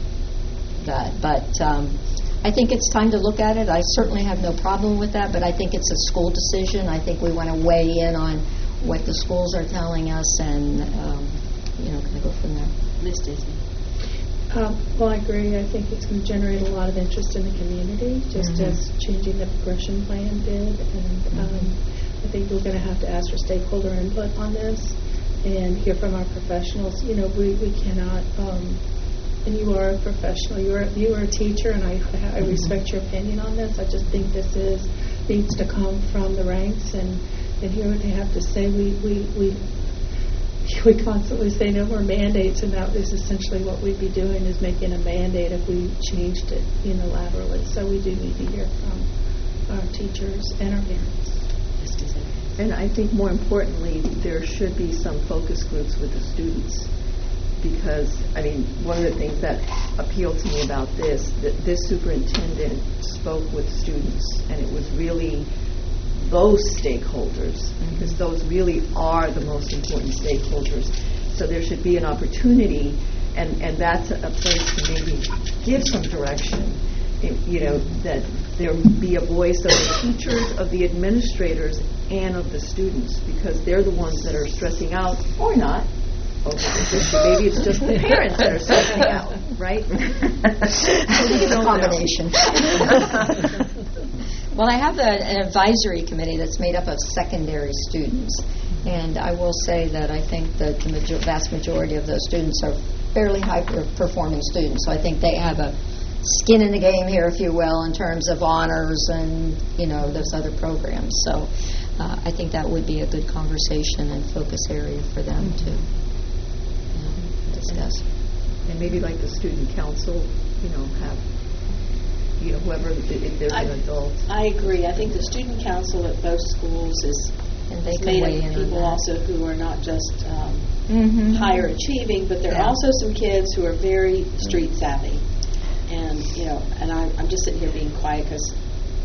That, but um, I think it's time to look at it. I certainly have no problem with that, but I think it's a school decision. I think we want to weigh in on what the schools are telling us, and um, you know, kind of go from there. Miz Disney. Um, well, I agree. I think it's going to generate a lot of interest in the community, just mm-hmm. as changing the progression plan did. And um, mm-hmm. I think we're going to have to ask for stakeholder input on this and hear from our professionals. You know, we, we cannot, um, and you are a professional, you are, you are a teacher, and I, I respect your opinion on this. I just think this is, needs to come from the ranks and, and hear what they have to say. We, we, we, we constantly say no more mandates, and that is essentially what we'd be doing, is making a mandate if we changed it unilaterally. So we do need to hear from our teachers and our parents. And I think more importantly, there should be some focus groups with the students, because, I mean, one of the things that appealed to me about this, that this superintendent spoke with students, and it was really those stakeholders, mm-hmm. because those really are the most important stakeholders. So there should be an opportunity, and, and that's a, a place to maybe give some direction, it, you know, that there be a voice of the teachers, of the administrators, and of the students, because they're the ones that are stressing out, or not, over this issue. Maybe it's just the parents that are stressing out, right? It's a combination. Well, I have a, an advisory committee that's made up of secondary students, and I will say that I think that the major- vast majority of those students are fairly high-performing students, so I think they have a skin in the game here, if you will, in terms of honors and, you know, those other programs. So uh, I think that would be a good conversation and focus area for them to you know, discuss. And maybe like the student council, you know, have, you know, whoever, if there's I, an adult. I agree. I think the student council at both schools is And they It's can made weigh of in on people that. also who are not just um, Mhm. higher achieving, but there are Yeah. also some kids who are very street savvy. And, you know, and I, I'm just sitting here being quiet because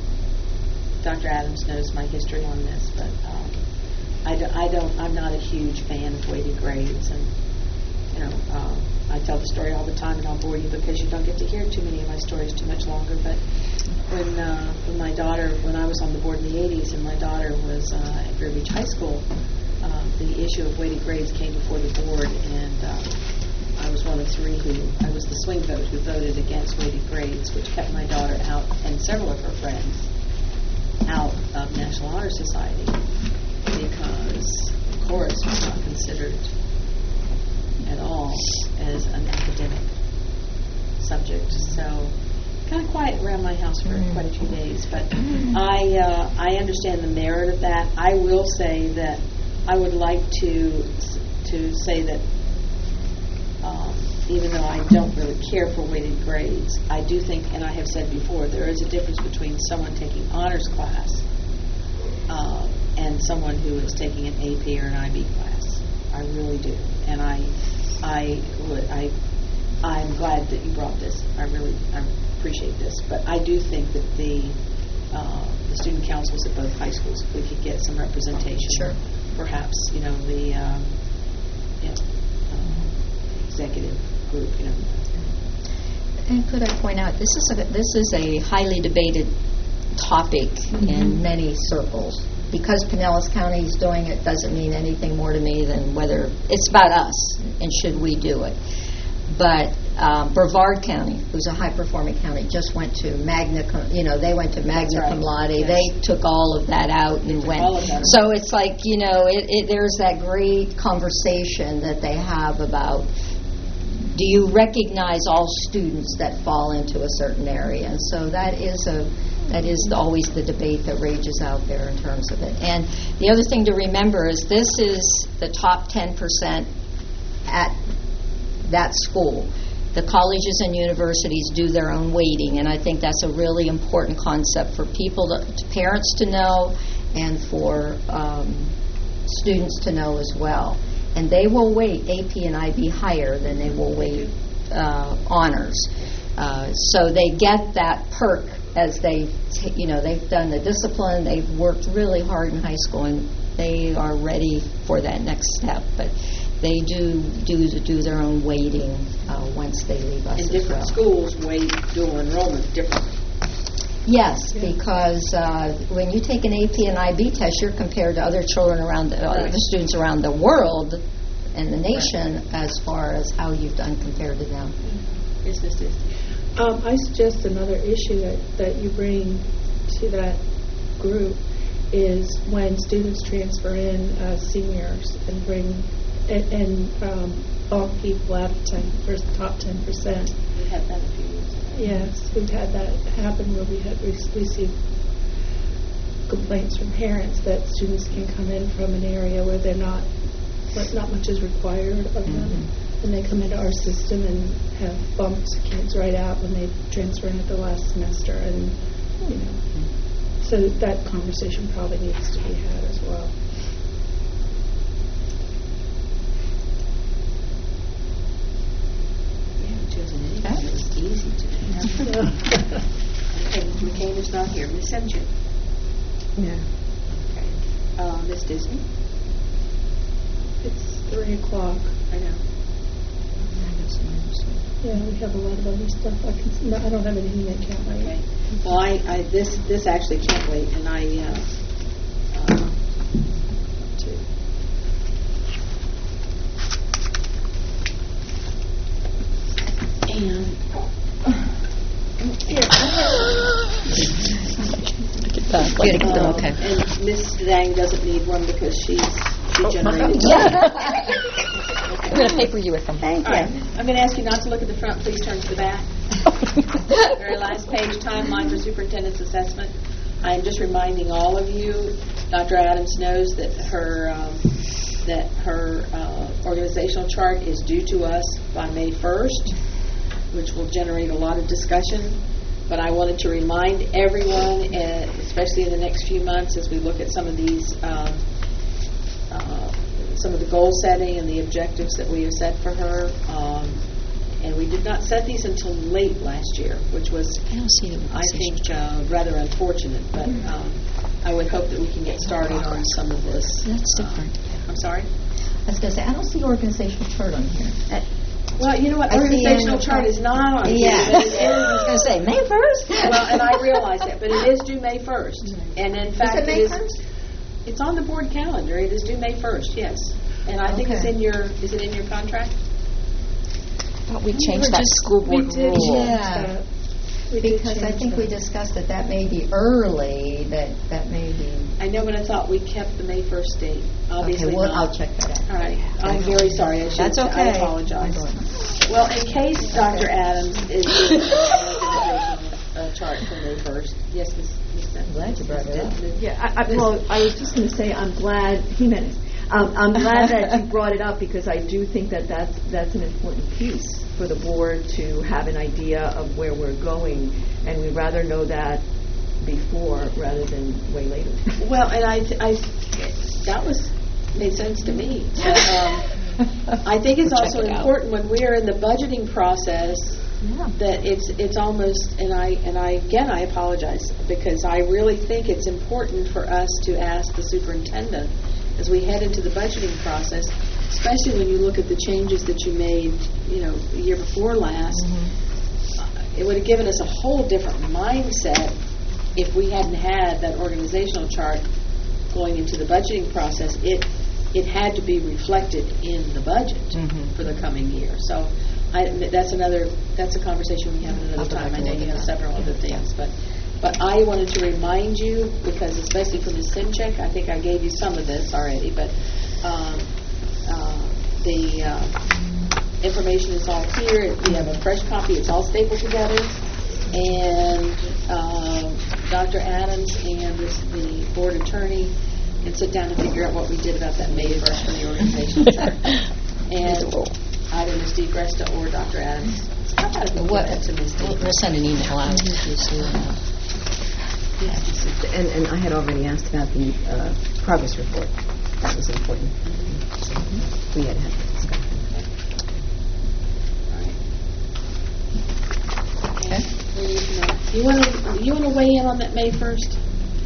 Doctor Adams knows my history on this, but um, I, do, I don't, I'm not a huge fan of weighted grades. And, you know, um, I tell the story all the time, and I'll bore you because you don't get to hear too many of my stories too much longer. But when, uh, when my daughter, when I was on the board in the eighties, and my daughter was uh, at Vero Beach High School, uh, the issue of weighted grades came before the board, and uh, I was one of three who, I was the swing vote who voted against weighted grades, which kept my daughter out, and several of her friends, out of National Honor Society, because chorus was not considered at all as an academic subject. So kind of quiet around my house for quite a few days, but I uh, I understand the merit of that. I will say that I would like to to say that um, even though I don't really care for weighted grades, I do think, and I have said before, there is a difference between someone taking honors class uh, and someone who is taking an A P or an I B class. I really do, and I I would I I'm glad that you brought this. I really I appreciate this, but I do think that the uh, the student councils at both high schools, if we could get some representation, Sure. perhaps you know the um, you know, uh, executive group, you know. And could I point out, this is a, this is a highly debated topic Mm-hmm. in many circles. Because Pinellas County is doing it doesn't mean anything more to me than whether it's about us and should we do it. But um, Brevard County, who's a high-performing county, just went to magna, cum, you know, they went to magna right. cum laude. Yes. They took all of that out and went. all of that. So it's like, you know, it, it, there's that great conversation that they have about, do you recognize all students that fall into a certain area? And so that is a that is always the debate that rages out there in terms of it. And the other thing to remember is this is the top ten percent at that school. The colleges and universities do their own weighting, and I think that's a really important concept for people, to, to parents to know, and for um, students to know as well. And they will weight A P and I B higher than they will weight uh, honors. Uh, so they get that perk as they, t- you know, they've done the discipline, they've worked really hard in high school, and they are ready for that next step. But they do do do their own weighting uh, once they leave us And as different well. schools weight dual enrollment differently. Yes, because uh, when you take an A P and I B test, you're compared to other children around, the, uh, Right. other students around the world and the nation as far as how you've done compared to them. Yes, Miz Disney. Um, I suggest another issue that, that you bring to that group is when students transfer in uh, seniors and bring and, and um, bump people out of ten for the top ten percent. We had that a few years ago. Yes, we've had that happen where we have re- received complaints from parents that students can come in from an area where they're not, but not much is required of them. Mm-hmm. And they come into our system and have bumped kids right out when they transfer in at the last semester, and you know, so that conversation probably needs to be had as well. We haven't chosen anything that was easy today. Okay, Miz McCain is not here. Miz Semchuk. Yeah. Okay. Uh, Miz Disney. It's three o'clock. I know. Yeah, we have a lot of other stuff. I can. No, I don't have anything that can't wait. Okay. Well, I, I this this actually can't wait, and I. Uh, uh, to- and here, Good, uh, okay. and Miss Dang doesn't need one because she's she generated. I'm going to paper you with them. All right. I'm going to ask you not to look at the front. Please turn to the back. Very last page, timeline for superintendent's assessment. I am just reminding all of you, Doctor Adams knows that her um, that her uh, organizational chart is due to us by May first, which will generate a lot of discussion. But I wanted to remind everyone, uh, especially in the next few months, as we look at some of these um, some of the goal setting and the objectives that we have set for her. Um, and we did not set these until late last year, which was, I don't see the I think, uh, rather unfortunate. But um, I would hope that we can get started on some of this. That's different. Uh, I'm sorry? I was going to say, I don't see organizational chart on here. Uh, Well, you know what? I see Organizational annual chart chart. is not on here. Yeah. but it is- I was going to say, May first? Well, and I realize that, but it is due May first. And in fact, it May is- first? It's on the board calendar. It is due May first, yes. And I think it's Okay. in your, is it in your contract? Thought we changed that school We board did rule. change Yeah. that. We did Because I change think that. we discussed that that may be early, that, that may be... I know, but I thought we kept the May first date. Obviously Okay, well, not. I'll check that out. All right. I'm very sorry. I should. That's okay. I apologize. I'm going. Well, in case Doctor Adams is doing an organizational uh, chart for May first. Yes, Miz Miz I'm glad you brought it up. Yeah, I, I, well, I was just going to say, I'm glad, Jimenez, um, I'm glad that you brought it up because I do think that that's, that's an important piece for the board to have an idea of where we're going, and we'd rather know that before rather than way later. Well, and I, I, that was, made sense to me. But, um, I think it's We'll check also it out. important when we are in the budgeting process that it's it's almost, and I and I again I apologize because I really think it's important for us to ask the superintendent as we head into the budgeting process, especially when you look at the changes that you made, you know, the year before last. Uh, it would have given us a whole different mindset if we hadn't had that organizational chart going into the budgeting process. It it had to be reflected in the budget for the coming year. So I, that's another that's a conversation we have another I'll go time. back I and know look you at have that. several other things, but but I wanted to remind you because especially for Miz Simchek, I think I gave you some of this already, but um, uh, the uh, information is all here. We have a fresh copy. It's all stapled together. And um, Doctor Adams and this, the board attorney can sit down and figure out what we did about that May first for the organizational chart. And either Miz DeGresta or Doctor Adams. How about if we What, give that to Miz we'll we'll send an email out. And, and I had already asked about the uh, progress report. That was important. So we had had that discussion. Okay. You want to you want to weigh in on that May first?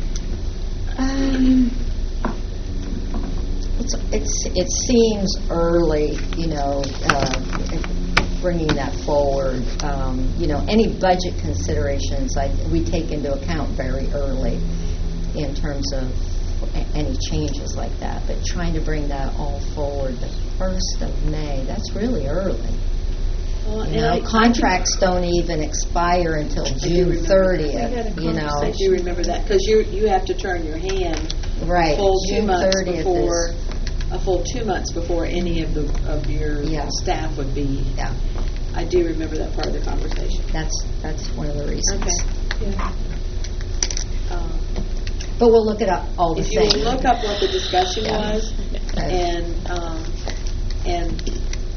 Um, it's, it's, it seems early, you know, uh, bringing that forward. Um, you know, any budget considerations I, we take into account very early in terms of a- any changes like that. But trying to bring that all forward the first of May, that's really early. Well, You and I- know, contracts don't even expire until do June remember that. thirtieth, We had a you know. I do remember that because you you have to turn your hand Right, a full two June months thirtieth before is, a full two months before any of the of your Yeah. staff would be. yeah, I do remember that part of the conversation. that's, that's one of the reasons. Okay. Yeah. Um, But we'll look it up all the if you same. will look up what the discussion Yeah. was, Okay. and um, and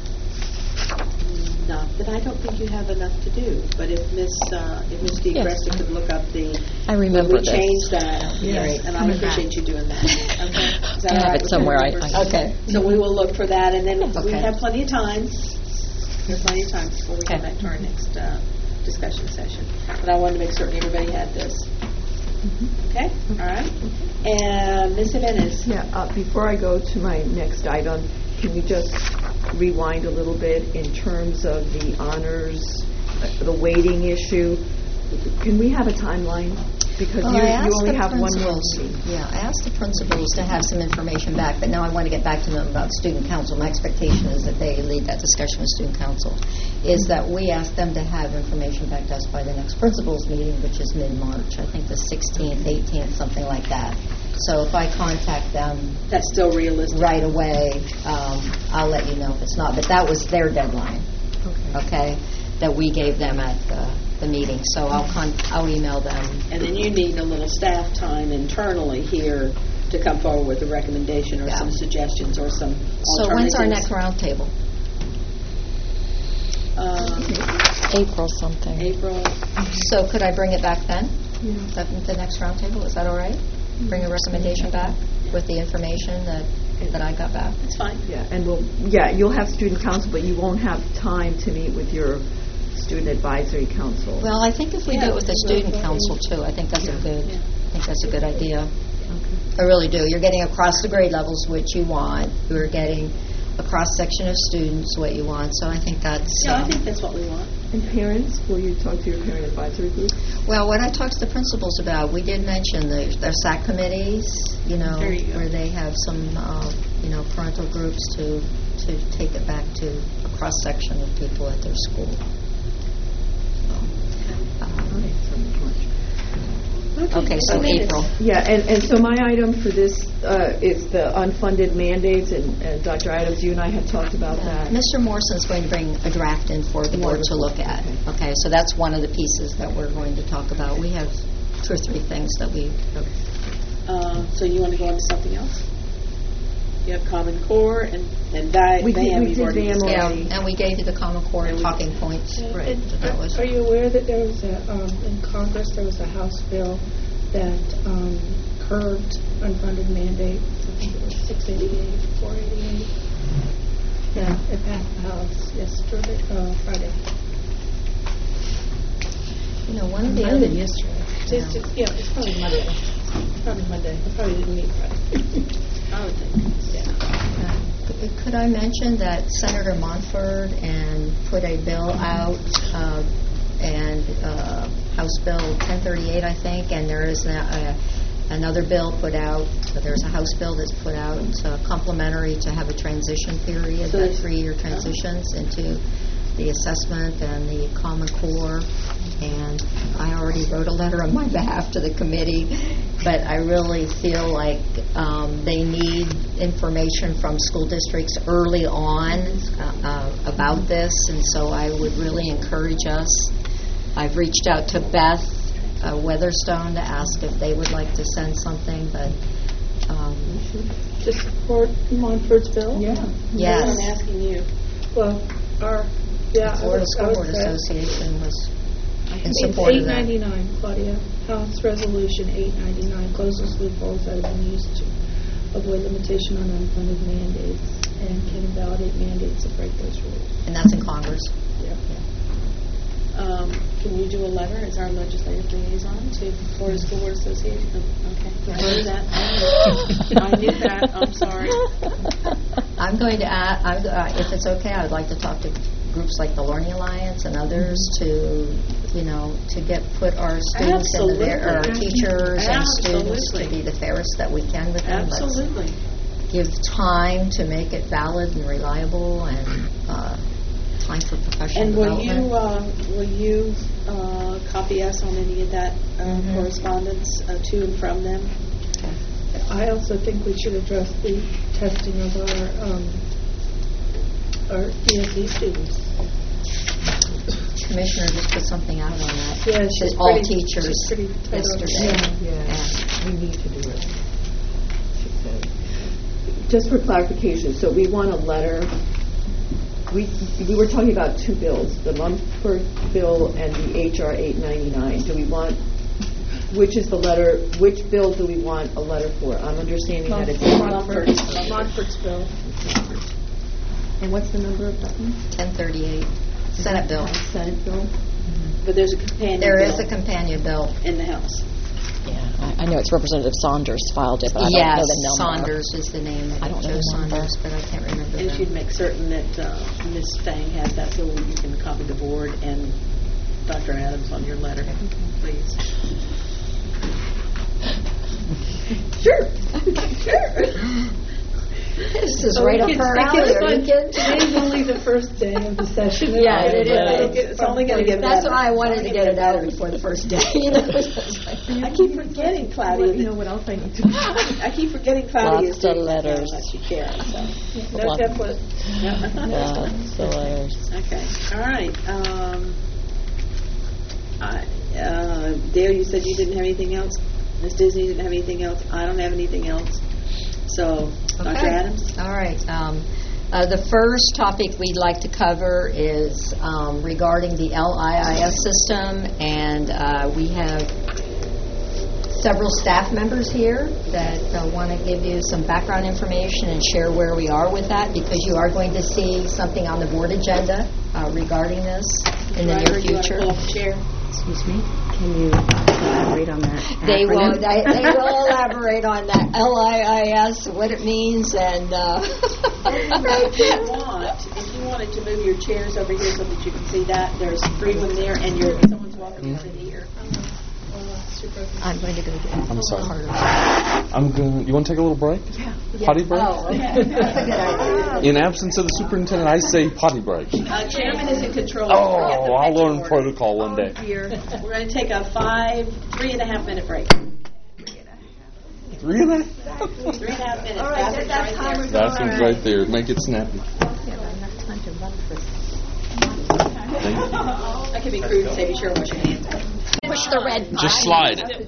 not that I don't think you have enough to do, but if Miss uh, if Miss DeGresta could look up the I remember we this. changed that, Yeah. yes, and I Coming back. appreciate you doing that. Okay, is that I all have right it with somewhere. I- everybody? I- Okay. So we will look for that, and then we Okay. have plenty of time. We have plenty of time before we come Okay. back to our next uh, discussion session. But I wanted to make certain everybody had this. Okay, all right. And Miz Jimenez. Yeah, uh, before I go to my next item, can you just rewind a little bit in terms of the honors, uh, the weighting issue? Can we have a timeline? Because Well, you, I you asked only the have one more principals. meeting. Yeah, I asked the principals to have some information back, but now I want to get back to them about student council. My expectation is that they lead that discussion with student council, is that we ask them to have information back to us by the next principals meeting, which is mid-March. I think the sixteenth, eighteenth, something like that. So if I contact them That's still realistic. right away, um, I'll let you know if it's not. But that was their deadline, okay, that we gave them at the, the meeting. So I'll con- I'll email them. And then you need a little staff time internally here to come forward with a recommendation or Yeah. some suggestions or some So when's our alternatives. next roundtable? Um, April something. April. So could I bring it back then? The, the next roundtable, is that all right? Bring a recommendation back with the information that that I got back. That's fine. Yeah, and we'll, yeah, you'll have student council, but you won't have time to meet with your student advisory council. Well, I think if we do Yeah. it with the student council too, I think that's a good, Yeah. I think that's a good idea. I really do. You're getting across the grade levels what you want. You're getting a cross-section of students what you want. So I think that's... Yeah, I um, think that's what we want. And parents, will you talk to your parent advisory group? Well, what I talked to the principals about, we did mention the, their S A C committees, you know, There you go. where they have some, uh, you know, parental groups to, to take it back to a cross-section of people at their school. So, um, okay, so April. Yeah, and, and so my item for this uh, is the unfunded mandates, and, and Doctor Adams, you and I had talked about that. Mister Morrison's going to bring a draft in for the board to look at. Okay, so that's one of the pieces that we're going to talk about. We have two or three things that we... Uh, so you want to go on to something else? You have Common Core and, and VAM. We did- we you've did already VAM discussed. already. Yeah, and we gave you the Common Core And we- talking points. Right. So that was- Are you aware that there was a, um, in Congress, there was a House bill that um, curbed unfunded mandates? I think it was six eighty-eight, four eighty-eight. Yeah, it passed the House yesterday, uh, Friday. You know, one of the Might other... have been yesterday. It's just- Yeah, it's probably Monday. It's probably Monday. I probably didn't meet Friday. I would think. Uh, could- Could I mention that Senator Montford and put a bill out, uh, and uh, House Bill ten thirty-eight, I think, and there is now a, another bill put out. So there's a House bill that's put out uh, complementary to have a transition period, So that there's- three-year transitions into the assessment and the Common Core. And I already wrote a letter on my behalf to the committee, but I really feel like um, they need information from school districts early on uh, uh, about this, and so I would really encourage us. I've reached out to Beth uh, Weatherstone to ask if they would like to send something, but um, To support Montford's bill? Yeah. yes, I'm asking you. Well, our, yeah. I Florida was- I School was Board there. Association was in It's support eight of that. ninety-nine, Claudia. House Resolution eight ninety-nine closes loopholes that have been used to avoid limitation on unfunded mandates and can invalidate mandates that break those rules. And that's in Congress. Yeah. Um, can you do a letter as our legislative liaison to Florida School Board Association? Okay, I knew that. I knew that. I'm sorry. I'm going to add, I'm, uh, if it's okay, I would like to talk to groups like the Learning Alliance and others to, you know, to get, put our students into their, or our Absolutely. teachers and students to Absolutely. be the fairest that we can with them. Let's Absolutely. give time to make it valid and reliable and uh, time for professional And will development. you, uh, will you uh, copy us on any of that uh, Mhm. correspondence uh, to and from them? I also think we should address the testing of our, um, our E S E students. Commissioner just put something out on that. Yeah, Says she's all pretty- teachers she's pretty tight on it. yesterday. Yeah, Yeah. we need to do it, she said. Just for clarification, so we want a letter, we we were talking about two bills, the Mumford bill and the H R eight ninety-nine. Do we want, which is the letter, which bill do we want a letter for? I'm understanding that it's Montford. Montford. Montford's bill. And what's the number of that one? ten thirty-eight, Senate bill. Senate bill? But there's a companion There bill is a companion bill. in the House. Yeah, I, I know it's Representative Saunders filed it, but I Yes, don't know the number. Saunders is the name of I it, don't know Joe the number. Saunders, but I can't remember And the she'd make certain that uh, Miz Fang has that so you can copy the board and Doctor Adams on your letter, please. Sure, sure. This is Oh, right it up gets- her it alley. gets Are you fun. kidding? Today's only the first day of the session. Yeah, it It'll is. get- It's only going to get That's better. why I wanted to It's get only it out gonna before the first day. You know, it's like- I keep forgetting, Claudia. You know what else I need to do? I keep forgetting Claudia is Lots of doing this letters. how much she cares. So. No template. Lots of letters. Okay, all right. Um, I, uh, Dale, you said you didn't have anything else. Miss Disney didn't have anything else. I don't have anything else. So, Doctor Okay. Adams. All right. Um, uh, the first topic we'd like to cover is um, regarding the L I I S system, and uh, we have several staff members here that uh, want to give you some background information and share where we are with that, because you are going to see something on the board agenda uh, regarding this in the near future. You want to pull up the chair? Excuse me, can you elaborate on that They acronym? will. They, they will elaborate on that L I I S, what it means, and. Uh, If you want, if you wanted to move your chairs over here so that you can see that, there's three of them there, and you're, someone's welcome to sit here. I'm going to go get I'm sorry. part of it. I'm going. You want to take a little break? Yeah. Potty break? Oh, okay. That's a good idea. In absence of the superintendent, I say potty break. Uh, chairman is in control. Oh, Forget the I'll pecking learn order. protocol one day. We're going to take a five, three and a half minute break. Three and a half? Three and a half minutes. All right, Bathroom's that- that's right time there. we're Bathroom's right there. Make it snappy. Time to run for That could be crude, say be sure to wash your hands. Push the red button. Just slide it.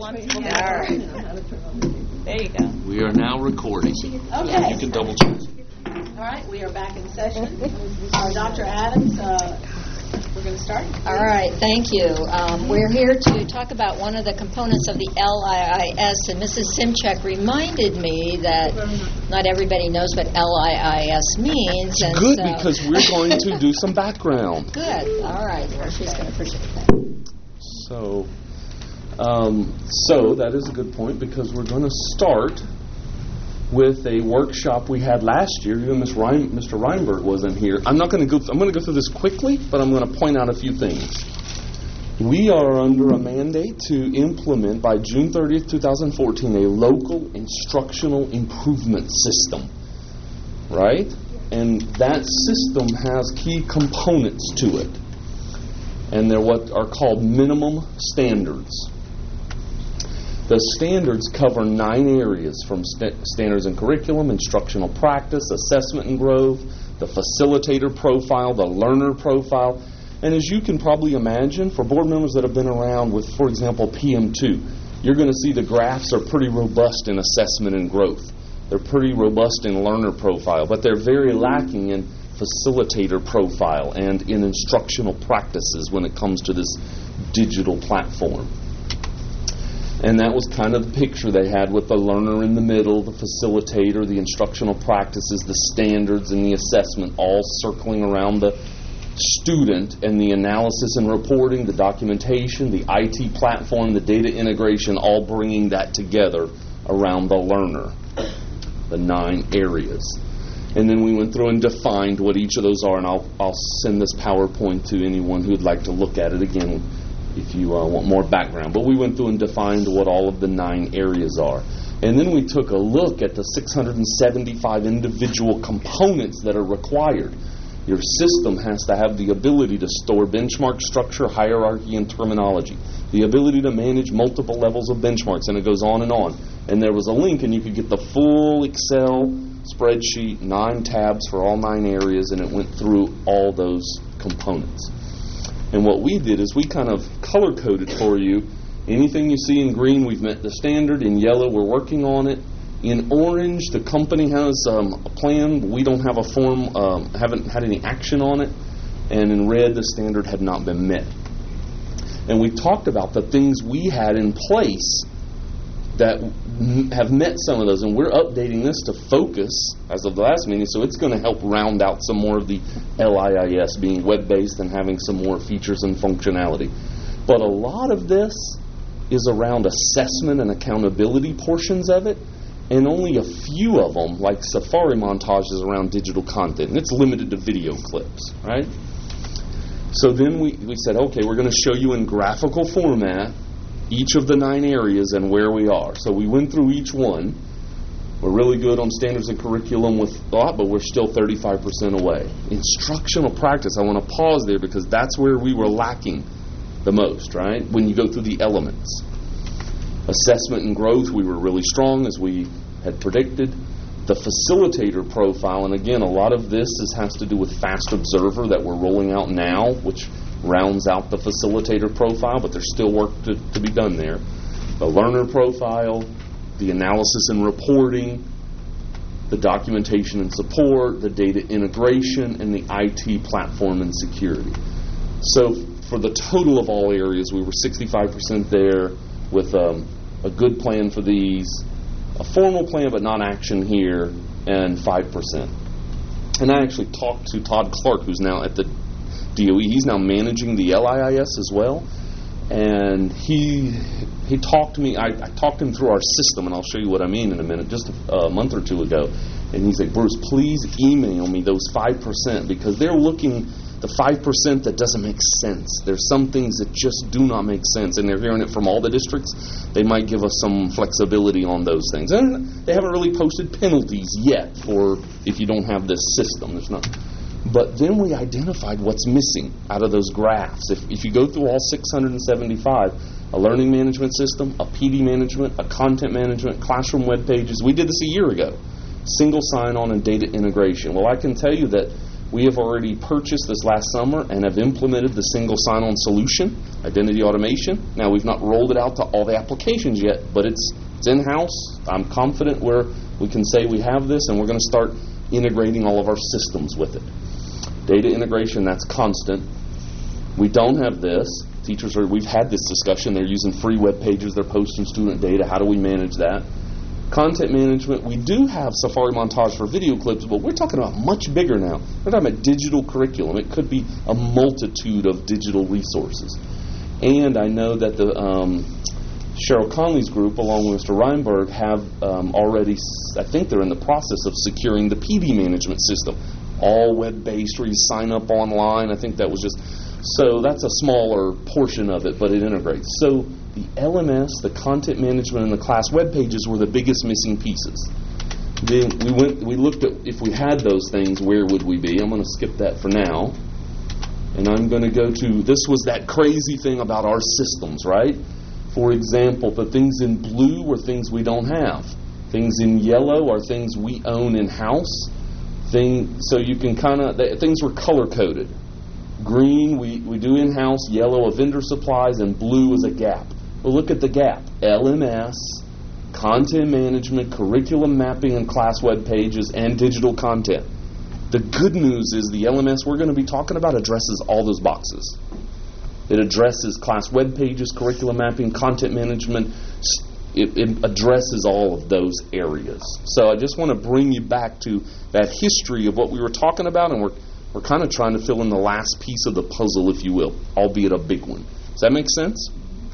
There you go. We are now recording. Okay. You can double check. All right, we are back in session. Uh, Doctor Adams, uh, we're going to start. All right, thank you. Um, we're here to talk about one of the components of the L I I S, and Missus Simchek reminded me that not everybody knows what L I I S means. And Good, so because we're going to do some background. Good. All right. Well, she's going to appreciate that. So, um, so that is a good point, because we're going to start with a workshop we had last year. Even Miz Rein, Mister Reinberg wasn't here. I'm not going to go. Th- I'm going to go through this quickly, but I'm going to point out a few things. We are under a mandate to implement by June thirtieth, twenty fourteen, a local instructional improvement system, right? And that system has key components to it, and they're what are called minimum standards. The standards cover nine areas, from st- standards and curriculum, instructional practice, assessment and growth, the facilitator profile, the learner profile. And as you can probably imagine, for board members that have been around with, for example, P M two, you're going to see the graphs are pretty robust in assessment and growth. They're pretty robust in learner profile, but they're very lacking in facilitator profile and in instructional practices when it comes to this digital platform. And that was kind of the picture they had, with the learner in the middle, the facilitator, the instructional practices, the standards, and the assessment all circling around the student, and the analysis and reporting, the documentation, the I T platform, the data integration, all bringing that together around the learner, the nine areas. And then we went through and defined what each of those are, and I'll, I'll send this PowerPoint to anyone who would like to look at it again if you uh, want more background. But we went through and defined what all of the nine areas are. And then we took a look at the six hundred seventy-five individual components that are required. Your system has to have the ability to store benchmark structure, hierarchy, and terminology, the ability to manage multiple levels of benchmarks, and it goes on and on. And there was a link, and you could get the full Excel spreadsheet, nine tabs for all nine areas, and it went through all those components. And what we did is we kind of color-coded for you. Anything you see in green, we've met the standard. In yellow, we're working on it. In orange, the company has um, a plan. We don't have a form, um, haven't had any action on it. And in red, the standard had not been met. And we talked about the things we had in place that m- have met some of those. And we're updating this to focus as of the last meeting, so it's going to help round out some more of the L I I S, being web-based and having some more features and functionality. But a lot of this is around assessment and accountability portions of it, and only a few of them, like Safari montages, around digital content. And it's limited to video clips, right? So then we, we said, okay, we're going to show you in graphical format each of the nine areas and where we are. So we went through each one. We're really good on standards and curriculum with thought, but we're still thirty-five percent away. Instructional practice, I want to pause there because that's where we were lacking the most, right? When you go through the elements. Assessment and growth, we were really strong, as we had predicted. The facilitator profile, and again, a lot of this is, has to do with Fast Observer that we're rolling out now, which rounds out the facilitator profile, but there's still work to, to be done there. The learner profile, the analysis and reporting, the documentation and support, the data integration, and the I T platform and security. So for the total of all areas, we were sixty-five percent there, with um, a good plan for these, a formal plan but not action here, and five percent. And I actually talked to Todd Clark, who's now at the D O E. He's now managing the L I I S as well. And he he talked to me, I, I talked him through our system, and I'll show you what I mean in a minute, just a, a month or two ago. And he's like, Bruce, please email me those five percent, because they're looking, the five percent that doesn't make sense. There's some things that just do not make sense, and they're hearing it from all the districts. They might give us some flexibility on those things. And they haven't really posted penalties yet for if you don't have this system. There's not. But then we identified what's missing out of those graphs. If, if you go through all six hundred seventy-five, a learning management system, a P D management, a content management, classroom web pages, we did this a year ago. Single sign-on and data integration. Well, I can tell you that we have already purchased this last summer and have implemented the single sign-on solution, identity automation. Now, we've not rolled it out to all the applications yet, but it's, it's in-house. I'm confident where we can say we have this, and we're going to start integrating all of our systems with it. Data integration, that's constant. We don't have this. Teachers are, we've had this discussion. They're using free web pages. They're posting student data. How do we manage that? Content management, we do have Safari Montage for video clips, but we're talking about much bigger now. We're talking about digital curriculum. It could be a multitude of digital resources. And I know that the um, Cheryl Conley's group, along with Mister Reinberg, have um, already, I think they're in the process of securing the P D management system. All web-based, where you sign up online. I think that was just, so that's a smaller portion of it, but it integrates. So the L M S, the content management, and the class web pages were the biggest missing pieces. Then we went, we looked at if we had those things, where would we be? I'm going to skip that for now. And I'm going to go to, this was that crazy thing about our systems, right? For example, the things in blue were things we don't have. Things in yellow are things we own in-house. Thing, so you can kind of, things were color-coded. Green, we, we do in-house. Yellow, a vendor supplies. And blue is a gap. Well, look at the gap. L M S, content management, curriculum mapping, and class web pages, and digital content. The good news is the L M S we're going to be talking about addresses all those boxes. It addresses class web pages, curriculum mapping, content management. It, it addresses all of those areas. So I just want to bring you back to that history of what we were talking about, and we're we're kind of trying to fill in the last piece of the puzzle, if you will, albeit a big one. Does that make sense?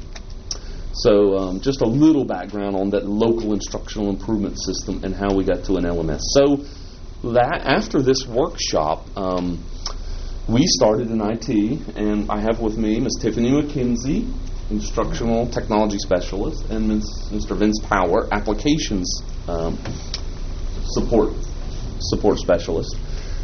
So um, just a little background on that local instructional improvement system and how we got to an L M S. So that after this workshop, um, we started in I T, and I have with me Miz Tiffany McKenzie, instructional technology specialist, and Mister Vince Power, applications um, support support specialist.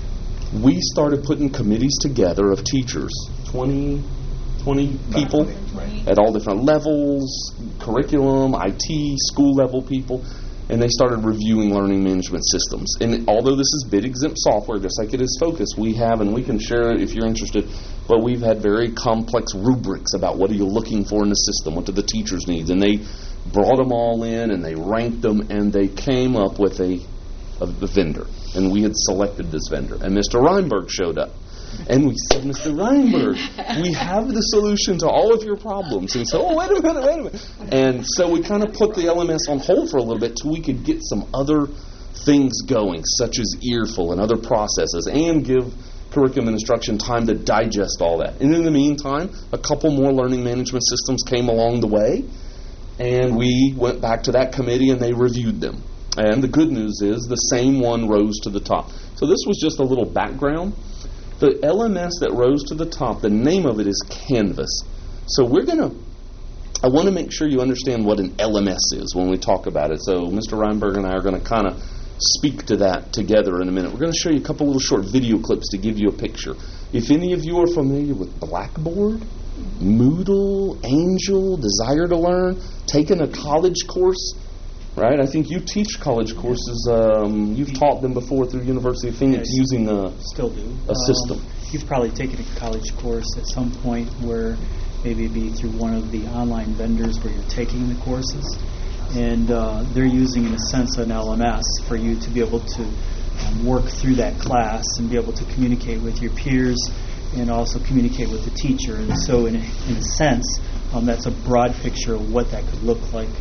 We started putting committees together of teachers, twenty, twenty people at all different levels, curriculum, I T, school level people, and they started reviewing learning management systems. And although this is bid exempt software, just like it is Focus, we have, and we can share it if you're interested, but we've had very complex rubrics about what are you looking for in the system, what do the teachers need, and they brought them all in and they ranked them, and they came up with a, a, a vendor, and we had selected this vendor, and Mister Reinberg showed up. And we said, Mister Reinberg, we have the solution to all of your problems. And he said, oh, wait a minute, wait a minute. And so we kind of put the L M S on hold for a little bit till we could get some other things going, such as Earful and other processes, and give curriculum and instruction time to digest all that. And in the meantime, a couple more learning management systems came along the way, and we went back to that committee and they reviewed them. And the good news is the same one rose to the top. So this was just a little background. The L M S that rose to the top, the name of it is Canvas. So we're going to, I want to make sure you understand what an L M S is when we talk about it. So Mister Reinberg and I are going to kind of speak to that together in a minute. We're going to show you a couple little short video clips to give you a picture. If any of you are familiar with Blackboard, Moodle, Angel, Desire to Learn, taking a college course, right? I think you teach college courses. Um, you've taught them before through University of Phoenix yes, using a, still do. a system. Um, you've probably taken a college course at some point where maybe it'd be through one of the online vendors where you're taking the courses. And uh, they're using, in a sense, an L M S for you to be able to um, work through that class and be able to communicate with your peers and also communicate with the teacher. And so in a, in a sense, um, that's a broad picture of what that could look like.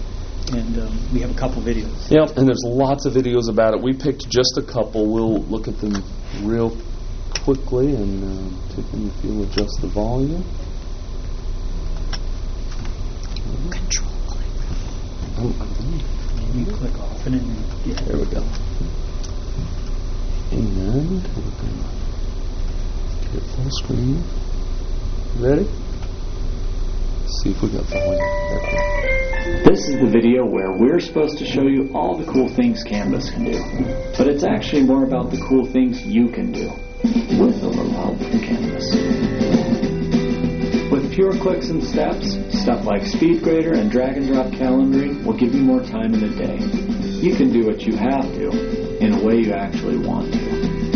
And um, we have a couple videos. Yep, and there's lots of videos about it. We picked just a couple. We'll look at them real quickly, and uh, take them if you'll adjust the volume. Control click. Oh, I think. You click off and it. Yeah. There we go. And we're going to get full screen. Ready? Let's see if we got volume. There we go. This is the video where we're supposed to show you all the cool things Canvas can do. But it's actually more about the cool things you can do with a little help from Canvas. With fewer clicks and steps, stuff like Speed Grader and drag and drop calendaring will give you more time in the day. You can do what you have to in a way you actually want to.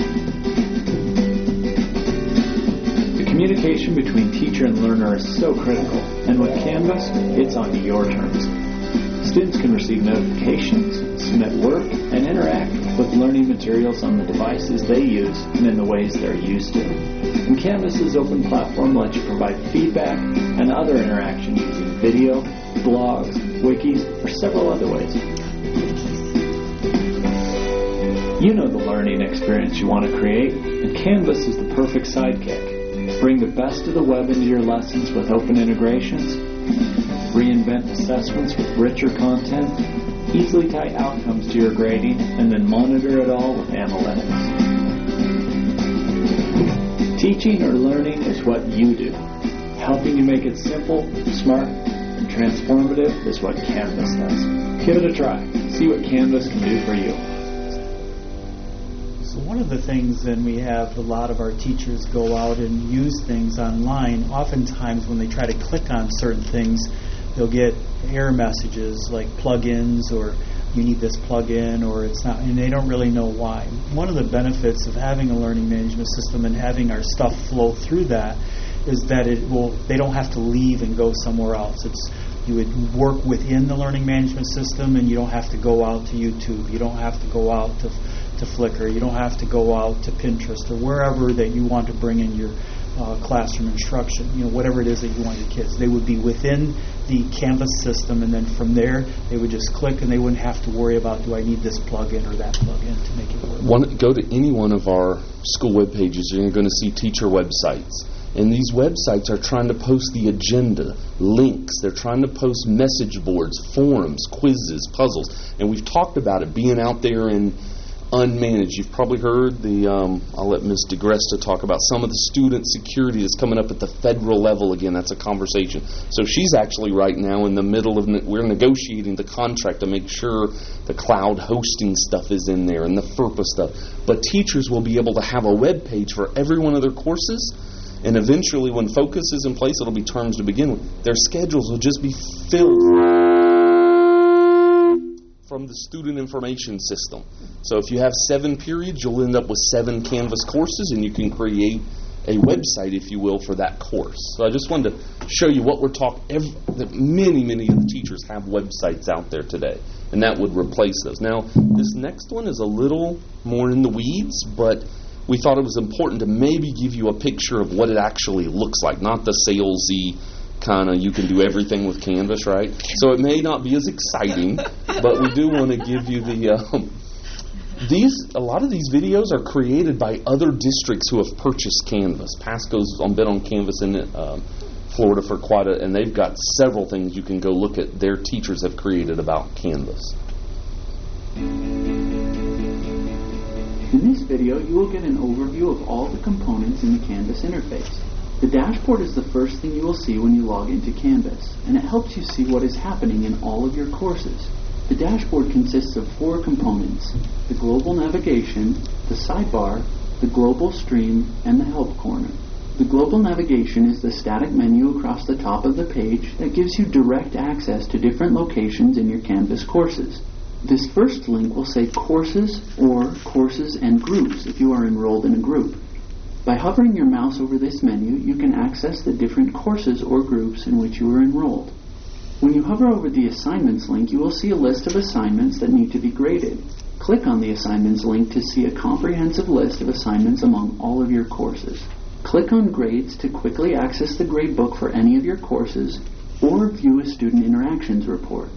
The communication between teacher and learner is so critical, and with Canvas, it's on your terms. Students can receive notifications, submit work, and interact with learning materials on the devices they use and in the ways they're used to. And Canvas's open platform lets you provide feedback and other interaction using video, blogs, wikis, or several other ways. You know the learning experience you want to create, and Canvas is the perfect sidekick. Bring the best of the web into your lessons with open integrations, reinvent assessments with richer content, easily tie outcomes to your grading, and then monitor it all with analytics. Teaching or learning is what you do. Helping you make it simple, smart, and transformative is what Canvas does. Give it a try. See what Canvas can do for you. So one of the things then we have a lot of our teachers go out and use things online. Oftentimes when they try to click on certain things, they'll get error messages like plugins or you need this plugin or it's not, and they don't really know why. One of the benefits of having a learning management system and having our stuff flow through that is that it will, they don't have to leave and go somewhere else. It's you would work within the learning management system, and you don't have to go out to YouTube. You don't have to go out to to Flickr. You don't have to go out to Pinterest or wherever that you want to bring in your uh, classroom instruction. You know, whatever it is that you want your kids. They would be within the Canvas system, and then from there they would just click, and they wouldn't have to worry about, do I need this plugin or that plugin to make it work. One, go to any one of our school web pages. You're going to see teacher websites. And these websites are trying to post the agenda, links. They're trying to post message boards, forums, quizzes, puzzles. And we've talked about it being out there in unmanaged. You've probably heard the, um, I'll let Miz DeGresta talk about some of the student security that's coming up at the federal level again. That's a conversation. So she's actually right now in the middle of, ne- we're negotiating the contract to make sure the cloud hosting stuff is in there and the FERPA stuff. But teachers will be able to have a web page for every one of their courses. And eventually, when focus is in place, it'll be terms to begin with. Their schedules will just be filled from the student information system. So if you have seven periods, you'll end up with seven Canvas courses, and you can create a website, if you will, for that course. So I just wanted to show you what we're talking. That many, many of the teachers have websites out there today, and that would replace those. Now, this next one is a little more in the weeds, but we thought it was important to maybe give you a picture of what it actually looks like, not the salesy kind of, you can do everything with Canvas, right? So it may not be as exciting, but we do want to give you the, um, these, a lot of these videos are created by other districts who have purchased Canvas. Pasco's on, been on Canvas in um, Florida for quite a, and they've got several things you can go look at their teachers have created about Canvas. In this video, you will get an overview of all the components in the Canvas interface. The dashboard is the first thing you will see when you log into Canvas, and it helps you see what is happening in all of your courses. The dashboard consists of four components: the global navigation, the sidebar, the global stream, and the help corner. The global navigation is the static menu across the top of the page that gives you direct access to different locations in your Canvas courses. This first link will say Courses or Courses and Groups if you are enrolled in a group. By hovering your mouse over this menu, you can access the different courses or groups in which you are enrolled. When you hover over the Assignments link, you will see a list of assignments that need to be graded. Click on the Assignments link to see a comprehensive list of assignments among all of your courses. Click on Grades to quickly access the gradebook for any of your courses or view a Student Interactions report.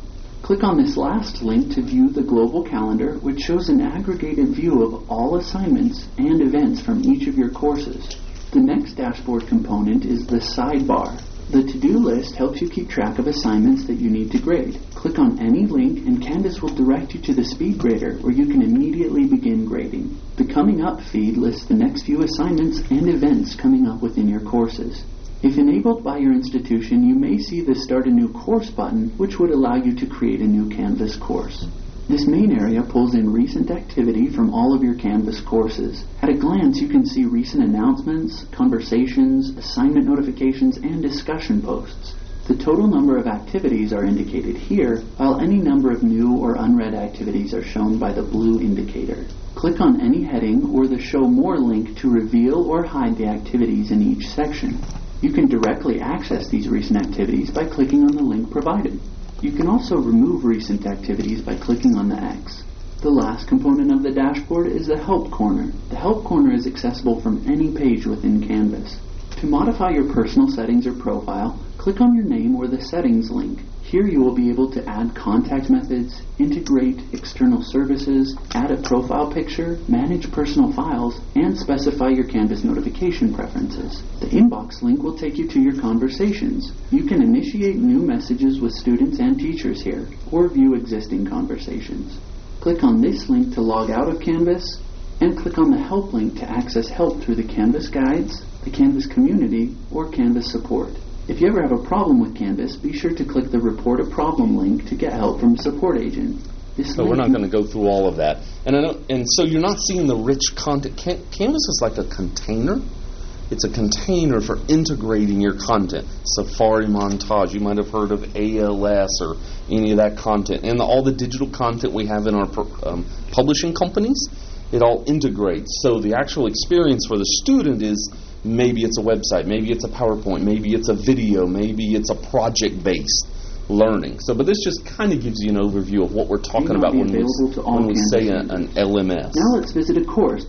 Click on this last link to view the global calendar, which shows an aggregated view of all assignments and events from each of your courses. The next dashboard component is the sidebar. The to-do list helps you keep track of assignments that you need to grade. Click on any link and Canvas will direct you to the speed grader where you can immediately begin grading. The Coming Up feed lists the next few assignments and events coming up within your courses. If enabled by your institution, you may see the Start a New Course button, which would allow you to create a new Canvas course. This main area pulls in recent activity from all of your Canvas courses. At a glance, you can see recent announcements, conversations, assignment notifications, and discussion posts. The total number of activities are indicated here, while any number of new or unread activities are shown by the blue indicator. Click on any heading or the Show More link to reveal or hide the activities in each section. You can directly access these recent activities by clicking on the link provided. You can also remove recent activities by clicking on the X. The last component of the dashboard is the Help Corner. The Help Corner is accessible from any page within Canvas. To modify your personal settings or profile, click on your name or the Settings link. Here you will be able to add contact methods, integrate external services, add a profile picture, manage personal files, and specify your Canvas notification preferences. The Inbox link will take you to your conversations. You can initiate new messages with students and teachers here, or view existing conversations. Click on this link to log out of Canvas, and click on the Help link to access help through the Canvas Guides, the Canvas Community, or Canvas Support. If you ever have a problem with Canvas, be sure to click the Report a Problem link to get help from a support agent. This so we're not going to go through all of that. And I know, and so you're not seeing the rich content. Can, Canvas is like a container. It's a container for integrating your content. Safari Montage, you might have heard of A L S or any of that content. And the, all the digital content we have in our um, publishing companies, it all integrates. So the actual experience for the student is maybe it's a website, maybe it's a PowerPoint, maybe it's a video, maybe it's a project-based learning. So, but this just kind of gives you an overview of what we're talking about when we, when we say a, an L M S. Now let's visit a course.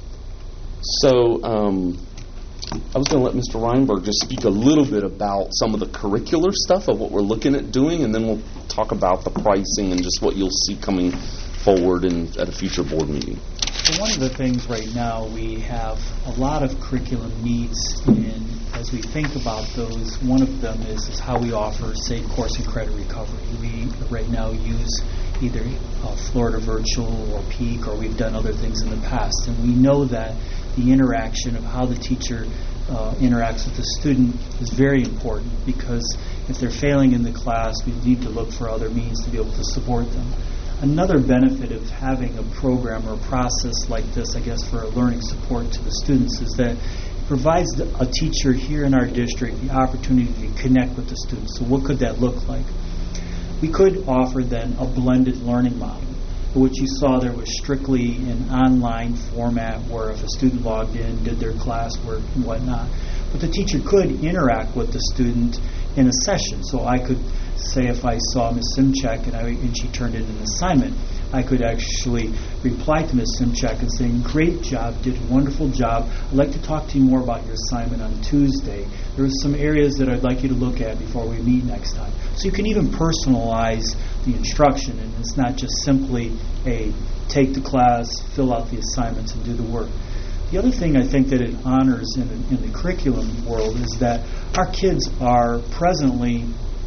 So, um, I was going to let Mister Reinberg just speak a little bit about some of the curricular stuff of what we're looking at doing, and then we'll talk about the pricing and just what you'll see coming forward in, at a future board meeting. So one of the things right now, we have a lot of curriculum needs, and as we think about those, one of them is, is how we offer, say, course and credit recovery. We right now use either uh, Florida Virtual or Peak, or we've done other things in the past, and we know that the interaction of how the teacher uh, interacts with the student is very important, because if they're failing in the class, we need to look for other means to be able to support them. Another benefit of having a program or a process like this, I guess, for learning support to the students, is that it provides a teacher here in our district the opportunity to connect with the students. So what could that look like? We could offer then a blended learning model. What you saw there was strictly an online format where if a student logged in, did their classwork and whatnot. But the teacher could interact with the student in a session. So I could say if I saw Miz Simchak and, I, and she turned in an assignment, I could actually reply to Miz Simchak and say, great job, did a wonderful job. I'd like to talk to you more about your assignment on Tuesday. There are some areas that I'd like you to look at before we meet next time. So you can even personalize the instruction, and it's not just simply a take the class, fill out the assignments, and do the work. The other thing I think that it honors in the, in the curriculum world is that our kids are presently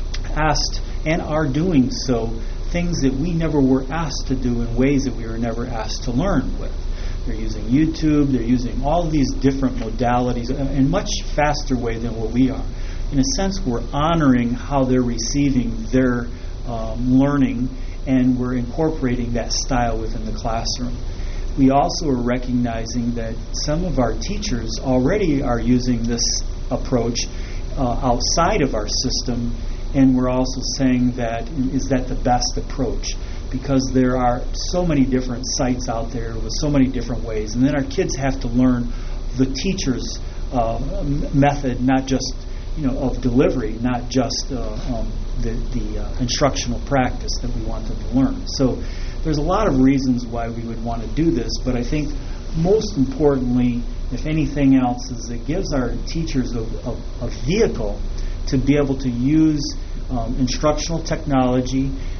asked and are doing so things that we never were asked to do in ways that we were never asked to learn with. They're using YouTube, they're using all of these different modalities in a much faster way than what we are. In a sense, we're honoring how they're receiving their um, learning, and we're incorporating that style within the classroom. We also are recognizing that some of our teachers already are using this approach uh, outside of our system, and we're also saying that, is that the best approach? Because there are so many different sites out there with so many different ways, and then our kids have to learn the teacher's uh, method, not just you know of delivery, not just uh, um, the, the uh, instructional practice that we want them to learn. So there's a lot of reasons why we would want to do this, but I think most importantly, if anything else, is it gives our teachers a, a, a vehicle to be able to use um, instructional technology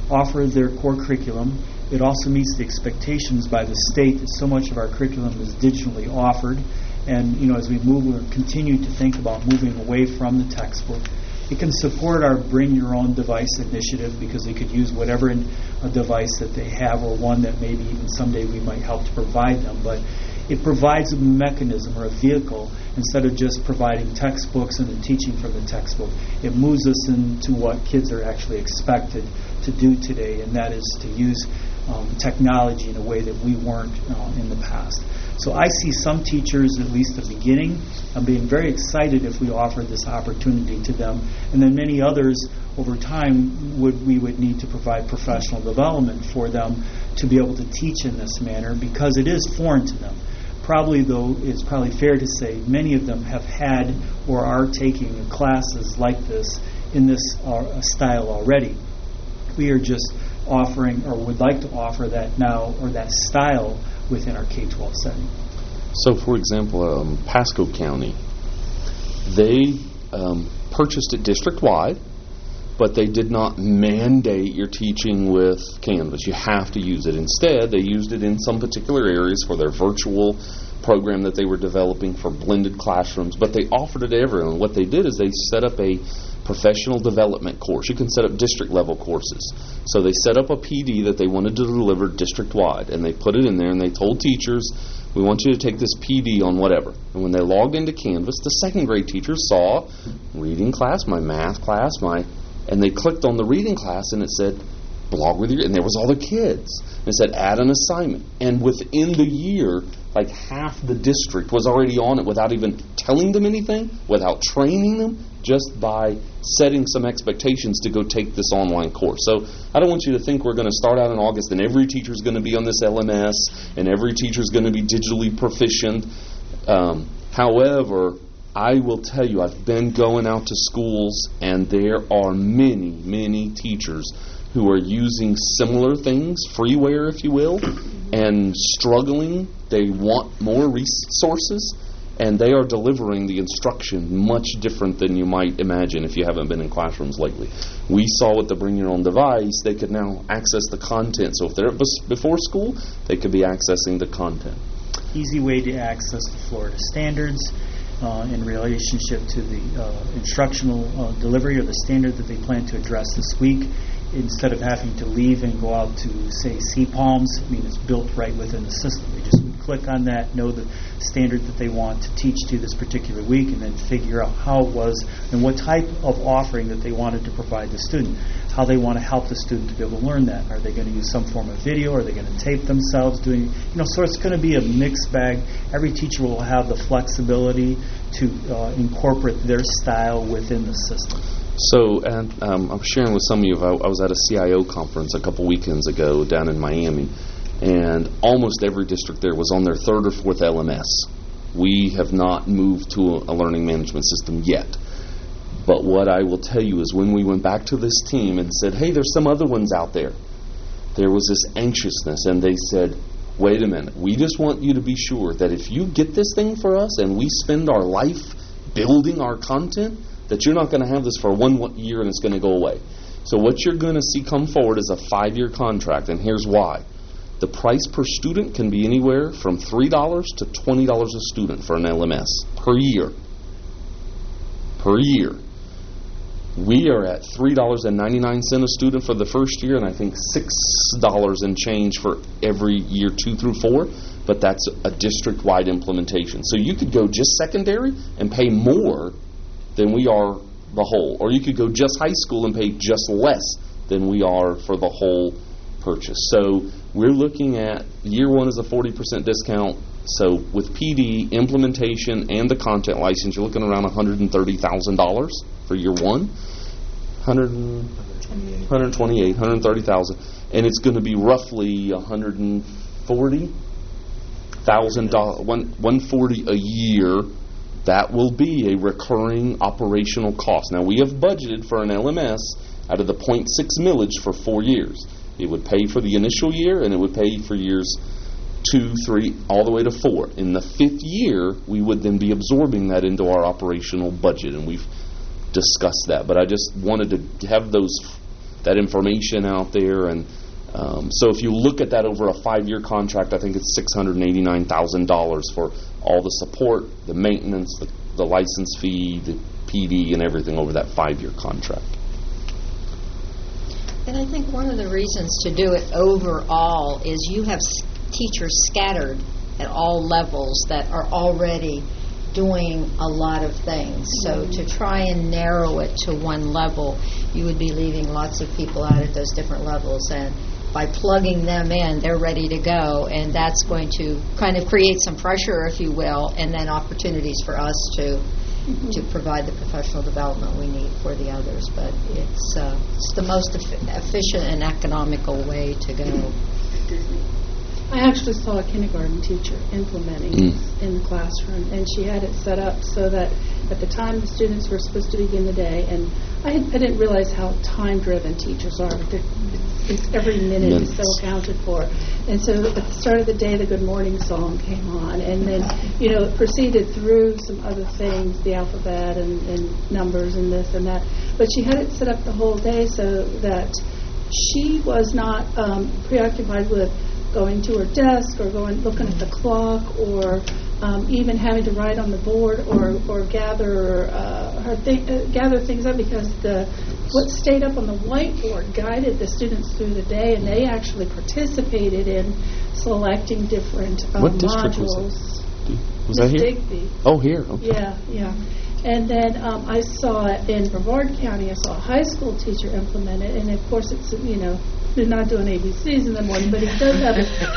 offer their core curriculum. It also meets the expectations by the state that so much of our curriculum is digitally offered. And, you know, as we move, we'll continue to think about moving away from the textbook. It can support our Bring Your Own Device initiative because they could use whatever in, a device that they have, or one that maybe even someday we might help to provide them. But it provides a mechanism or a vehicle instead of just providing textbooks and then teaching from the textbook. It moves us into what kids are actually expected to do today, and that is to use um, technology in a way that we weren't uh, in the past. So I see some teachers, at least at the beginning, uh, being very excited if we offered this opportunity to them. And then many others, over time, would we would need to provide professional development for them to be able to teach in this manner because it is foreign to them. Probably, though, it's probably fair to say many of them have had or are taking classes like this in this uh, style already. We are just offering, or would like to offer that now, or that style within our K twelve setting. So, for example, um, Pasco County, they um, purchased it district-wide, but they did not mandate your teaching with Canvas. You have to use it. Instead, they used it in some particular areas for their virtual program that they were developing for blended classrooms, but they offered it to everyone. What they did is they set up a professional development course. You can set up district-level courses. So they set up a P D that they wanted to deliver district-wide, and they put it in there, and they told teachers, we want you to take this P D on whatever. And when they logged into Canvas, the second-grade teachers saw reading class, my math class, my... and they clicked on the reading class, and it said, blog with your... and there was all the kids. And it said, add an assignment. And within the year, like half the district was already on it without even telling them anything, without training them, just by setting some expectations to go take this online course. So I don't want you to think we're going to start out in August and every teacher is going to be on this L M S and every teacher is going to be digitally proficient. Um, however, I will tell you, I've been going out to schools, and there are many, many teachers who are using similar things, freeware, if you will, and struggling. They want more resources, and they are delivering the instruction much different than you might imagine if you haven't been in classrooms lately. We saw with the Bring Your Own Device, they could now access the content. So if they're before school, they could be accessing the content. Easy way to access the Florida standards uh, in relationship to the uh, instructional uh, delivery or the standard that they plan to address this week. Instead of having to leave and go out to, say, C PALMS, I mean, it's built right within the system. They just would click on that, know the standard that they want to teach to this particular week, and then figure out how it was and what type of offering that they wanted to provide the student, how they want to help the student to be able to learn that. Are they going to use some form of video? Are they going to tape themselves doing, you know, so it's going to be a mixed bag. Every teacher will have the flexibility to uh, incorporate their style within the system. So, and um, I'm sharing with some of you, I, I was at a C I O conference a couple weekends ago down in Miami, and almost every district there was on their third or fourth L M S. We have not moved to a, a learning management system yet. But what I will tell you is when we went back to this team and said, hey, there's some other ones out there, there was this anxiousness, and they said, wait a minute, we just want you to be sure that if you get this thing for us and we spend our life building our content, that you're not going to have this for one year and it's going to go away. So what you're going to see come forward is a five-year contract, and here's why. The price per student can be anywhere from three dollars to twenty dollars a student for an L M S per year. Per year. We are at three dollars and ninety-nine cents a student for the first year, and I think six dollars and change for every year two through four, but that's a district-wide implementation. So you could go just secondary and pay more than we are the whole. Or you could go just high school and pay just less than we are for the whole purchase. So we're looking at year one is a forty percent discount. So with P D, implementation, and the content license, you're looking around one hundred thirty thousand dollars for year one. one hundred, one hundred twenty-eight, one hundred thirty thousand dollars. And it's going to be roughly one hundred forty thousand dollars, one hundred forty thousand dollars a year. That will be a recurring operational cost. Now, we have budgeted for an L M S out of the zero point six millage for four years. It would pay for the initial year, and it would pay for years two, three, all the way to four. In the fifth year, we would then be absorbing that into our operational budget, and we've discussed that. But I just wanted to have those that information out there. And um, so if you look at that over a five-year contract, I think it's six hundred eighty-nine thousand dollars for all the support, the maintenance, the, the license fee, the P D, and everything over that five-year contract. And I think one of the reasons to do it overall is you have s- teachers scattered at all levels that are already doing a lot of things. So to try and narrow it to one level, you would be leaving lots of people out at those different levels. And by plugging them in, they're ready to go. And that's going to kind of create some pressure, if you will, and then opportunities for us to Mm-hmm. to provide the professional development we need for the others. But it's uh, it's the most efi- efficient and economical way to go. I actually saw a kindergarten teacher implementing Mm. this in the classroom, and she had it set up so that at the time the students were supposed to begin the day, and I, had, I didn't realize how time-driven teachers are. It's, it's every minute is so accounted for. And so at the start of the day, the Good Morning song came on, and then, you know, it proceeded through some other things, the alphabet and, and numbers and this and that. But she had it set up the whole day so that she was not um, preoccupied with going to her desk or going looking at the clock or um, even having to write on the board or or gather uh, her th- uh, gather things up, because the what stayed up on the whiteboard guided the students through the day, and they actually participated in selecting different um, What district modules. was that? Was that here? Digby. Oh, here. Okay. Yeah, yeah. And then um, I saw it in Brevard County. I saw a high school teacher implement it, and of course it's, you know, they're not doing A B Cs in the morning, but it does have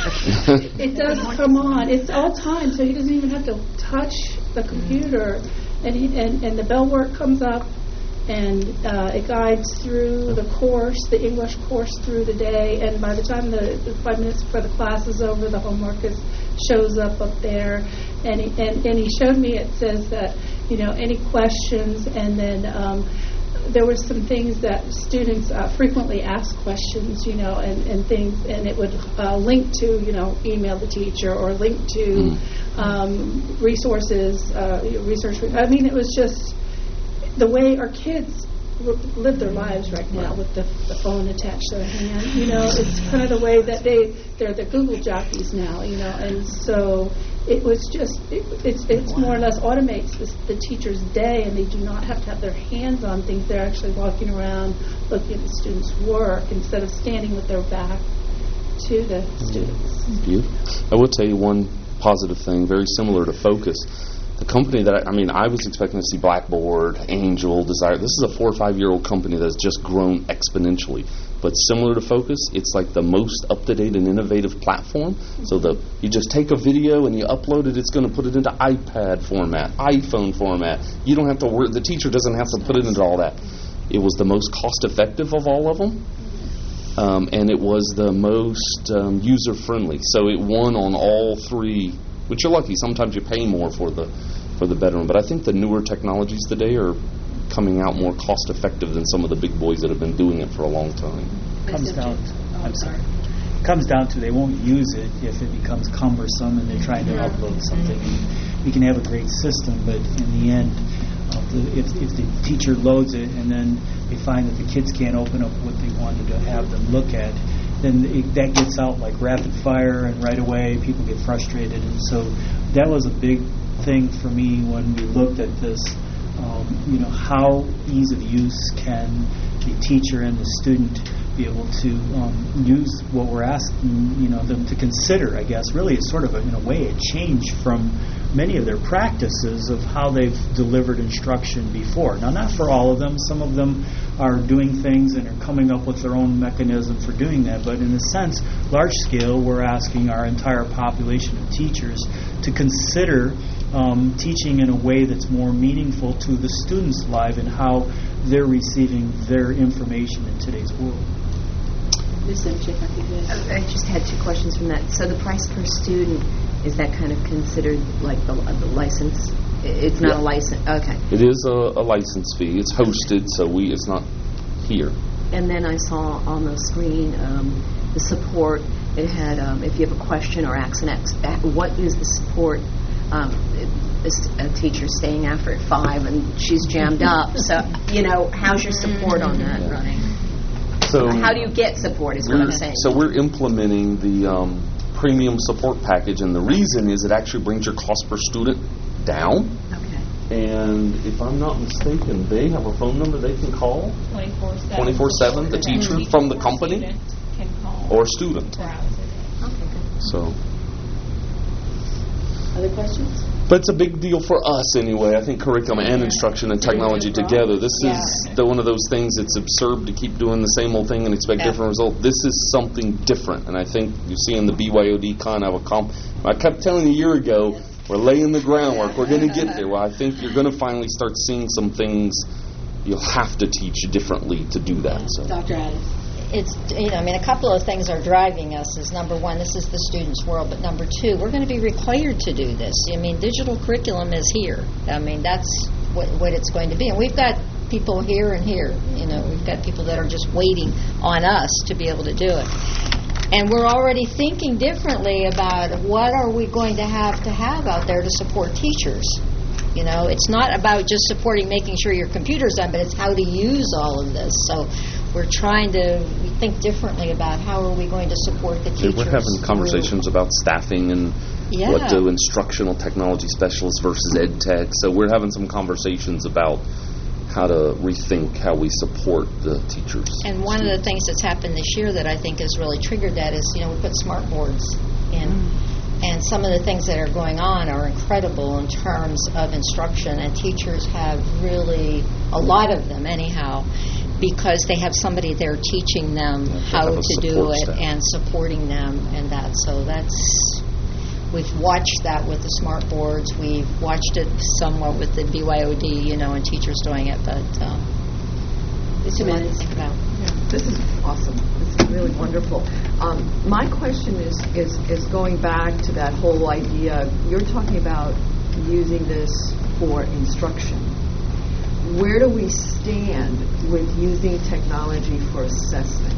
it. It does come on. It's all time, so he doesn't even have to touch the computer, and he, and, and the bell work comes up, and uh, it guides through the course, the English course through the day, and by the time the, the five minutes before the class is over, the homework is shows up up there, and he, and, and he showed me, it says that, you know, any questions, and then um, there were some things that students uh, frequently ask questions, you know, and, and things, and it would uh, link to, you know, email the teacher or link to um, resources, uh, research. I mean, it was just the way our kids live their lives right now with the, the phone attached to their hand. You know, it's kind of the way that they, they're the Google jockeys now, you know, and so it was just, it, it's it's more or less automates the, the teacher's day, and they do not have to have their hands on things. They're actually walking around looking at the students' work instead of standing with their back to the students. Beautiful. I will tell you one positive thing, very similar to Focus. The company that, I, I mean, I was expecting to see Blackboard, Angel, Desire. This is a four or five-year-old company that's just grown exponentially. But similar to Focus, it's like the most up-to-date and innovative platform. So the you just take a video and you upload it, it's going to put it into iPad format, iPhone format. You don't have to worry, the teacher doesn't have to put it into all that. It was the most cost-effective of all of them. Um, and it was the most um, user-friendly. So it won on all three, which you're lucky. Sometimes you pay more for the for the better one. But I think the newer technologies today are coming out more cost-effective than some of the big boys that have been doing it for a long time. Comes down to, I'm sorry. Comes down to they won't use it if it becomes cumbersome and they're trying to Yeah. upload something. We can have a great system, but in the end, uh, the, if, if the teacher loads it and then they find that the kids can't open up what they wanted to have them look at, then it, that gets out like rapid fire, and right away people get frustrated. And so that was a big thing for me when we looked at this. Um, you know, how ease of use can the teacher and the student be able to um, use what we're asking, you know, them to consider, I guess. Really, it's sort of, a, in a way, a change from many of their practices of how they've delivered instruction before. Now, not for all of them. Some of them are doing things and are coming up with their own mechanism for doing that. But in a sense, large scale, we're asking our entire population of teachers to consider Um, teaching in a way that's more meaningful to the students' life and how they're receiving their information in today's world. I just had two questions from that. So the price per student, is that kind of considered like the, the license? It's not Yeah. a license. Okay. It is a, a license fee. It's hosted, so we it's not here. And then I saw on the screen um, the support. It had um, if you have a question or ask an ex, what is the support? Um, a teacher staying after at five and she's jammed up. So, you know, how's your support on that running? So How do you get support is what we're- I'm saying. So we're implementing the um, premium support package, and the reason is it actually brings your cost per student down. Okay. And if I'm not mistaken, they have a phone number they can call, twenty-four seven. twenty-four seven, the teacher from the company Can call. or student. Four hours a day. Okay, good. So, Other questions? but it's a big deal for us anyway. I think curriculum and instruction and technology together. This is the, one of those things that's absurd to keep doing the same old thing and expect Yeah. different results. This is something different, and I think you see in the B Y O D kind of a comp. I kept telling you a year ago, we're laying the groundwork. We're going to get there. Well, I think you're going to finally start seeing some things you'll have to teach differently to do that. So. Doctor Adams. It's, you know, I mean, a couple of things are driving us. Is number one, this is the student's world, but number two, we're going to be required to do this. I mean, digital curriculum is here. I mean, that's what, what it's going to be. And we've got people here and here. You know, we've got people that are just waiting on us to be able to do it. And we're already thinking differently about what are we going to have to have out there to support teachers. You know, it's not about just supporting making sure your computer's on, but it's how to use all of this. So we're trying to think differently about how are we going to support the teachers. We're having conversations about staffing and Yeah. what do instructional technology specialists versus ed tech. So we're having some conversations about how to rethink how we support the teachers. And one of the things that's happened this year that I think has really triggered that is, you know, we put smart boards in. And some of the things that are going on are incredible in terms of instruction, and teachers have really, a lot of them anyhow, because they have somebody there teaching them Yeah, they how have a to do support it staff. and supporting them and that. So that's, we've watched that with the smart boards. We've watched it somewhat with the B Y O D, you know, and teachers doing it, but um, it's a lot to think about. This is awesome. This is really wonderful. Um, my question is, is, is going back to that whole idea. You're talking about using this for instruction. Where do we stand with using technology for assessment?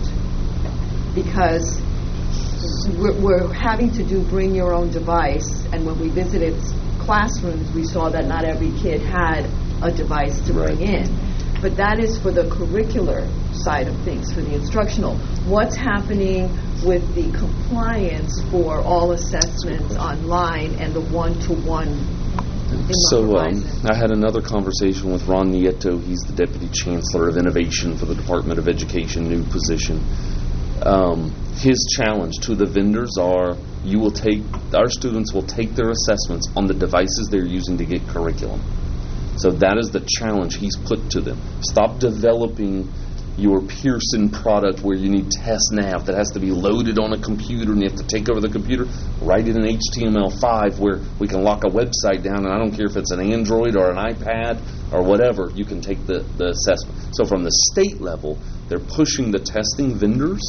Because we're, we're having to do bring your own device, and when we visited classrooms, we saw that not every kid had a device to bring Right. in. But that is for the curricular side of things, for the instructional. What's happening with the compliance for all assessments online and the one-to-one in the So um, horizon? I had another conversation with Ron Nieto. He's the Deputy Chancellor of Innovation for the Department of Education, new position. Um, his challenge to the vendors are, you will take, our students will take their assessments on the devices they're using to get curriculum. So that is the challenge he's put to them. Stop developing your Pearson product where you need TestNav that has to be loaded on a computer and you have to take over the computer. Write it in H T M L five where we can lock a website down, and I don't care if it's an Android or an iPad or whatever, you can take the, the assessment. So from the state level, they're pushing the testing vendors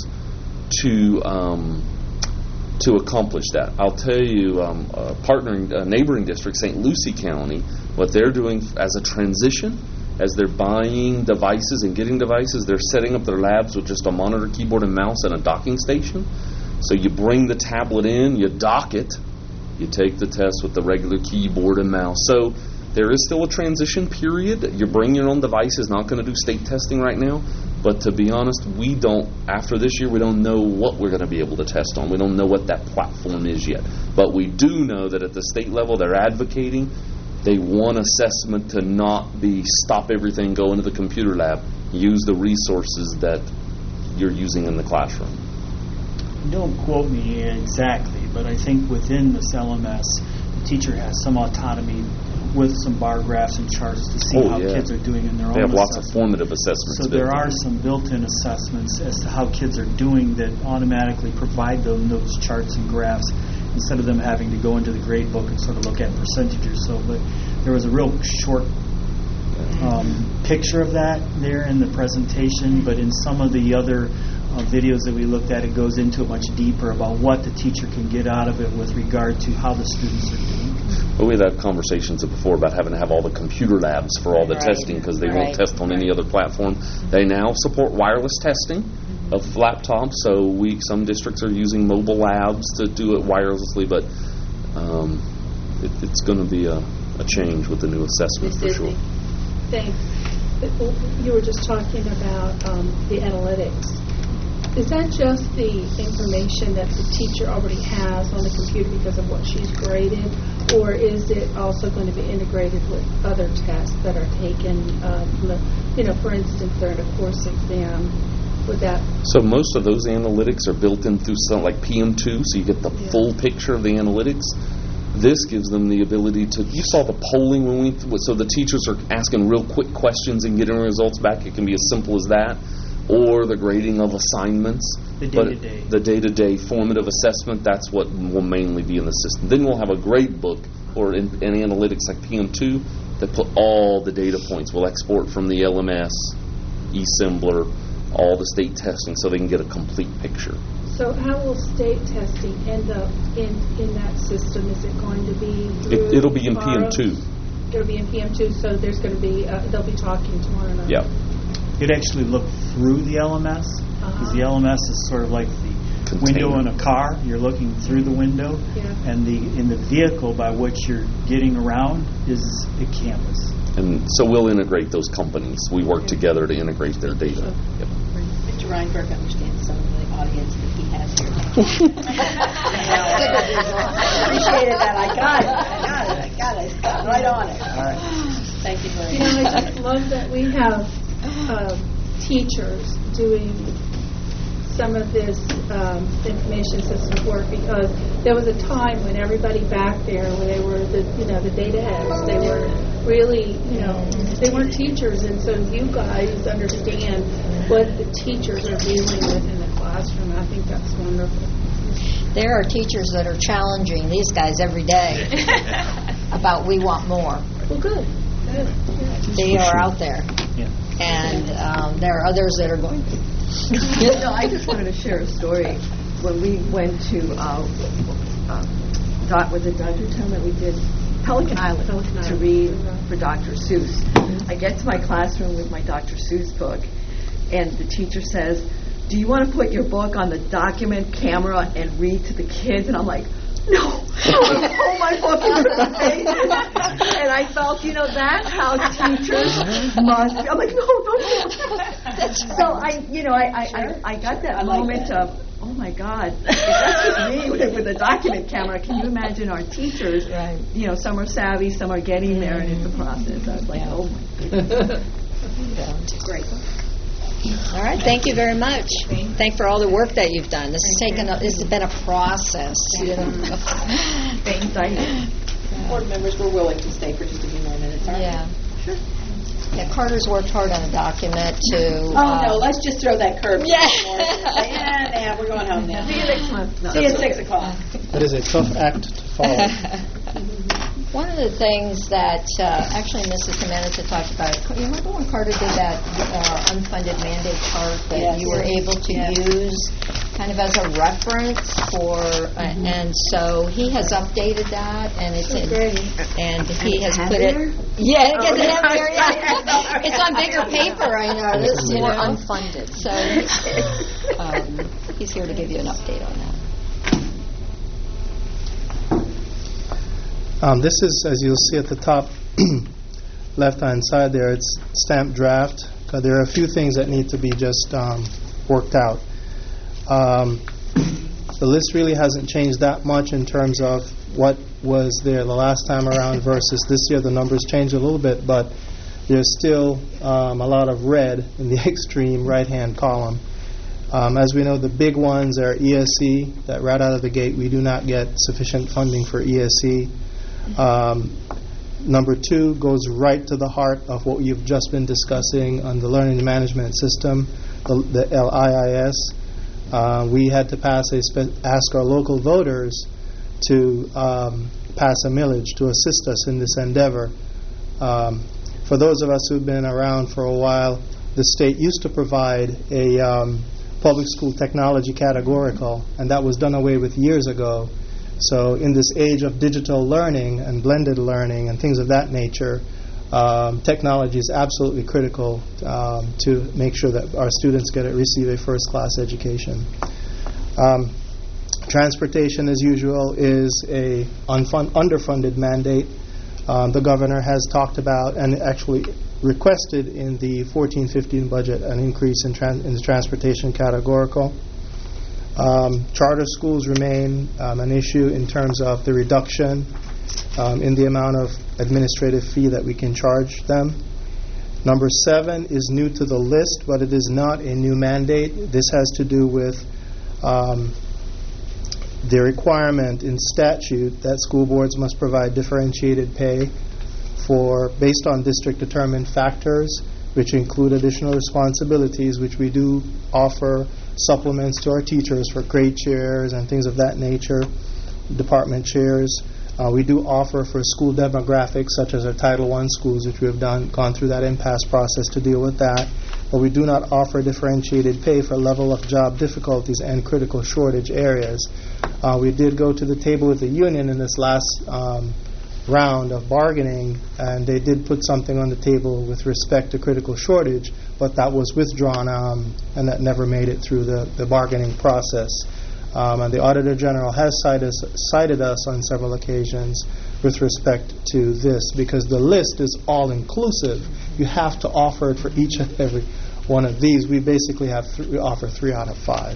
to um, to accomplish that. I'll tell you, um, uh, partnering, uh, neighboring district, Saint Lucie County, what they're doing as a transition, as they're buying devices and getting devices, they're setting up their labs with just a monitor, keyboard, and mouse and a docking station. So you bring the tablet in, you dock it, you take the test with the regular keyboard and mouse. So there is still a transition period. You bring your own device is not going to do state testing right now. But to be honest, we don't, after this year, we don't know what we're going to be able to test on. We don't know what that platform is yet. But we do know that at the state level, they're advocating. They want assessment to not be stop everything, go into the computer lab, use the resources that you're using in the classroom. Don't quote me exactly, but I think within this L M S, the teacher has some autonomy with some bar graphs and charts to see Oh, how yeah. kids are doing in their They own have lots of assessment. formative assessments. So there built are in. some built-in assessments as to how kids are doing that automatically provide them those charts and graphs instead of them having to go into the grade book and sort of look at percentages. So but there was a real short um, picture of that there in the presentation, but in some of the other uh, videos that we looked at, it goes into it much deeper about what the teacher can get out of it with regard to how the students are doing. But we've had conversations before about having to have all the computer labs for all the Right. testing because they Right. won't test on any other platform. They now support wireless testing of laptops, so we some districts are using mobile labs to do it wirelessly, but um, it, it's going to be a, a change with the new assessment Miz for sure. Disney? Thanks. You were just talking about um, the analytics. Is that just the information that the teacher already has on the computer because of what she's graded, or is it also going to be integrated with other tests that are taken? Um, you know, for instance, they're in a course exam. Would that? So most of those analytics are built in through something like P M two, so you get the Yeah. full picture of the analytics. This gives them the ability to. You saw the polling when we. So the teachers are asking real quick questions and getting results back. It can be as simple as that, or the grading of assignments. The But day-to-day. the day-to-day formative assessment, that's what will mainly be in the system. Then we'll have a grade book or in, in analytics like P M two that put all the data points. We'll export from the L M S, eSembler, all the state testing so they can get a complete picture. So how will state testing end up in, in that system? Is it going to be through It, it'll be in P M two. It'll be in P M two, so there's going to be, uh, they'll be talking to one another. Yeah. You'd actually look through the L M S, because the L M S is sort of like the Container. window in a car. You're looking through the window, Yeah. and the in the vehicle by which you're getting around is a Canvas. And so we'll integrate those companies. We work together to integrate their data. Yep. Mister Reinberg understands some of the audience that he has here. I appreciated that. I got it. I got it. I got it. I got right on it. All right. Thank you very You know, much. I just love that we have um, teachers doing some of this um, information system work, because there was a time when everybody back there, when they were the, you know, the data heads, they were really, you know, they weren't teachers, and so you guys understand what the teachers are dealing with in the classroom. I think that's wonderful. There are teachers that are challenging these guys every day about we want more. Well, good. Good. Good. They are out there. Yeah. And um, there are others that are going, You know, I just wanted to share a story. When we went to, uh, uh, Dot, was it Doctor Town that we did Pelican Island, Pelican to Island. read for Doctor Seuss. I get to my classroom with my Doctor Seuss book, and the teacher says, "Do you want to put your book on the document camera and read to the kids?" And I'm like, "No, I hold my book in the pages." And I felt, you know, that's how teachers must be. I'm like, no, no, no. So I, you know, I, I, I, I got that I like moment that. of, oh my God, if that's just me with, with a document camera. Can you imagine our teachers? Right. You know, some are savvy, some are getting there, and it's a process. I was like, oh my goodness. Great. all right, thank you very much. Thank for all the work that you've done. This has taken, a, this has been a process. You know. Things I Board members, we're willing to stay for just a few more minutes, aren't we? Yeah. Sure. Yeah, Carter's worked hard on a document to. Oh, uh, no, let's just throw that curve. Yeah. Yeah, yeah, we're going home now. see you next month. No. See you at six o'clock. That is a tough act to follow. One of the things that uh, actually Missus Jimenez had talked about, you remember when Carter did that uh, unfunded mandate chart that Yes. you were able to Yes. use kind of as a reference for, uh, and so he has updated that, and it's in, and he has put it. Yeah, it gets Oh, heavier. yeah. Yeah, it's on bigger paper. I noticed. You More know. unfunded. So um, he's here to give you an update on that. Um, this is, as you'll see at the top left-hand side there, it's stamped draft. Uh, there are a few things that need to be just um, worked out. Um, the list really hasn't changed that much in terms of what was there the last time around versus this year. The numbers changed a little bit, but there's still um, a lot of red in the extreme right-hand column. Um, as we know, the big ones are E S E, that right out of the gate we do not get sufficient funding for E S E. Um, number two goes right to the heart of what you've just been discussing on the learning management system, the, the L I I S. Uh, we had to pass a spe- ask our local voters to um, pass a millage to assist us in this endeavor. Um, for those of us who've been around for a while, the state used to provide a um, public school technology categorical, and that was done away with years ago. So in this age of digital learning and blended learning and things of that nature, um, technology is absolutely critical um, to make sure that our students get a, receive a first-class education. Um, transportation, as usual, is a unfund, underfunded mandate. Um, the governor has talked about and actually requested in the fourteen fifteen budget an increase in, tran- in the transportation categorical. Um, charter schools remain um, an issue in terms of the reduction um, in the amount of administrative fee that we can charge them. Number seven is new to the list, but it is not a new mandate. This has to do with um, the requirement in statute that school boards must provide differentiated pay for based on district determined factors, which include additional responsibilities, which we do offer supplements to our teachers for grade chairs and things of that nature, department chairs. Uh, we do offer for school demographics, such as our Title one schools, which we have done gone through that impasse process to deal with that. But we do not offer differentiated pay for level of job difficulties and critical shortage areas. Uh, we did go to the table with the union in this last um, round of bargaining, and they did put something on the table with respect to critical shortage, but that was withdrawn, um, and that never made it through the, the bargaining process. Um, and the Auditor General has cited, cited us on several occasions with respect to this, because the list is all-inclusive. You have to offer it for each and every one of these. We basically have th- we offer three out of five.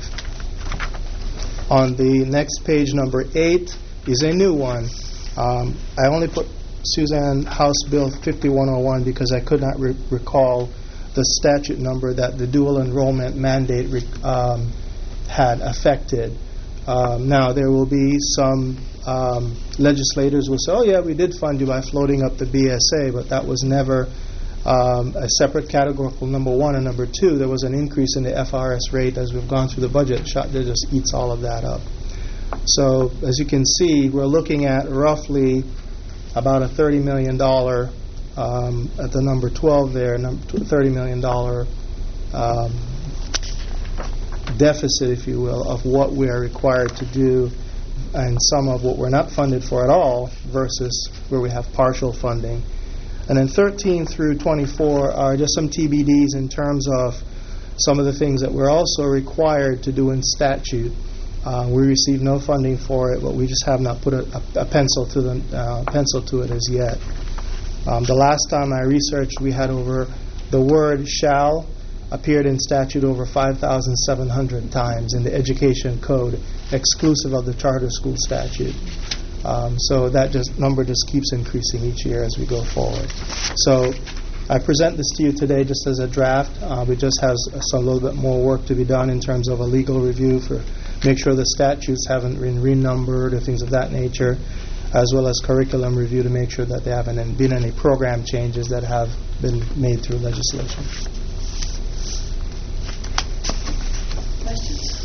On the next page, number eight, is a new one. Um, I only put Suzanne House Bill fifty-one oh one because I could not re- recall the statute number that the dual enrollment mandate re- um, had affected. Um, now, there will be some um, legislators who will say, oh, yeah, we did fund you by floating up the B S A, but that was never um, a separate categorical, number one. And number two, there was an increase in the F R S rate as we've gone through the budget. That just eats all of that up. So, as you can see, we're looking at roughly about a thirty million dollars, um, at the number twelve there, thirty million dollars um, deficit, if you will, of what we are required to do, and some of what we're not funded for at all versus where we have partial funding. And then thirteen through twenty-four are just some T B Ds in terms of some of the things that we're also required to do in statute. Uh, we receive no funding for it, but we just have not put a, a, a pencil to the uh, pencil to it as yet. Um, the last time I researched, we had over the word "shall" appeared in statute over five thousand seven hundred times in the education code, exclusive of the charter school statute. Um, so that just number just keeps increasing each year as we go forward. So I present this to you today just as a draft. Uh, it just has a little bit more work to be done in terms of a legal review for make sure the statutes haven't been renumbered or things of that nature, as well as curriculum review to make sure that there haven't been any program changes that have been made through legislation. Questions?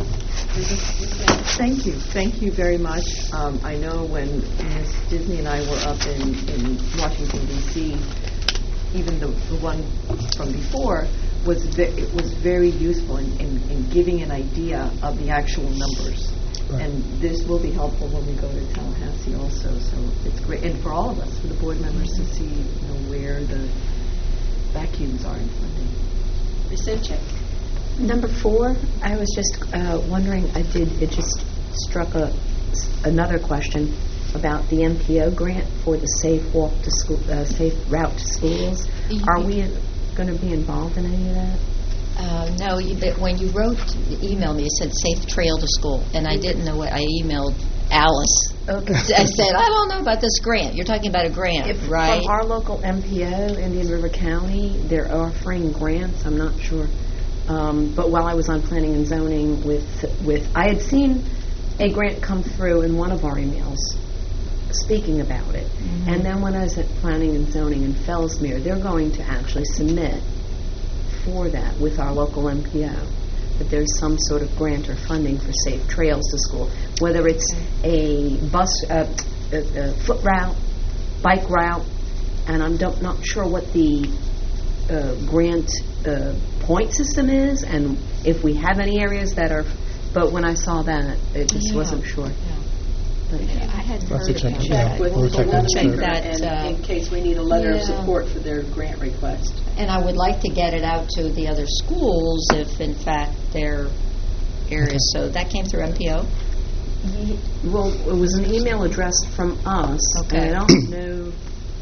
Thank you. Thank you very much. Um, I know when Miz Disney and I were up in, in Washington, D C, even the, the one from before was ve- it was very useful in, in, in giving an idea of the actual numbers. Right. And this will be helpful when we go to Tallahassee also. So it's great. And for all of us, for the board members to see you know, where the vacuums are in funding. Miz Simchick? Number four, I was just uh, wondering, I did, it just struck a, another question about the M P O grant for the Safe Walk to School, uh, Safe Route to Schools. Mm-hmm. Are we going to be involved in any of that? Uh, no, you, but when you wrote, you emailed me, it said Safe Trail to School, and I didn't know what, I emailed Alice. Okay. I said, I don't know about this grant. You're talking about a grant, if right? From our local M P O, Indian River County, they're offering grants. I'm not sure. Um, but while I was on planning and zoning with, with, I had seen a grant come through in one of our emails speaking about it. Mm-hmm. And then when I was at planning and zoning in Fellsmere, they're going to actually submit for that with our local M P O. That there's some sort of grant or funding for safe trails to school, whether it's a bus, uh, a, a foot route, bike route, and I'm don't, not sure what the uh, grant uh, point system is, and if we have any areas that are. But when I saw that, it just yeah. wasn't sure. Yeah. But yeah, I hadn't Let's heard check about it. that. Check with We'll the check local that. paper That, and uh, in case we need a letter yeah. of support for their grant request. And I would like to get it out to the other schools if, in fact, their areas. So that came through M P O? Well, it was an email addressed from us, Okay. and I don't know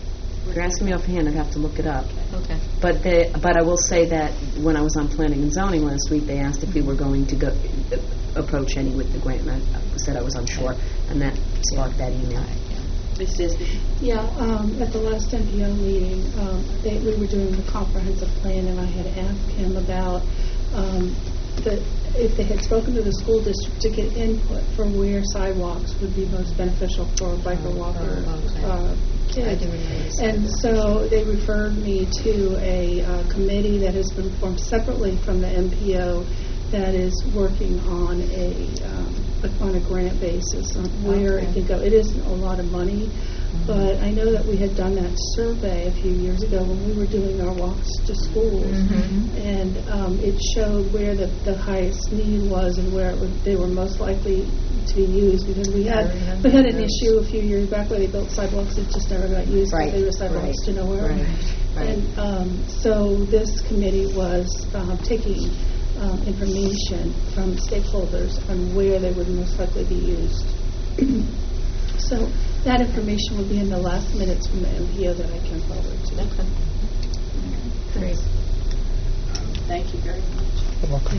You're asking me offhand, I'd have to look it up. Okay. But they, but I will say that when I was on planning and zoning last week, they asked if we were going to go approach any with the grant, and I said I was unsure, and that sparked that email. Miz Disney. Yeah, um, at the last N P O meeting, um, they, we were doing the comprehensive plan, and I had asked him about um, the, if they had spoken to the school district to get input for where sidewalks would be most beneficial for biker walker uh, kids. And so they referred me to a uh, committee that has been formed separately from the N P O that is working on a um, on a grant basis on where Okay. it can go. It isn't a lot of money, mm-hmm. but I know that we had done that survey a few years ago when we were doing our walks to schools, Mm-hmm. and um, it showed where the, the highest need was and where it would, they were most likely to be used, because we had we had an issue a few years back where they built sidewalks that just never got used. Right. They were sidewalks Right. to nowhere. Right. Right. And um, so this committee was um, taking um, information from stakeholders on where they would most likely be used. So that information will be in the last minutes from the M P O that I can forward to. Okay. Great. Thank you very much. You're welcome.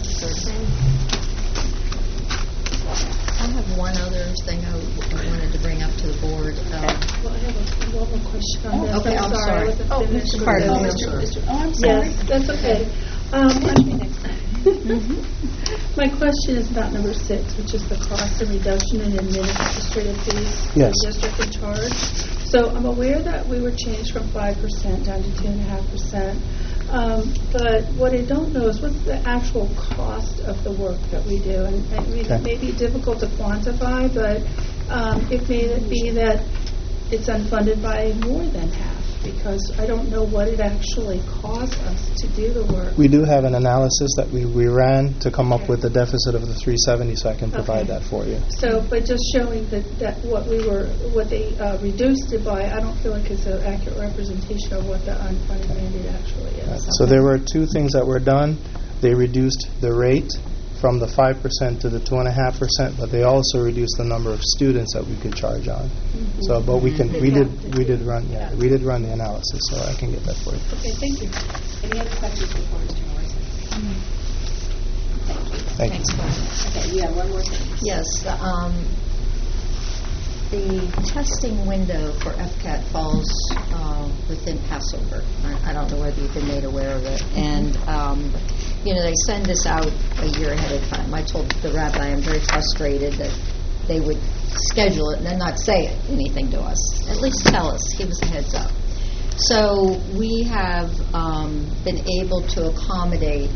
I have one other thing I, w- I wanted to bring up to the board. Um, Well, I have a, one more question on this. okay, I'm sorry. I wasn't Oh, finished Mister with Pardon this. me, I'm Mister sorry. Mister Oh, I'm sorry. Yes, that's okay. Um, Watch me next time. My question is about number six, which is the cost and reduction in administrative fees Yes. the district in charge. So I'm aware that we were changed from five percent down to two and a half percent. Um, but what I don't know is what's the actual cost of the work that we do. And I mean, Okay. it may be difficult to quantify, but um, it may be that it's unfunded by more than half, because I don't know what it actually costs us to do the work. We do have an analysis that we, we ran to come up with the deficit of the three seventy, so I can provide Okay. that for you. So, but just showing that, that what we were, what they uh, reduced it by, I don't feel like it's an accurate representation of what the unfunded mandate actually is. So there were two things that were done. They reduced the rate from the five percent to the two point five percent, but they also reduced the number of students that we could charge on. Mm-hmm. So, but we can, They we did, capped it. we did run, yeah, we did run the analysis, so I can get that for you. Okay, thank you. Any other questions before Mister Morrison? Thank you. Thank you. Okay, you have one more thing. Yes, the, um, the testing window for F CAT falls uh, within Passover. I, I don't know whether you've been made aware of it. And, um, you know, they send this out a year ahead of time. I told the rabbi I'm very frustrated that they would schedule it and then not say it, anything to us. At least tell us, give us a heads up. So we have um, been able to accommodate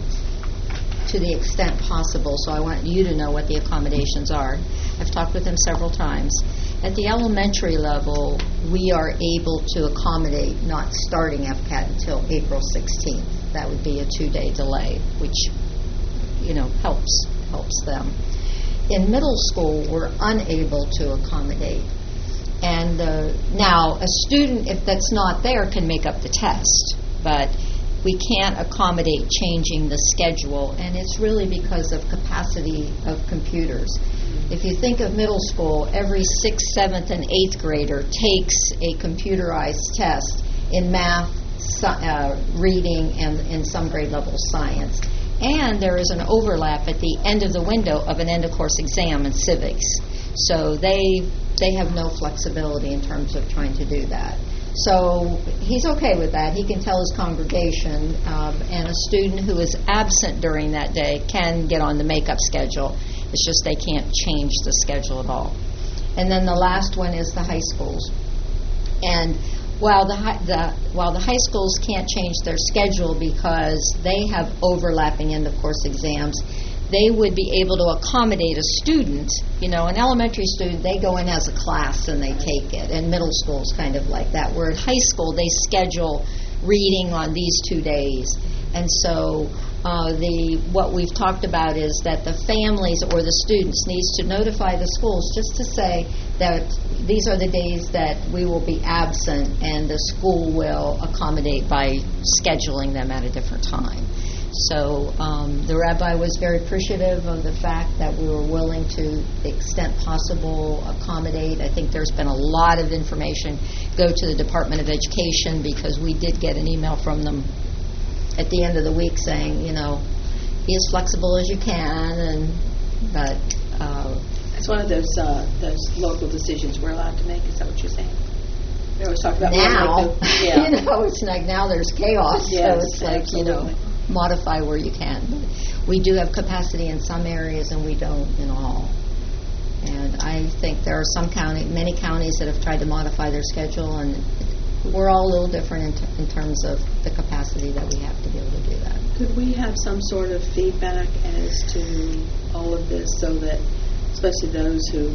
to the extent possible, so I want you to know what the accommodations are. I've talked with them several times. At the elementary level, we are able to accommodate not starting F CAT until April sixteenth. That would be a two-day delay, which, you know, helps helps them. In middle school, we're unable to accommodate. And uh, now, a student, if that's not there, can make up the test, but we can't accommodate changing the schedule, and it's really because of capacity of computers. If you think of middle school, every sixth, seventh, and eighth grader takes a computerized test in math, sci- uh, reading, and in some grade level science. And there is an overlap at the end of the window of an end-of-course exam in civics. So they they have no flexibility in terms of trying to do that. So he's okay with that. He can tell his congregation, um, and a student who is absent during that day can get on the makeup schedule. It's just they can't change the schedule at all. And then the last one is the high schools. And while the, hi- the while the high schools can't change their schedule because they have overlapping end-of-course exams, they would be able to accommodate a student. You know, an elementary student, they go in as a class and they take it. And middle school is kind of like that. Where at high school, they schedule reading on these two days. And so uh, the what we've talked about is that the families or the students needs to notify the schools just to say that these are the days that we will be absent, and the school will accommodate by scheduling them at a different time. So um, the rabbi was very appreciative of the fact that we were willing to, the extent possible, accommodate. I think there's been a lot of information go to the Department of Education, because we did get an email from them at the end of the week saying, you know, be as flexible as you can, and but uh, it's one of those uh, those local decisions we're allowed to make. Is that what you're saying? We always talk about now, like the, yeah. you know, it's like now there's chaos, Yes, so it's like absolutely. you know, modify where you can. But we do have capacity in some areas, and we don't in all. And I think there are some county, many counties that have tried to modify their schedule, and we're all a little different in, t- in terms of the capacity that we have to be able to do that. Could we have some sort of feedback as to all of this, so that, especially those who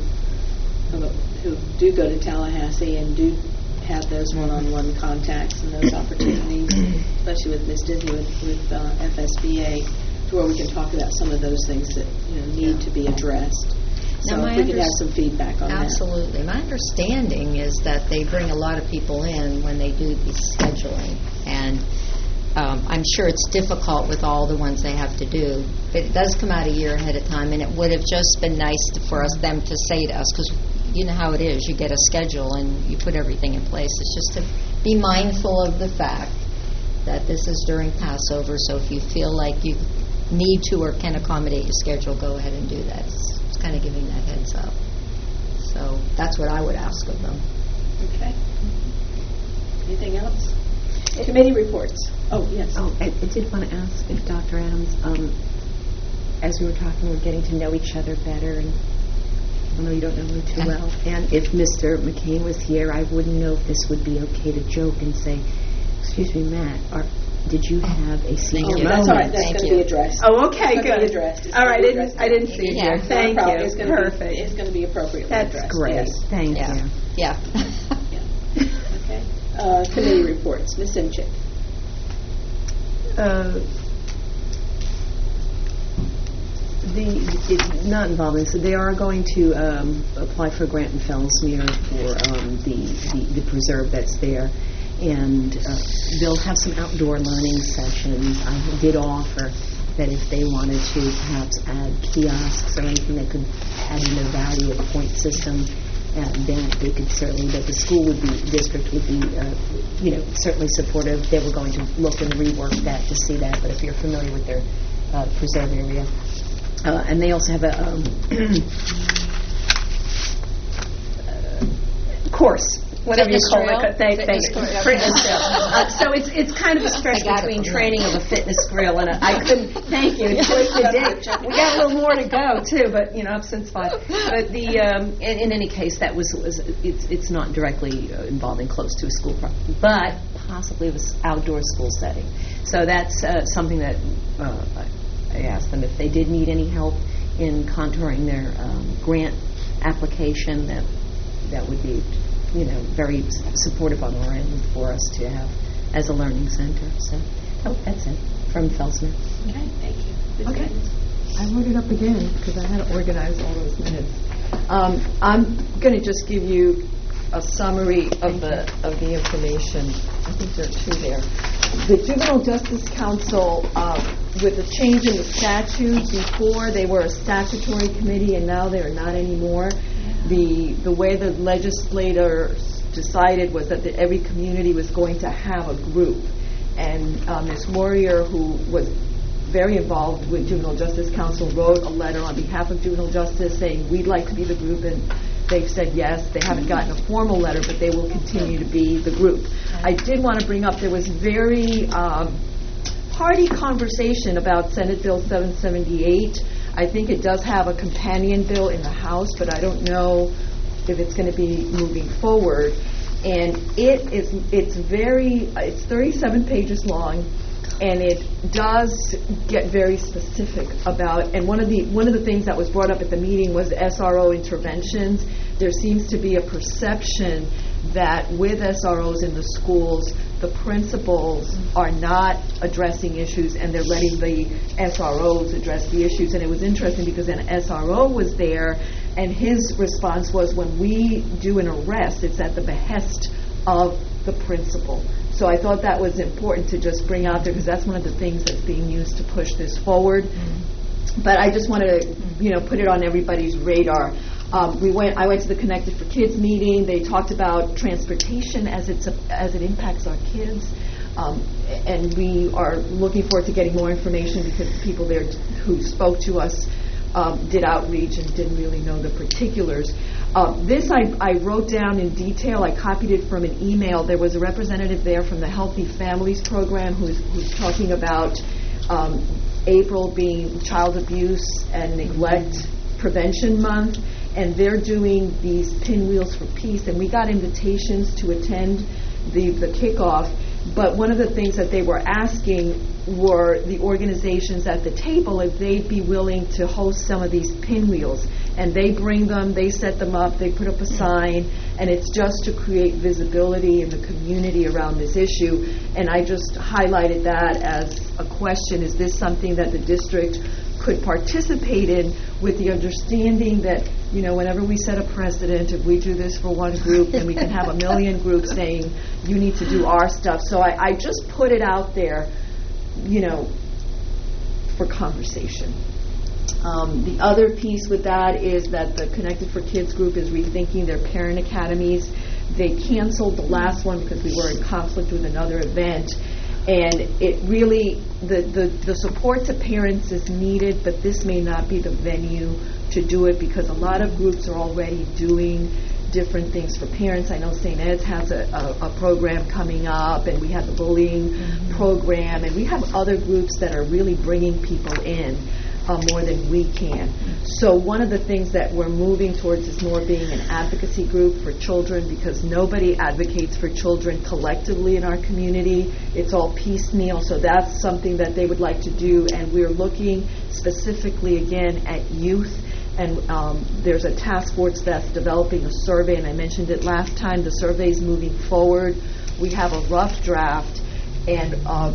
who do go to Tallahassee and do have those one-on-one contacts and those opportunities, especially with Miz Disney with, with uh, F S B A, to where we can talk about some of those things that you know need to be addressed. So Now, my if we could unders- have some feedback on Absolutely. My understanding is that they bring a lot of people in when they do the scheduling, and um, I'm sure it's difficult with all the ones they have to do, but it does come out a year ahead of time, and it would have just been nice to, for us them to say to us, because you know how it is, you get a schedule and you put everything in place. It's just to be mindful of the fact that this is during Passover, so if you feel like you need to or can accommodate your schedule, go ahead and do that. It's, it's kind of giving that heads up. So that's what I would ask of them. that. Okay. Anything else? Committee reports. Oh, yes. Oh, I, I did want to ask if Doctor Adams, um, as we were talking, we're getting to know each other better, and I know you don't know me too well. And if Mister McCain was here, I wouldn't know if this would be okay to joke and say, "Excuse me, Matt, are, did you have a senior Oh, moment?" that's all right. That's Thank going to you. be addressed. Oh, okay, It's gonna good. be addressed. It's All gonna right, be I didn't, addressed. I didn't see Yeah. you. Not a Thank problem. you. It's gonna Perfect. Be, it's going to be appropriately That's addressed. great. Yes. Thank Yeah. you. Yeah. Yeah. Okay. Uh, committee reports. Miz Simchick. Uh, the it, not involved in this. They are going to um, apply for a grant in Fellsmere for um, the, the the preserve that's there, and uh, they'll have some outdoor learning sessions. I did offer that if they wanted to perhaps add kiosks or anything that could add in the value of the point system, uh, that they could certainly, that the school would be, district would be, uh, you know, certainly supportive. They were going to look and rework that to see that, but if you're familiar with their uh, preserve area. Uh, and they also have a um, uh, course, whatever Fitness you call grill? it. They, Fitness they, grill. fitness grill. Uh, so it's it's kind of a stretch I got it between from training them. of a fitness grill and a, I couldn't. Thank you. Choice the date. We got a little more to go too, but you know, up since five. But the um, in, in any case, that was, was it's it's not directly uh, involving close to a school property, but possibly it was outdoor school setting. So that's uh, something that uh, I, I asked them if they did need any help in contouring their um, grant application. That that would be, you know, very s- supportive on our end for us to have as a learning center. So, oh, that's it from Felsman. Okay. Thank you. Miz Okay. Davis. I wrote it up again because I had to organize all those minutes. Um, I'm going to just give you a summary of the of the information. I think there are two there. The Juvenile Justice Council, um, with the change in the statute, before they were a statutory committee and now they are not anymore. The the way the legislators decided was that the, every community was going to have a group, and uh, Miz Warrior, who was very involved with Juvenile Justice Council, wrote a letter on behalf of Juvenile Justice saying we'd like to be the group, and they've said yes. They haven't gotten a formal letter, but they will continue to be the group. I did want to bring up, there was very um, hearty conversation about Senate Bill seven seventy-eight. I think it does have a companion bill in the House, but I don't know if it's going to be moving forward. And it is, it's very, it's thirty-seven pages long, and it does get very specific about, and one of the one of the things that was brought up at the meeting was S R O interventions. There seems to be a perception that with S R Os in the schools, the principals are not addressing issues and they're letting the S R Os address the issues. And it was interesting because an S R O was there, and his response was, when we do an arrest, it's at the behest of the principal. So I thought that was important to just bring out there because that's one of the things that's being used to push this forward. Mm-hmm. But I just wanted to, you know, put it on everybody's radar. Um, we went. I went to the Connected for Kids meeting. They talked about transportation as it's a, as it impacts our kids, um, and we are looking forward to getting more information because the people there who spoke to us um, did outreach and didn't really know the particulars. Uh, this I, I wrote down in detail. I copied it from an email. There was a representative there from the Healthy Families Program who's, who's talking about um, April being Child Abuse and Neglect Prevention Month. And they're doing these Pinwheels for Peace, and we got invitations to attend the, the kickoff. But one of the things that they were asking were the organizations at the table if they'd be willing to host some of these pinwheels. And they bring them, they set them up, they put up a sign, and it's just to create visibility in the community around this issue. And I just highlighted that as a question, is this something that the district could participate in, with the understanding that, you know, whenever we set a precedent, if we do this for one group, then we can have a million groups saying, you need to do our stuff. So I, I just put it out there, you know, for conversation. Um, the other piece with that is that the Connected for Kids group is rethinking their parent academies. They canceled the last one because we were in conflict with another event. And it really, the, the, the support to parents is needed, but this may not be the venue to do it because a lot of groups are already doing different things for parents. I know Saint Ed's has a, a, a program coming up, and we have the bullying mm-hmm. program, and we have other groups that are really bringing people in uh, more than we can. So one of the things that we're moving towards is more being an advocacy group for children, because nobody advocates for children collectively in our community. It's all piecemeal, so that's something that they would like to do, and we're looking specifically again at youth. And um, there's a task force that's developing a survey, and I mentioned it last time. The survey is moving forward. We have a rough draft, and um,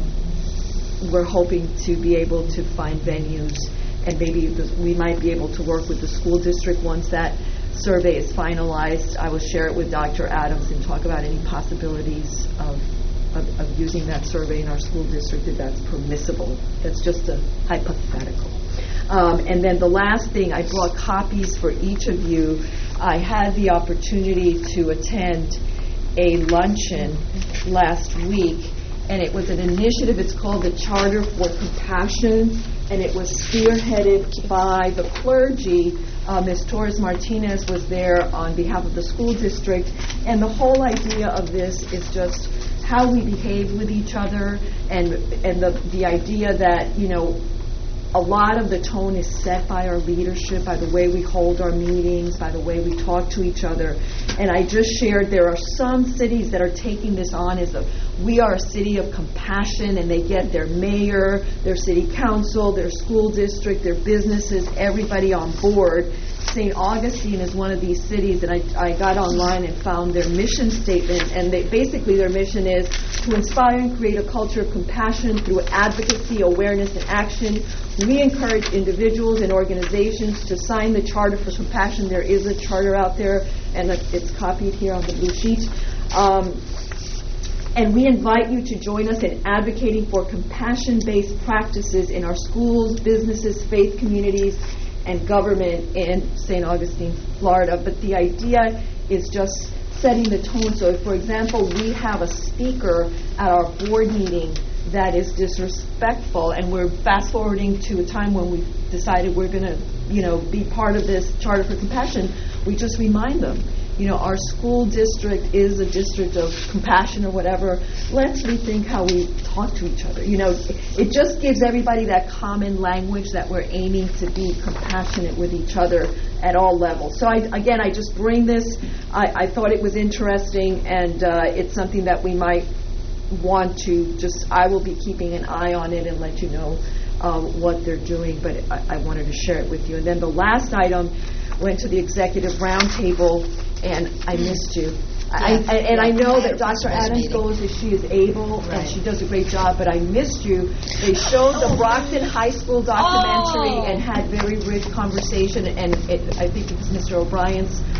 we're hoping to be able to find venues, and maybe the, we might be able to work with the school district once that survey is finalized. I will share it with Doctor Adams and talk about any possibilities of, of, of using that survey in our school district if that's permissible. That's just a hypothetical. Um, and then the last thing, I brought copies for each of you. I had the opportunity to attend a luncheon last week, and it was an initiative. It's called the Charter for Compassion, and it was spearheaded by the clergy. Uh, Miz Torres Martinez was there on behalf of the school district, and the whole idea of this is just how we behave with each other, and and the the idea that, you know, a lot of the tone is set by our leadership, by the way we hold our meetings, by the way we talk to each other. And I just shared there are some cities that are taking this on as a, we are a city of compassion, and they get their mayor, their city council, their school district, their businesses, everybody on board. Saint Augustine is one of these cities, and I, I got online and found their mission statement, and they, basically their mission is to inspire and create a culture of compassion through advocacy, awareness, and action. We encourage individuals and organizations to sign the Charter for Compassion. There is a charter out there, and it's copied here on the blue sheet. Um, and we invite you to join us in advocating for compassion-based practices in our schools, businesses, faith communities, and government in Saint Augustine, Florida. But the idea is just setting the tone. So if, for example, we have a speaker at our board meeting that is disrespectful, and we're fast forwarding to a time when we've decided we're going to, you know, be part of this Charter for Compassion, we just remind them, you know, our school district is a district of compassion or whatever. Let's rethink how we talk to each other. You know, it just gives everybody that common language that we're aiming to be compassionate with each other at all levels. So I, again, I just bring this. I, I thought it was interesting, and uh, it's something that we might want to just, I will be keeping an eye on it and let you know um, what they're doing, but I, I wanted to share it with you. And then the last item went to the executive roundtable, and I missed you. I, I, and I know that Doctor Adams goes if she is able, right, and she does a great job, but I missed you. They showed the Brockton High School documentary oh. and had very rich conversation, and it, I think it was Mister O'Brien's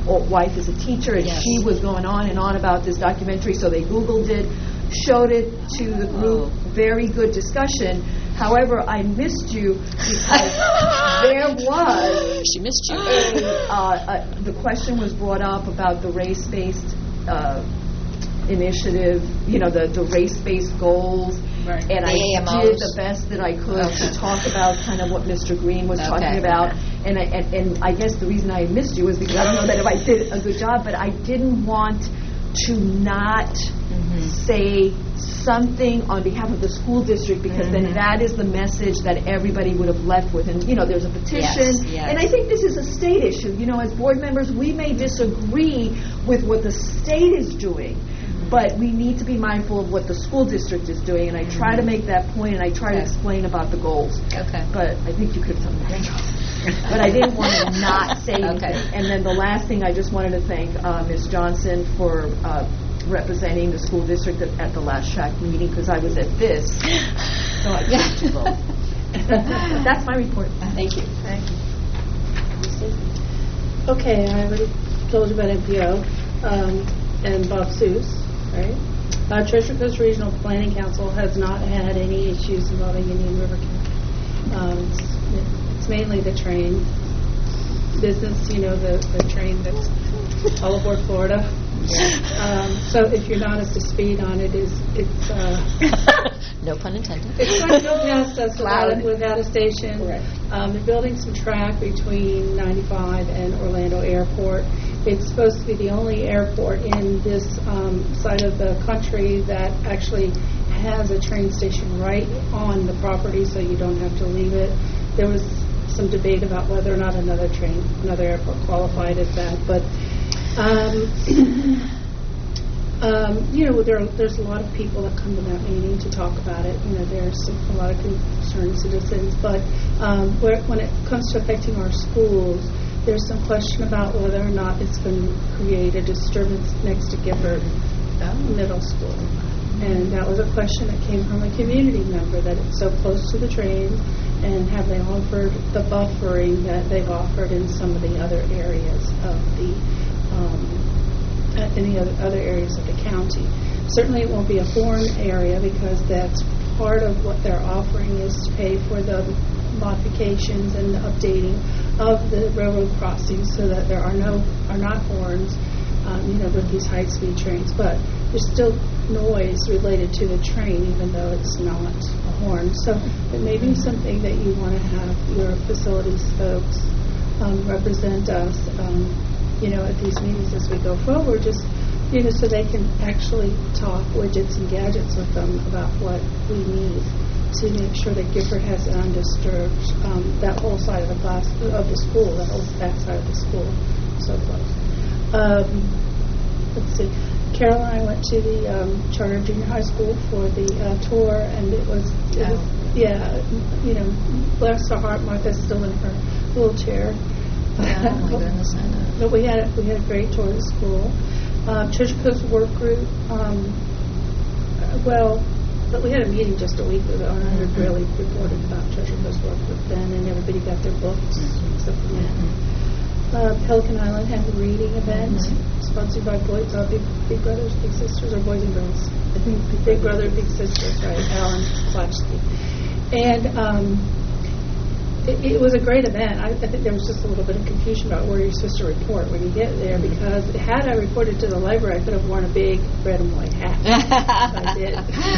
o- wife is a teacher, and Yes. she was going on and on about this documentary, so they Googled it, showed it to the group. Very good discussion. However, I missed you because there was She missed you. a, uh, a, the question was brought up about the race-based uh, initiative, you know, the, the race-based goals. Right. And The I A M Os. did the best that I could Okay. to talk about kind of what Mister Green was Okay. talking about. And I, and, and I guess the reason I missed you was because I don't know that if I did a good job, but I didn't want to not say something on behalf of the school district, because then that is the message that everybody would have left with. And, you know, there's a petition. Yes, yes. And I think this is a state issue. You know, as board members, we may disagree with what the state is doing, but we need to be mindful of what the school district is doing. And I try to make that point, and I try to Okay. explain about the goals. Okay. But I think you could have done a great job. But I didn't want to not say anything. Okay. And then the last thing, I just wanted to thank uh, Miz Johnson for uh, representing the school district at, at the last S H A C meeting, because I was at this, so I couldn't do both. That's my report. Thank you. Thank you. Okay, I already told you about M P O um, and Bob Seuss, right? Uh, Treasure Coast Regional Planning Council has not had any issues involving Indian River County. Um, it's, it's mainly the train business, you know, the, the train that's all aboard Florida. Um, so if you're not up to speed on it, is it's uh, No pun intended. it's going to go past us without, Loud. without a station. Correct. Um, they're building some track between ninety-five and Orlando Airport. It's supposed to be the only airport in this um, side of the country that actually has a train station right on the property, so you don't have to leave it. There was some debate about whether or not another train, another airport qualified as that, but um, um, you know, there are, there's a lot of people that come to that meeting to talk about it. You know, there's a lot of concerned citizens, but um, where, when it comes to affecting our schools, there's some question about whether or not it's going to create a disturbance next to Gifford Middle School. And that was a question that came from a community member, that it's so close to the trains, and have they offered the buffering that they've offered in some of the other areas of the, um, uh, any other, other areas of the county. Certainly it won't be a Horn area, because that's part of what they're offering is to pay for the modifications and the updating of the railroad crossings so that there are no are not horns, um, you know, with these high-speed trains. But there's still noise related to the train, even though it's not a horn. So it may be something that you want to have your facilities folks um, represent us, um, you know, at these meetings as we go forward, just, you know, so they can actually talk widgets and gadgets with them about what we need to make sure that Gifford has it undisturbed, um, that whole side of the class, of the school, that whole back side of the school, so close. Um, let's see. Carol and I went to the um, Charter Junior High School for the uh, tour, and it was, it was, yeah, you know, bless her heart, Martha's still in her wheelchair. Yeah, oh my goodness, I know. But we had a, we had a great tour of the school. Uh, Treasure Coast Work Group, um, uh, well, but we had a meeting just a week ago, and I heard really reported about Treasure Coast Work Group then, and everybody got their books, except for me. Uh, Pelican Island had a reading event sponsored by Boys, uh, Big, Big Brothers, Big Sisters, or Boys and Girls. I think Big, Big Brother, Big Sisters, right? Alan Klatchky. And um, it, it was a great event. I, I think there was just a little bit of confusion about where you're supposed to report when you get there, because had I reported to the library, I could have worn a big red and white hat. I did.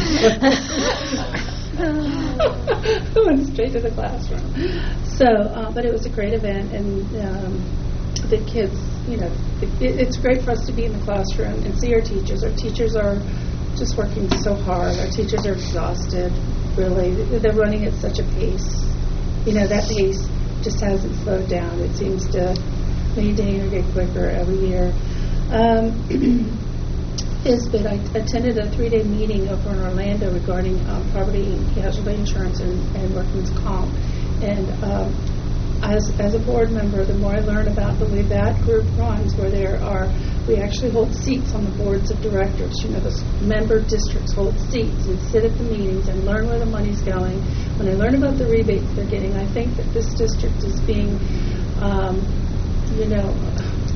I went straight to the classroom. So, uh, but it was a great event, and um, the kids, you know, it, it, it's great for us to be in the classroom and see our teachers. Our teachers are just working so hard. Our teachers are exhausted, really. They're running at such a pace. You know, that pace just hasn't slowed down. It seems to maintain or get quicker every year. Um, Is but I attended a three-day meeting over in Orlando regarding um, property and casualty insurance and, and workman's comp. And um, as as a board member, the more I learn about the way that group runs, where there are, we actually hold seats on the boards of directors. You know, the member districts hold seats and sit at the meetings and learn where the money's going. When I learn about the rebates they're getting, I think that this district is being, um, you know,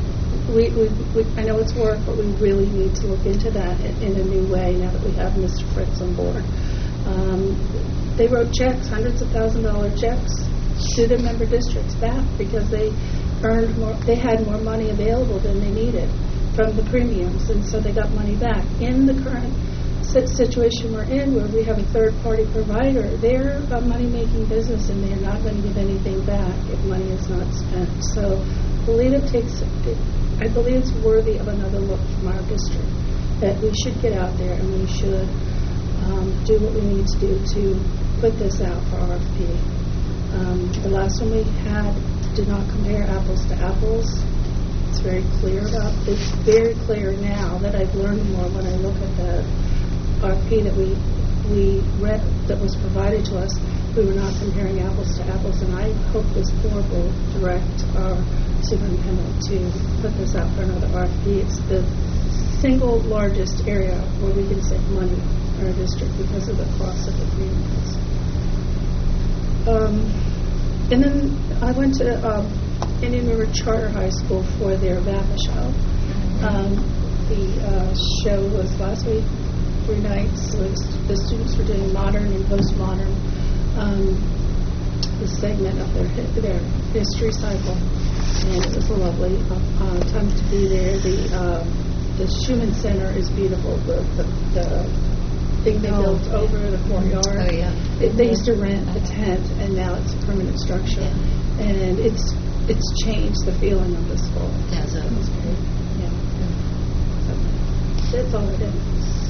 we, we, we, I know it's work, but we really need to look into that in, in a new way now that we have Mister Fritz on board. Um, they wrote checks, hundreds of thousand dollar checks, to their member districts back because they earned more, they had more money available than they needed from the premiums, and so they got money back. In the current situation we're in, where we have a third-party provider, they're a money-making business, and they're not going to give anything back if money is not spent. So, I believe it takes. I believe it's worthy of another look from our district. That we should get out there and we should um, do what we need to do to put this out for R F P. Um, the last one we had did not compare apples to apples. It's very clear about. It's very clear now that I've learned more when I look at the R F P that we we read that was provided to us. We were not comparing apples to apples, and I hope this board will direct our superintendent to put this out for another R F P. It's the single largest area where we can save money in our district because of the cost of the premiums. Um, and then I went to um, Indian River Charter High School for their VAPA show. Um, the uh, show was last week. Three nights. So the students were doing modern and postmodern, um, the segment of their their history cycle, and it was a lovely uh, time to be there. The uh, the Schumann Center is beautiful. The the, the thing they oh, built over the courtyard. Oh yeah. It, they used to rent a tent, and now it's a permanent structure, yeah. and it's it's changed the feeling of the school. Yeah, so it was great. Yeah. So that's all it is.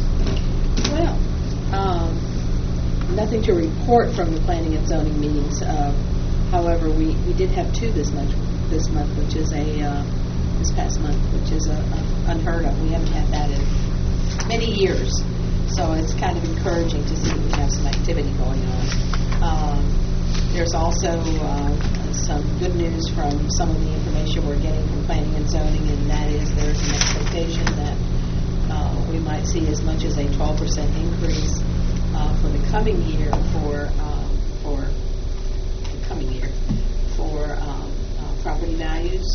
Well, um, nothing to report from the planning and zoning meetings. Uh, however, we, we did have two this month, this month, which is a uh, this past month, which is a, a unheard of. We haven't had that in many years, so it's kind of encouraging to see that we have some activity going on. Um, there's also uh, some good news from some of the information we're getting from planning and zoning, and that is there's an expectation that Uh, we might see as much as a twelve percent increase uh, for the coming year for um, for the coming year for um, uh, property values.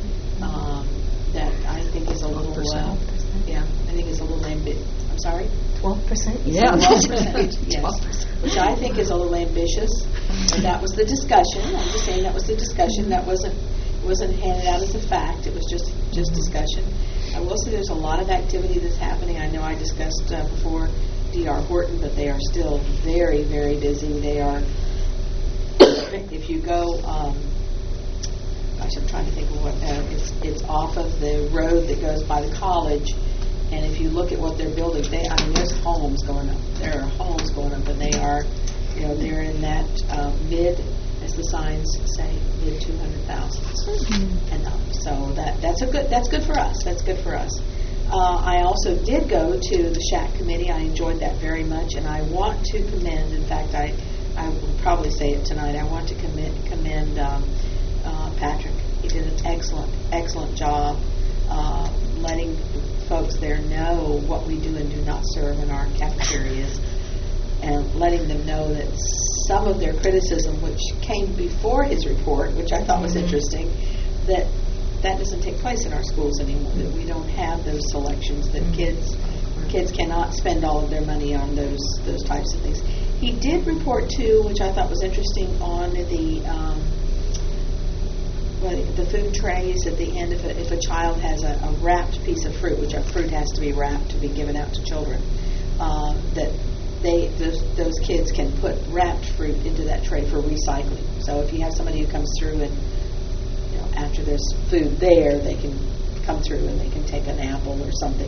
Um, that I think is a little uh, yeah, I think is a little ambitious. I'm sorry, twelve percent. Yeah, twelve percent. Yes, which I think is a little ambitious. And that was the discussion. I'm just saying that was the discussion. That wasn't wasn't handed out as a fact. It was just just discussion. I will say there's a lot of activity that's happening. I know I discussed uh, before D R Horton, but they are still very, very busy. They are, if you go, um, gosh, I'm trying to think of what, uh, it's it's off of the road that goes by the college, and if you look at what they're building, they, I mean, there's homes going up. There are homes going up, and they are, you know, they're in that uh, mid, as the signs say, mid two hundred thousands mm-hmm. and up. So that that's a good that's good for us. That's good for us. Uh, I also did go to the Shack Committee. I enjoyed that very much, and I want to commend. In fact, I I will probably say it tonight. I want to commend commend um, uh, Patrick. He did an excellent excellent job uh, letting folks there know what we do and do not serve in our cafeterias, and letting them know that some of their criticism, which came before his report, which I thought was interesting, that that doesn't take place in our schools anymore, that we don't have those selections, that kids kids cannot spend all of their money on those those types of things. He did report, too, which I thought was interesting, on the um, well, the food trays at the end. If a, if a child has a, a wrapped piece of fruit, which a fruit has to be wrapped to be given out to children, uh, that they those, those kids can put wrapped fruit into that tray for recycling. So if you have somebody who comes through and, you know, after there's food there, they can come through and they can take an apple or something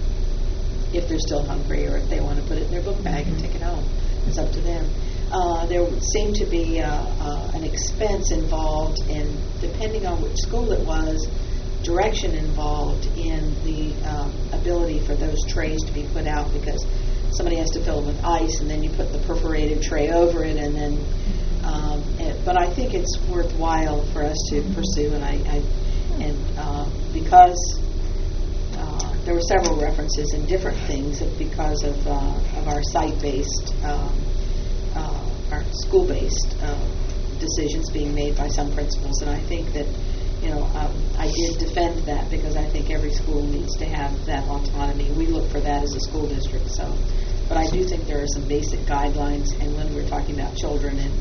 if they're still hungry, or if they want to put it in their book bag and take it home. It's up to them. Uh, there would seem to be uh, uh, an expense involved in, depending on which school it was, direction involved in the um, ability for those trays to be put out, because somebody has to fill them with ice, and then you put the perforated tray over it, and then. Um, it, but I think it's worthwhile for us to pursue, and I, I and uh, because uh, there were several references in different things because of uh, of our site-based, um, uh, our school-based uh, decisions being made by some principals, and I think that you know, um, I did defend that because I think every school needs to have that autonomy. We look for that as a school district. So, but I do think there are some basic guidelines, and when we're talking about children and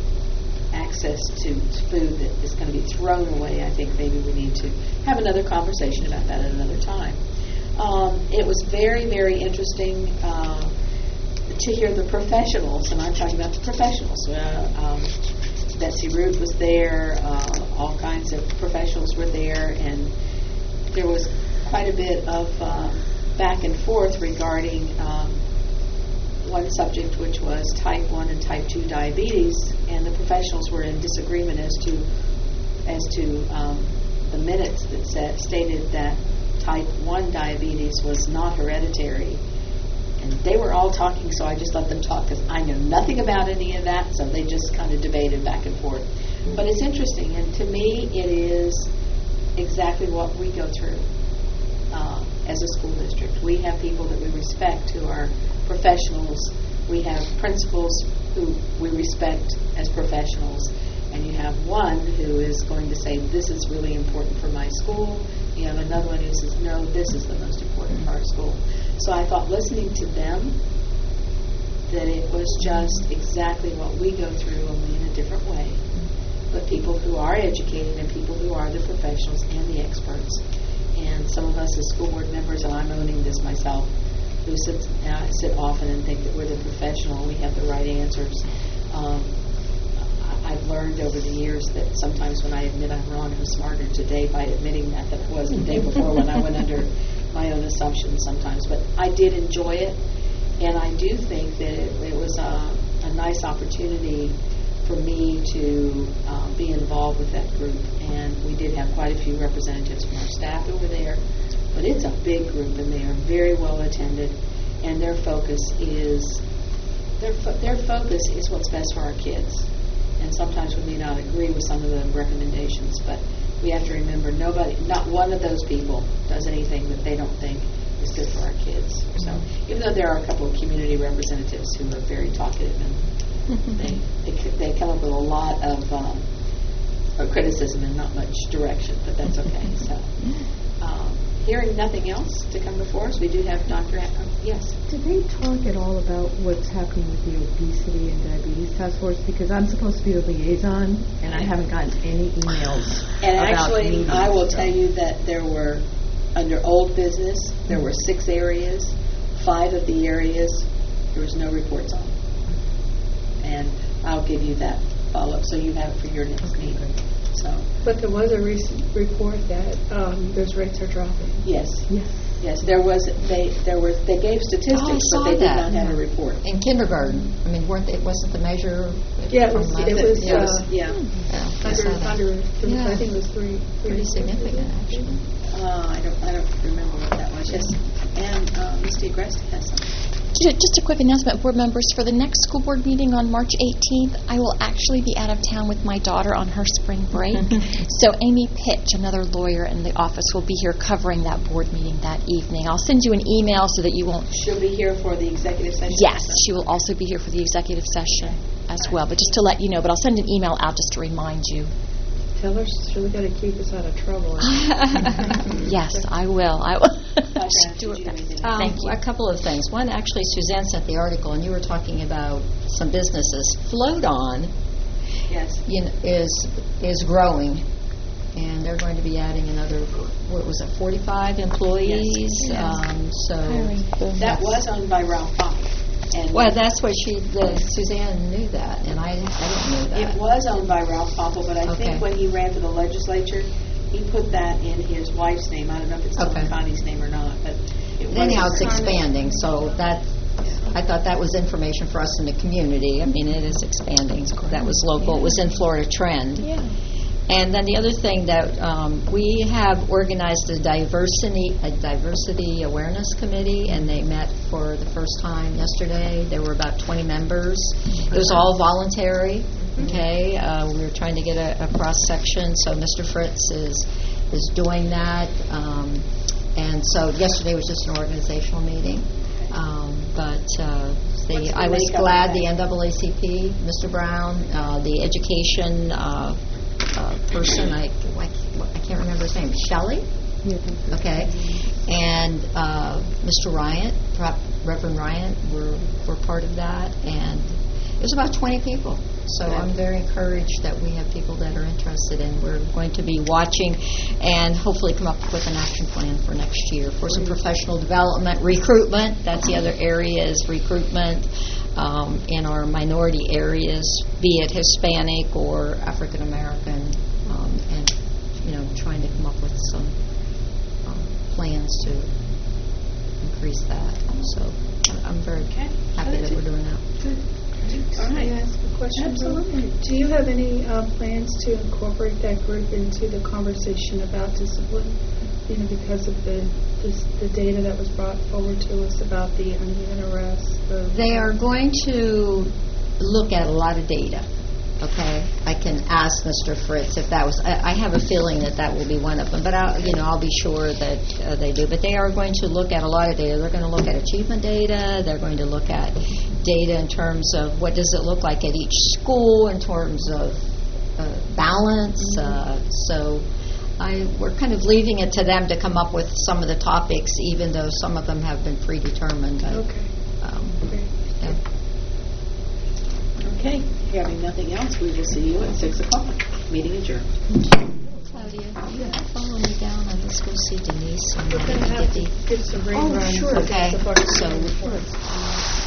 access to food that is going to be thrown away, I think maybe we need to have another conversation about that at another time. Um, it was very, very interesting uh, to hear the professionals, and I'm talking about the professionals. Uh, um, Betsy Root was there, uh, all kinds of professionals were there, and there was quite a bit of uh, back and forth regarding um, one subject, which was type one and type two diabetes, and the professionals were in disagreement as to as to um, the minutes that said, stated that type one diabetes was not hereditary. And they were all talking, so I just let them talk because I know nothing about any of that, so they just kind of debated back and forth. But it's interesting, and to me it is exactly what we go through uh, as a school district. We have people that we respect who are professionals. We have principals who we respect as professionals. And you have one who is going to say, this is really important for my school. You have another one who says, no, this is the most important for our school. So I thought listening to them, that it was just exactly what we go through, only in a different way. But people who are educated and people who are the professionals and the experts. And some of us as school board members, and I'm owning this myself, who sit, uh, sit often and think that we're the professional, we have the right answers. Um, I've learned over the years that sometimes when I admit I'm wrong, I'm smarter today by admitting that than I was the day before when I went under my own assumptions sometimes. But I did enjoy it, and I do think that it, it was a, a nice opportunity for me to uh, be involved with that group. And we did have quite a few representatives from our staff who were there. But it's a big group, and they are very well attended, and their focus is their fo- their focus is what's best for our kids. And sometimes we may not agree with some of the recommendations, but we have to remember nobody, not one of those people does anything that they don't think is good for our kids. So even though there are a couple of community representatives who are very talkative and they, they they come up with a lot of um, criticism and not much direction, but that's okay. So um, hearing nothing else to come before us, we do have Doctor A- uh, yes. Did they talk at all about what's happening with the obesity and diabetes task force? Because I'm supposed to be the liaison, and I haven't gotten any emails. And about actually, meetings, I will so. tell you that there were, under old business, there were six areas. Five of the areas there was no reports on. And I'll give you that follow-up so you have it for your next Okay, meeting. great. So, But there was a recent report that um, those rates are dropping. yes. Yes. Yes, there was, they, there were, they gave statistics, Oh, I but saw they did that. not have a report. In kindergarten, I mean, weren't they, wasn't the measure? Yeah, it from was- last- it was, It was, uh, yeah. Yeah, I saw Under, that. under, Yeah. I think it was three. three Pretty significant, actually. Uh, I don't, I don't remember what that was. Yes, and uh, Misty Agresti has something. Ju- Just a quick announcement, board members. For the next school board meeting on March eighteenth, I will actually be out of town with my daughter on her spring break. So Amy Pitch, another lawyer in the office, will be here covering that board meeting that evening. I'll send you an email so that you won't... She'll be here for the executive session? Yes, she will also be here for the executive session as well. But just to let you know, but I'll send an email out just to remind you. Tell her she's really got to keep us out of trouble. Yes, I will. I will. Dr. Do Ash, it did you have best. anything? Um, Thank you. A couple of things. One, actually, Suzanne sent the article, and you were talking about some businesses. Float On Yes. you know, is is growing, and they're going to be adding another, what was it, forty-five employees? Yes. Um, so That was owned by Ralph Pop. And well, that's what she. The, Suzanne knew that, and I I didn't know that. it was owned by Ralph Popple, but I Okay. think when he ran for the legislature, he put that in his wife's name. I don't know if it's still in Okay. Connie's name or not, but it was. Anyhow, it's expanding, so that, I thought that was information for us in the community. I mean, it is expanding. That was local. It was in Florida Trend. Yeah. And then the other thing that um, we have organized a diversity a diversity awareness committee, and they met for the first time yesterday. There were about twenty members. It was all voluntary. Okay, uh, we were trying to get a, a cross section, so Mister Fritz is is doing that. Um, and so yesterday was just an organizational meeting, um, but. Uh, The, What's the I was makeup glad of the that? N double A C P, Mister Brown, uh, the education uh, uh, person, I, I I can't remember his name, Shelley? Okay. And uh, Mister Ryan, Reverend Ryan, were, were part of that. And it was about twenty people. So I'm very encouraged that we have people that are interested, and we're going to be watching and hopefully come up with an action plan for next year for some professional development, recruitment. That's the other area is recruitment um, in our minority areas, be it Hispanic or African American, um, and you know, trying to come up with some um, plans to increase that. So I'm very okay. happy that we're doing that. Good. All right. May I ask a question? Absolutely. Do you have any uh, plans to incorporate that group into the conversation about discipline? You know, because of the this, the data that was brought forward to us about the uneven arrests. The They are going to look at a lot of data. Okay, I can ask Mister Fritz if that was. I, I have a feeling that that will be one of them, but I'll, you know, I'll be sure that uh, they do. But they are going to look at a lot of data. They're going to look at achievement data. They're going to look at data in terms of what does it look like at each school in terms of uh, balance. Uh, so, I we're kind of leaving it to them to come up with some of the topics, even though some of them have been predetermined. But, okay. Um, okay. Yeah. Okay, having nothing else, we will see you at six o'clock. Meeting adjourned. Claudia, you have to follow me down and let's go see Denise and We're going to have to Debbie. give some Oh, rerun. sure. for Okay, the Barton so report.